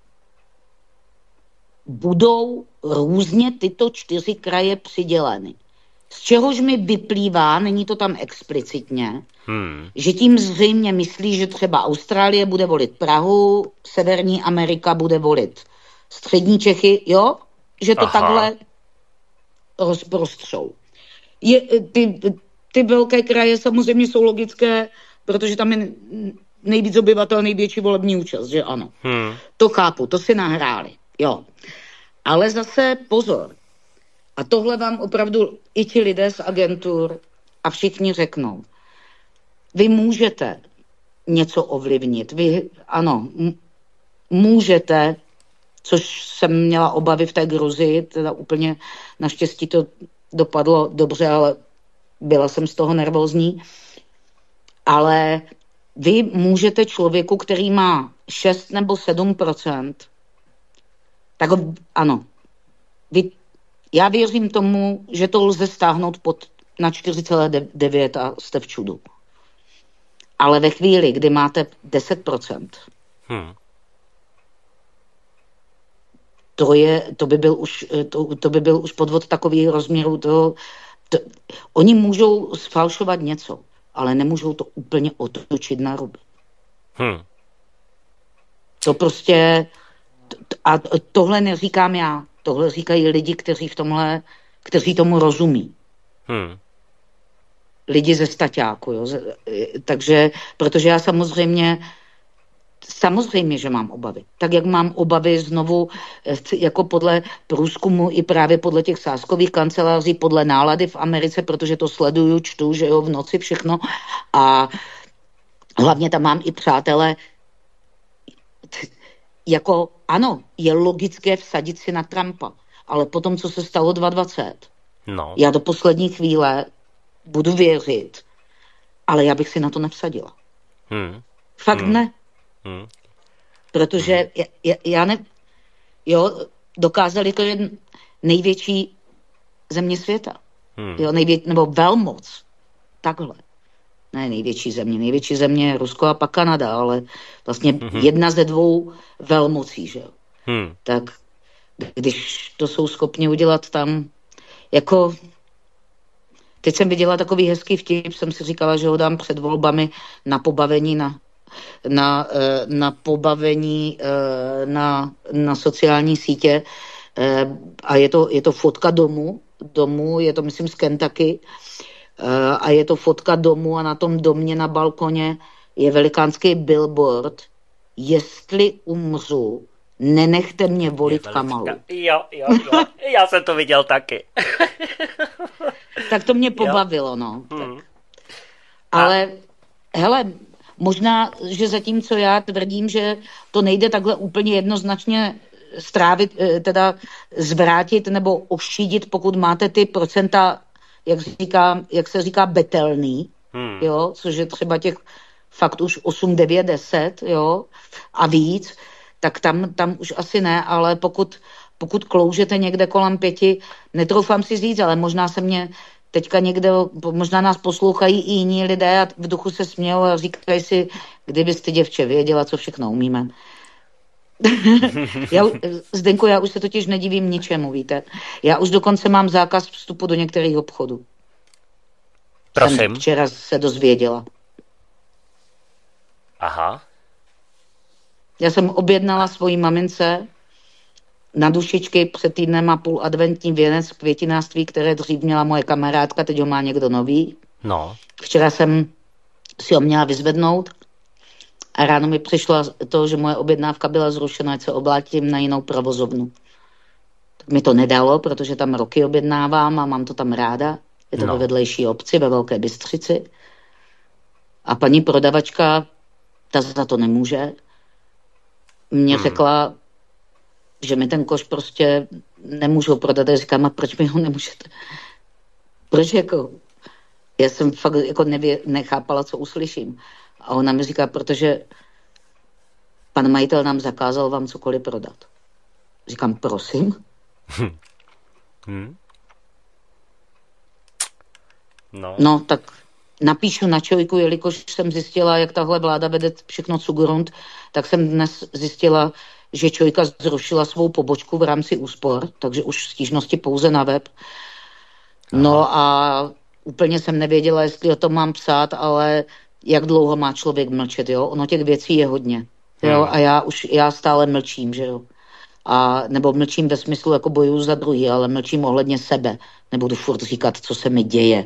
budou různě tyto 4 kraje přiděleny. Z čehož mi vyplývá, není to tam explicitně, že tím zřejmě myslí, že třeba Austrálie bude volit Prahu, Severní Amerika bude volit střední Čechy, jo? Že to takhle rozprostřou. Ty velké kraje samozřejmě jsou logické, protože tam je nejvíc obyvatel, největší volební účast, že ano. To chápu, to si nahráli, jo. Ale zase pozor. A tohle vám opravdu i ti lidé z agentur a všichni řeknou. Vy můžete něco ovlivnit. Vy, ano, můžete, což jsem měla obavy v té Gruzii, teda úplně naštěstí to dopadlo dobře, ale byla jsem z toho nervózní. Ale vy můžete člověku, který má 6 nebo 7%, tak ano, já věřím tomu, že to lze stáhnout na 4,9 a jste v čudu. Ale ve chvíli, kdy máte 10%, to by byl už podvod takových rozměrů. Oni můžou sfalšovat něco, ale nemůžou to úplně otočit na ruby. To prostě... A tohle neříkám já. Tohle říkají lidi, kteří tomu rozumí. Lidi ze staťáku, jo. Takže, protože já samozřejmě, že mám obavy. Tak, jak mám obavy znovu, jako podle průzkumu i právě podle těch sázkových kanceláří, podle nálady v Americe, protože to sleduju, čtu, že jo, v noci všechno. A hlavně tam mám i přátelé, jako ano, je logické vsadit si na Trumpa, ale potom, co se stalo 2020, já do poslední chvíle budu věřit, ale já bych si na to nevsadila. Fakt ne. Protože já ne... Jo, dokázali to je největší země světa. Jo, nebo velmoc. Takhle. Ne největší země je Rusko a pak Kanada, ale vlastně jedna ze 2 velmocí, že jo. Tak když to jsou schopni udělat tam, jako... Teď jsem viděla takový hezký vtip, jsem si říkala, že ho dám před volbami na pobavení na pobavení na sociální sítě, a je to fotka domu, je to myslím z Kentucky, a je to fotka domu a na tom domě na balkoně je velikánský billboard: jestli umřu, nenechte mě volit Kamalu. Jo, já jsem to viděl taky. Tak to mě pobavilo, no. Tak. Ale, hele, možná, že zatímco já tvrdím, že to nejde takhle úplně jednoznačně strávit, teda zvrátit nebo ošidit, pokud máte ty procenta, jak se říká, betelný, jo, což je třeba těch fakt už 8, 9, 10, jo, a víc, tak tam už asi ne, ale pokud kloužete někde kolem 5, netroufám si říct, ale možná se mě teďka někde, možná nás poslouchají i jiní lidé a v duchu se smějou a říkají si, kdybyste, děvče, věděla, co všechno umíme. Zdenko, já už se totiž nedivím ničemu, víte. Já už dokonce mám zákaz vstupu do některých obchodů. Prosím. Jsem včera se dozvěděla. Aha. Já jsem objednala svojí mamince na dušičky před týdnem a půl adventní věnec v květinářství, které dřív měla moje kamarádka, teď ho má někdo nový. No. Včera jsem si ho měla vyzvednout a ráno mi přišlo to, že moje objednávka byla zrušena, ať se oblátím na jinou provozovnu. Tak mi to nedalo, protože tam roky objednávám a mám to tam ráda. Je to ve vedlejší obci, ve Velké Bystřici. A paní prodavačka, ta za to nemůže, mě řekla, že mi ten koš prostě nemůžu prodat. Já říkám, a proč mi ho nemůžete? Proč jako? Já jsem fakt jako nechápala, co uslyším. A ona mi říká, protože pan majitel nám zakázal vám cokoliv prodat. Říkám, prosím? No, tak napíšu na Čojku, jelikož jsem zjistila, jak tahle vláda vede všechno cugrund, tak jsem dnes zjistila, že Čojka zrušila svou pobočku v rámci úspor, takže už stížnosti pouze na web. No a úplně jsem nevěděla, jestli o tom mám psát, ale jak dlouho má člověk mlčet, jo? Ono těch věcí je hodně, jo? A já stále mlčím, že jo? A nebo mlčím ve smyslu, jako bojuju za druhý, ale mlčím ohledně sebe. Nebudu furt říkat, co se mi děje.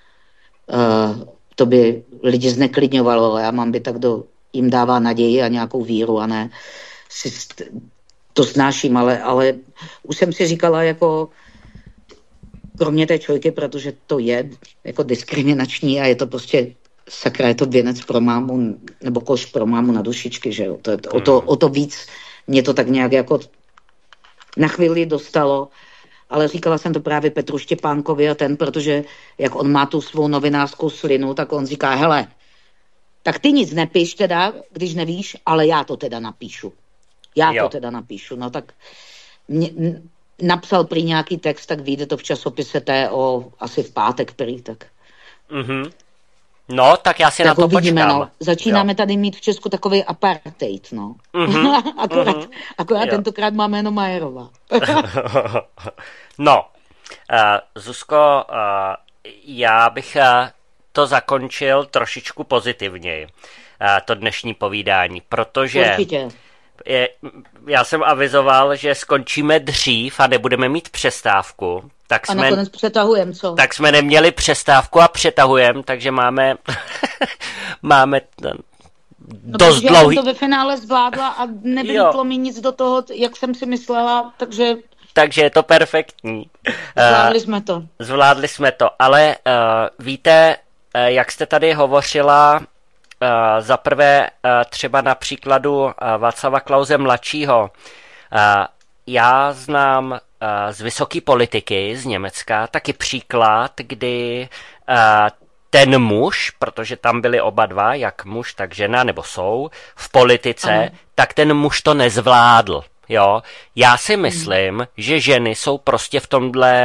To by lidi zneklidňovalo, ale já mám být tak, kdo jim dává naději a nějakou víru, a ne si to snáším, ale už jsem si říkala, jako kromě té Čojky, protože to je jako diskriminační a je to prostě sakra, je to věnec pro mámu, nebo koš pro mámu na dušičky, že jo. O to víc mě to tak nějak jako na chvíli dostalo, ale říkala jsem to právě Petru Štěpánkovi a protože jak on má tu svou novinářskou slinu, tak on říká, hele, tak ty nic nepiš teda, když nevíš, ale já to teda napíšu. No tak napsal prý nějaký text, tak vyjde to v časopise TO asi v pátek prý, tak. No, tak já si tak na to počkám. No. Začínáme tady mít v Česku takový apartheid, no. Akorát tentokrát máme jenom Majerová. No, Zuzko, já bych to zakončil trošičku pozitivněji, to dnešní povídání, protože určitě. Já jsem avizoval, že skončíme dřív a nebudeme mít přestávku. A nakonec přetahujeme, co? Tak jsme neměli přestávku a přetahujeme, takže máme dost dlouhý. Já jsem to ve finále zvládla a nevylítlo mi nic do toho, jak jsem si myslela, takže je to perfektní. Zvládli jsme to, ale víte, jak jste tady hovořila, za prvé třeba na příkladu Václava Klause mladšího. Já znám z vysoké politiky z Německa taky příklad, kdy ten muž, protože tam byli oba dva, jak muž, tak žena, nebo jsou v politice, tak ten muž to nezvládl. Jo? Já si myslím, že ženy jsou prostě v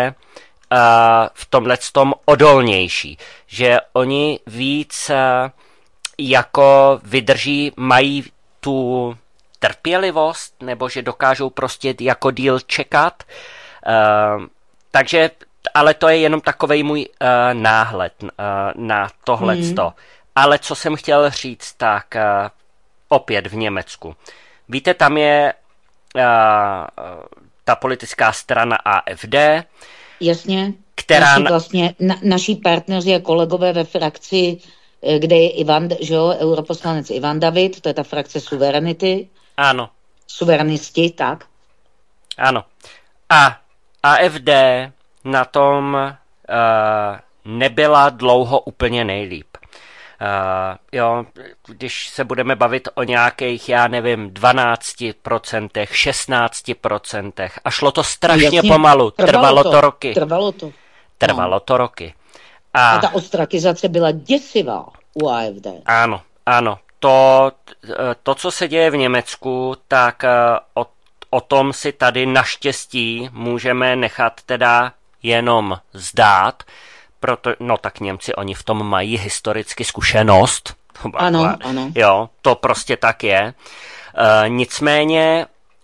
tomhletom odolnější, že oni víc jako vydrží, mají tu trpělivost, nebo že dokážou prostě jako díl čekat. Takže, ale to je jenom takovej můj náhled na tohleto. Ale co jsem chtěl říct, tak opět v Německu. Víte, tam je ta politická strana AfD. Jasně, která... naši partneři a kolegové ve frakci, kde je Ivan, že jo, europoslanec Ivan David, to je ta frakce Suverenity. Ano. Suverenisti, tak. Ano. A AfD na tom nebyla dlouho úplně nejlíp. Jo, když se budeme bavit o nějakých, já nevím, 12%, 16%, a šlo to strašně pomalu, trvalo to roky. Trvalo to roky. A ta ostrakizace byla děsivá u AfD. Ano. To, co se děje v Německu, tak o tom si tady naštěstí můžeme nechat teda jenom zdát, tak Němci, oni v tom mají historicky zkušenost. Ano. Jo, to prostě tak je. Nicméně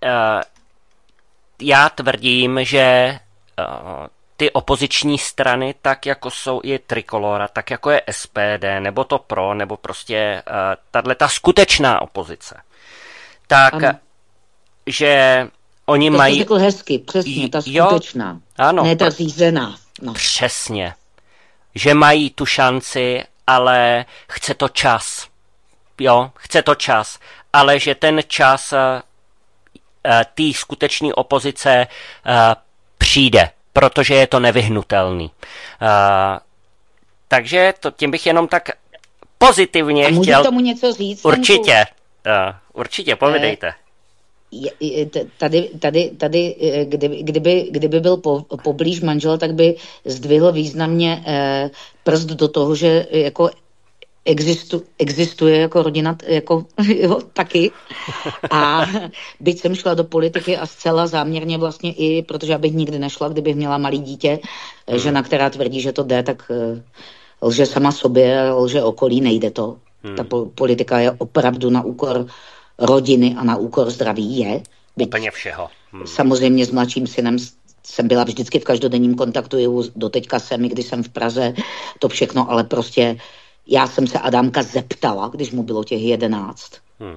já tvrdím, že ty opoziční strany, tak jako jsou i Trikolora, tak jako je SPD, nebo to PRO, nebo prostě ta skutečná opozice, tak, že oni mají... To řekl hezky, přesně, ta skutečná, ano, ne ta řízená. No. Přesně. Že mají tu šanci, ale chce to čas. Jo, chce to čas. Ale že ten čas té skutečné opozice přijde, protože je to nevyhnutelný. Takže tím bych jenom tak pozitivně chtěl... Můžu tomu něco říct? Určitě, povídejte. Tady, kdyby byl poblíž manžel, tak by zdvihl významně prst do toho, že jako existuje jako rodina, jako jo, taky. A byť jsem šla do politiky a zcela záměrně vlastně i, protože abych nikdy nešla, kdybych měla malý dítě, žena, která tvrdí, že to jde, tak lže sama sobě, lže okolí, nejde to. Ta politika je opravdu na úkor rodiny a na úkor zdraví je. Úplně všeho. Samozřejmě s mladším synem jsem byla vždycky v každodenním kontaktu, doteďka jsem, i když jsem v Praze, to všechno, ale prostě já jsem se Adámka zeptala, když mu bylo těch 11,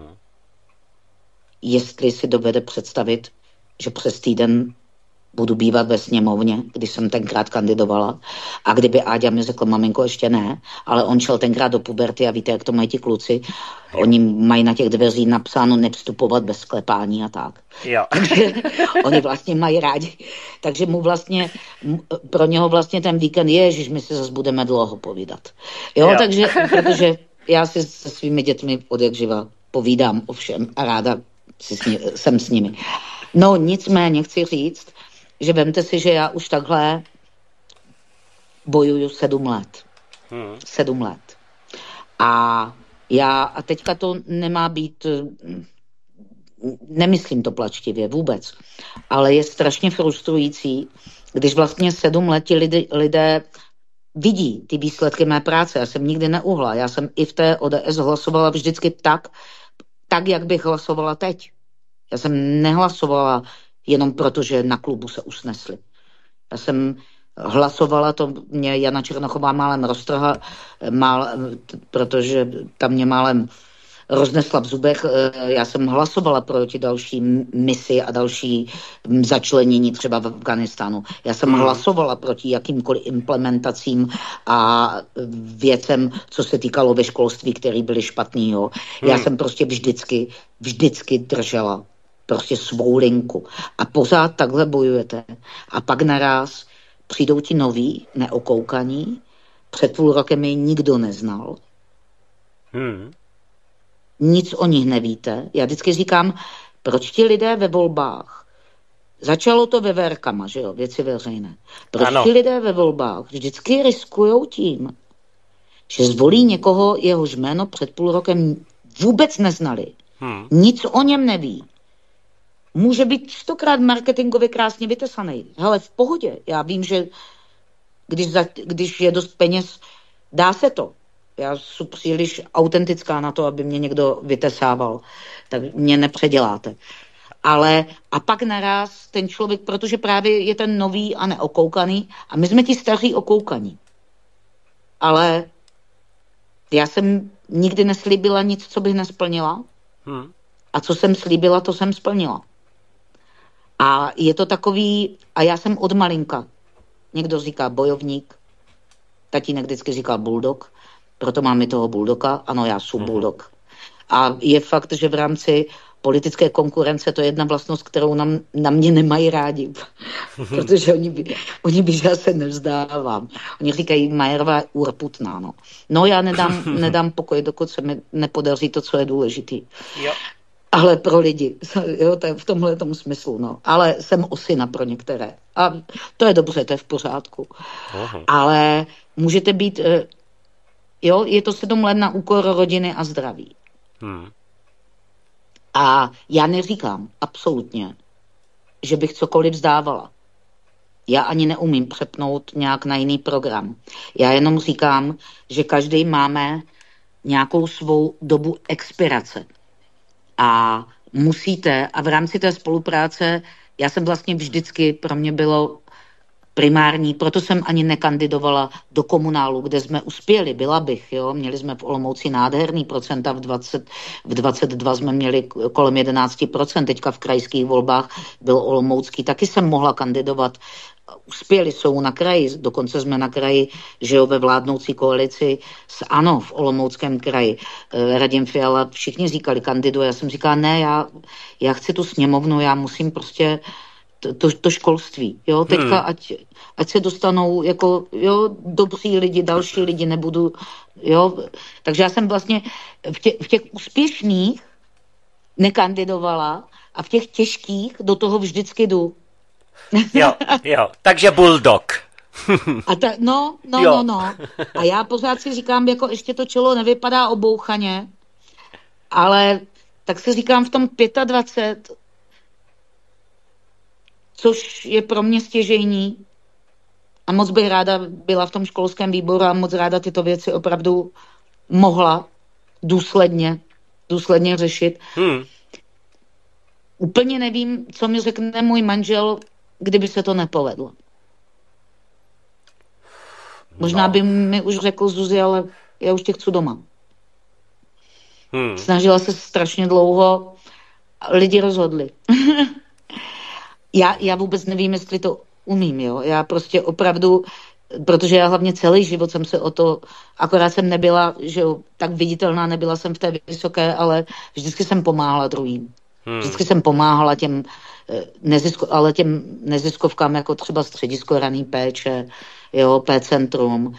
jestli si dovede představit, že přes týden budu bývat ve sněmovně, když jsem tenkrát kandidovala. A kdyby Áďa mi řekl, maminko, ještě ne, ale on šel tenkrát do puberty a víte, jak to mají ti kluci. Oni mají na těch dveří napsáno nevstupovat bez sklepání a tak. Jo. Takže oni vlastně mají rádi. Takže pro něho vlastně ten víkend ježiš, my se zase budeme dlouho povídat. Jo, takže, protože já si se svými dětmi odjakživa povídám o všem a ráda jsem s nimi. No nicméně chci říct, že vemte si, že já už takhle bojuju 7 let. 7 let. A teďka to nemá být, nemyslím to plačtivě vůbec, ale je strašně frustrující, když vlastně 7 let ti lidé vidí ty výsledky mé práce. Já jsem nikdy neuhla. Já jsem i v té ODS hlasovala vždycky tak, jak bych hlasovala teď. Já jsem nehlasovala jenom proto, že na klubu se usnesli. Já jsem hlasovala, to mě Jana Černochová málem roztrhla, protože tam mě málem roznesla v zubech. Já jsem hlasovala proti další misi a další začlenění třeba v Afghánistánu. Já jsem hlasovala proti jakýmkoliv implementacím a věcem, co se týkalo ve školství, které byly špatný. Jo. Já jsem prostě vždycky držela prostě svou linku. A pořád takhle bojujete. A pak naraz přijdou ti noví, neokoukaní. Před půl rokem je nikdo neznal. Nic o nich nevíte. Já vždycky říkám, proč ti lidé ve volbách, začalo to ve Verkama, že jo, věci veřejné. Proč ti lidé ve volbách vždycky riskujou tím, že zvolí někoho, jehož jméno před půl rokem vůbec neznali. Nic o něm neví. Může být 100krát marketingově krásně vytesaný. Hele, v pohodě. Já vím, že když je dost peněz, dá se to. Já jsem příliš autentická na to, aby mě někdo vytesával. Tak mě nepředěláte. Ale a pak naraz ten člověk, protože právě je ten nový a neokoukaný, a my jsme ti staří okoukaní. Ale já jsem nikdy neslíbila nic, co bych nesplnila. A co jsem slíbila, to jsem splnila. A je to takový, a já jsem od malinka, někdo říká bojovník, tatínek vždycky říkal bulldog, proto mám i toho bulldoga, ano, já jsem bulldog. A je fakt, že v rámci politické konkurence to je jedna vlastnost, kterou na mě nemají rádi, protože oni by, že já se nevzdávám. Oni říkají, Majerová je urputná, no. No já nedám pokoj, dokud se mi nepodaří to, co je důležitý. Jo. Ale pro lidi, jo, to je v tomhle tomu smyslu, no. Ale jsem osina pro některé. A to je dobře, to je v pořádku. Ale můžete být, jo, je to 7 let na úkor rodiny a zdraví. A já neříkám absolutně, že bych cokoliv vzdávala. Já ani neumím přepnout nějak na jiný program. Já jenom říkám, že každý máme nějakou svou dobu expirace. A musíte, a v rámci té spolupráce, já jsem vlastně vždycky, pro mě bylo primární, proto jsem ani nekandidovala do komunálu, kde jsme uspěli, byla bych, jo, měli jsme v Olomouci nádherný procenta, v 22 jsme měli kolem 11%, teďka v krajských volbách byl Olomoucký, taky jsem mohla kandidovat, uspěli jsou na kraji, dokonce jsme na kraji, že jo, ve vládnoucí koalici s ANO v Olomouckém kraji. Radim Fiala, všichni říkali kandiduje, já jsem říkala, ne, já chci tu sněmovnu, já musím prostě to školství, jo, teďka ať se dostanou jako, jo, dobří lidi, další lidi, nebudu, jo, takže já jsem vlastně v těch úspěšných nekandidovala a v těch těžkých do toho vždycky jdu. Jo, takže bulldog. A no. A já pořád si říkám, jako ještě to čelo nevypadá obouchaně, ale tak si říkám v tom 25, což je pro mě stěžejní a moc bych ráda byla v tom školském výboru a moc ráda tyto věci opravdu mohla důsledně řešit. Úplně nevím, co mi řekne můj manžel, kdyby se to nepovedlo. Možná by mi už řekl, Zuzi, ale já už tě chci doma. Snažila se strašně dlouho a lidi rozhodli. Já vůbec nevím, jestli to umím, jo. Já prostě opravdu, protože já hlavně celý život jsem se o to, akorát jsem nebyla, že jo, tak viditelná, nebyla jsem v té vysoké, ale vždycky jsem pomáhala druhým. Vždycky jsem pomáhala těm neziskovkám, jako třeba středisko raný péče, jo, P-centrum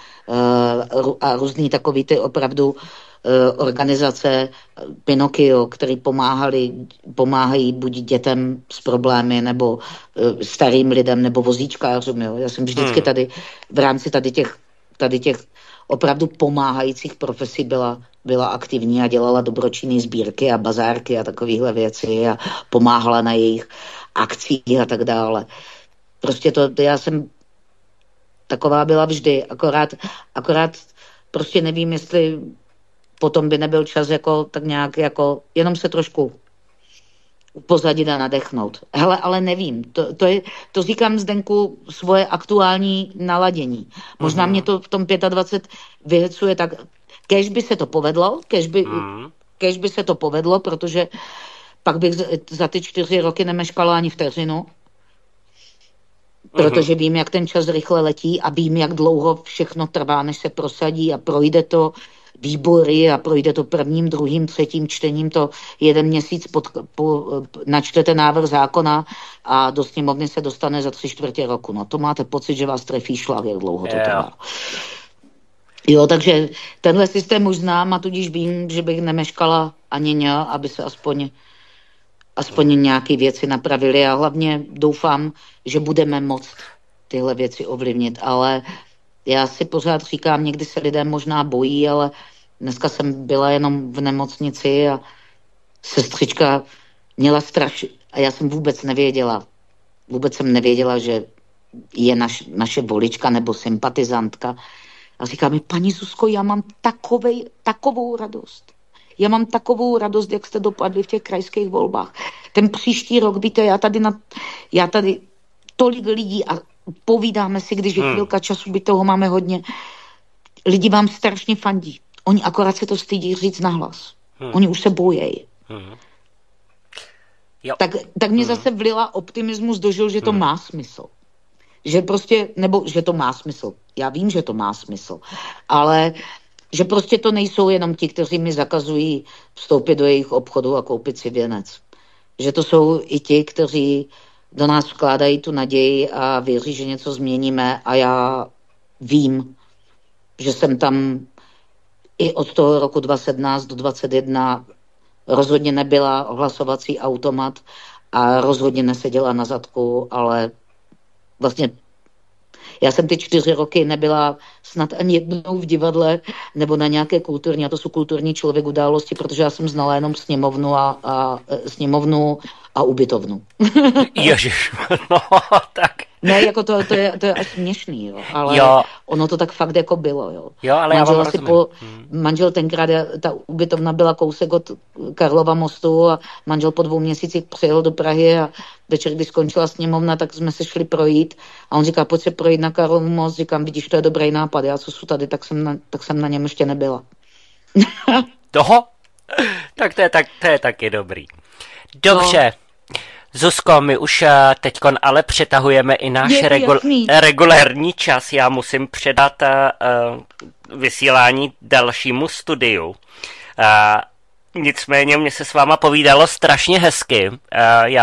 a různý takový ty opravdu organizace Pinokio, který pomáhají buď dětem s problémy, nebo starým lidem, nebo vozíčkářům, jo. Já jsem vždycky tady v rámci tady těch opravdu pomáhajících profesí byla aktivní a dělala dobročinné sbírky a bazárky a takovéhle věci a pomáhala na jejich akcích a tak dále. Prostě já jsem taková byla vždy, akorát prostě nevím, jestli potom by nebyl čas jako tak nějak jako jenom se trošku upozadit a nadechnout. Hele, ale nevím. To říkám Zdenku svoje aktuální naladění. Možná mě to v tom 25 vyhecuje tak, kéž by se to povedlo, kéž by se to povedlo, protože pak bych za ty 4 roky nemeškala ani vteřinu. Protože vím, jak ten čas rychle letí a vím, jak dlouho všechno trvá, než se prosadí a projde to výbory a projde to 1., 2., 3. čtením, to 1 měsíc načtete návrh zákona a do sněmovny se dostane za 3/4 roku. No to máte pocit, že vás trefí šlak, jak dlouho to trvá. Jo, takže tenhle systém už znám a tudíž vím, že bych nemeškala ani aby se aspoň nějaké věci napravily a hlavně doufám, že budeme moct tyhle věci ovlivnit, ale já si pořád říkám, někdy se lidé možná bojí, ale dneska jsem byla jenom v nemocnici a sestřička měla strach a já jsem vůbec nevěděla, že je naše volička nebo sympatizantka. A říká mi, paní Zuzko, já mám takovou radost. Já mám takovou radost, jak jste dopadli v těch krajských volbách. Ten příští rok, víte, já tady tolik lidí a povídáme si, když je chvilka času, by toho máme hodně. Lidi vám strašně fandí. Oni akorát se to stydí říct nahlas. Oni už se bojejí. Jo. Tak mě zase vlila optimismus do žil, že to má smysl. Že prostě, nebo že to má smysl. Já vím, že to má smysl. Ale že prostě to nejsou jenom ti, kteří mi zakazují vstoupit do jejich obchodu a koupit si věnec. Že to jsou i ti, kteří do nás vkládají tu naději a věří, že něco změníme. A já vím, že jsem tam i od toho roku 2017 do 2021 rozhodně nebyla hlasovací automat a rozhodně neseděla na zadku, ale vlastně já jsem ty 4 roky nebyla snad ani jednou v divadle nebo na nějaké kulturní, a to jsou kulturní člověk události, protože já jsem znala jenom sněmovnu a ubytovnu. Ježiš, no tak. Ne, jako to je až směšný, jo. Ale jo. Ono to tak fakt jako bylo, jo. Jo, ale manžel já vám rozumím. Manžel tenkrát, ta ubytovna byla kousek od Karlova mostu a manžel po 2 měsících přijel do Prahy a večer, když skončila sněmovna, tak jsme se šli projít a on říká, pojď se projít na Karlov most, říkám, vidíš, to je dobrý nápad, já co jsou tady, tak jsem na něm ještě nebyla. Toho? Tak to je taky dobrý. Dobře. No. Zuzko, my už teďkon ale přetahujeme i náš regulérní čas. Já musím předat vysílání dalšímu studiu. Nicméně mě se s váma povídalo strašně hezky. Já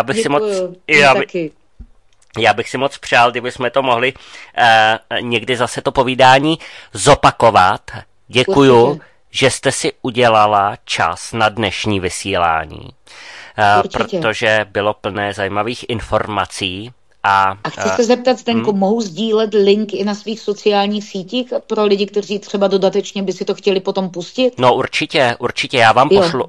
bych si moc přál, kdybychom to mohli někdy zase to povídání zopakovat. Děkuju, že jste si udělala čas na dnešní vysílání. Protože bylo plné zajímavých informací. A chci se zeptat, Zdenku, mohu sdílet link i na svých sociálních sítích pro lidi, kteří třeba dodatečně by si to chtěli potom pustit? No určitě, já vám pošlu.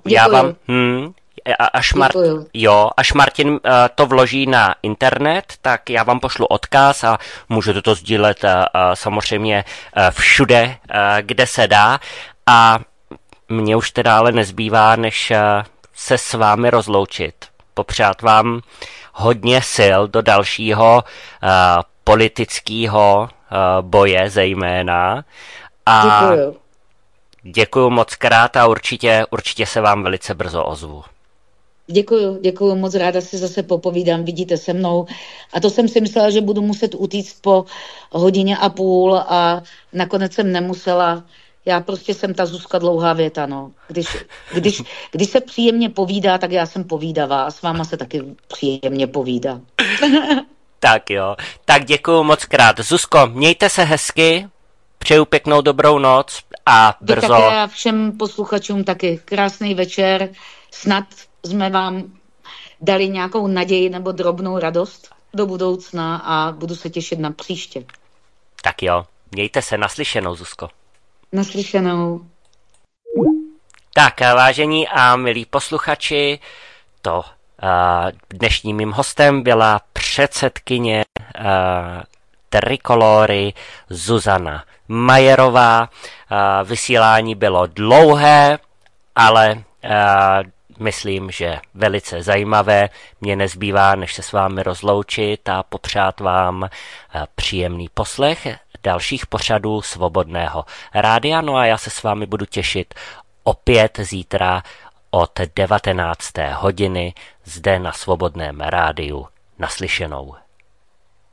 Až Martin to vloží na internet, tak já vám pošlu odkaz a můžete to sdílet samozřejmě všude, kde se dá. A mně už teda ale nezbývá, než se s vámi rozloučit. Popřát vám hodně sil do dalšího politického boje zejména. A děkuju moc krát a určitě se vám velice brzo ozvu. Děkuju, moc ráda si zase popovídám, vidíte se mnou. A to jsem si myslela, že budu muset utíct po 1,5 hodiny a nakonec jsem nemusela. Já prostě jsem ta Zuzka dlouhá věta, no. Když se příjemně povídá, tak já jsem povídavá a s váma se taky příjemně povídá. Tak jo, tak děkuju moc krát. Zuzko, mějte se hezky, přeju pěknou dobrou noc a brzo. Také a všem posluchačům taky krásný večer. Snad jsme vám dali nějakou naději nebo drobnou radost do budoucna a budu se těšit na příště. Tak jo, mějte se, naslyšenou, Zuzko. Naslyšenou. Tak, vážení a milí posluchači, to dnešním mým hostem byla předsedkyně Trikolory Zuzana Majerová. Vysílání bylo dlouhé, ale myslím, že velice zajímavé. Mně nezbývá, než se s vámi rozloučit a popřát vám příjemný poslech dalších pořadů Svobodného rádia. No a já se s vámi budu těšit opět zítra od 19. hodiny zde na Svobodném rádiu. Naslyšenou.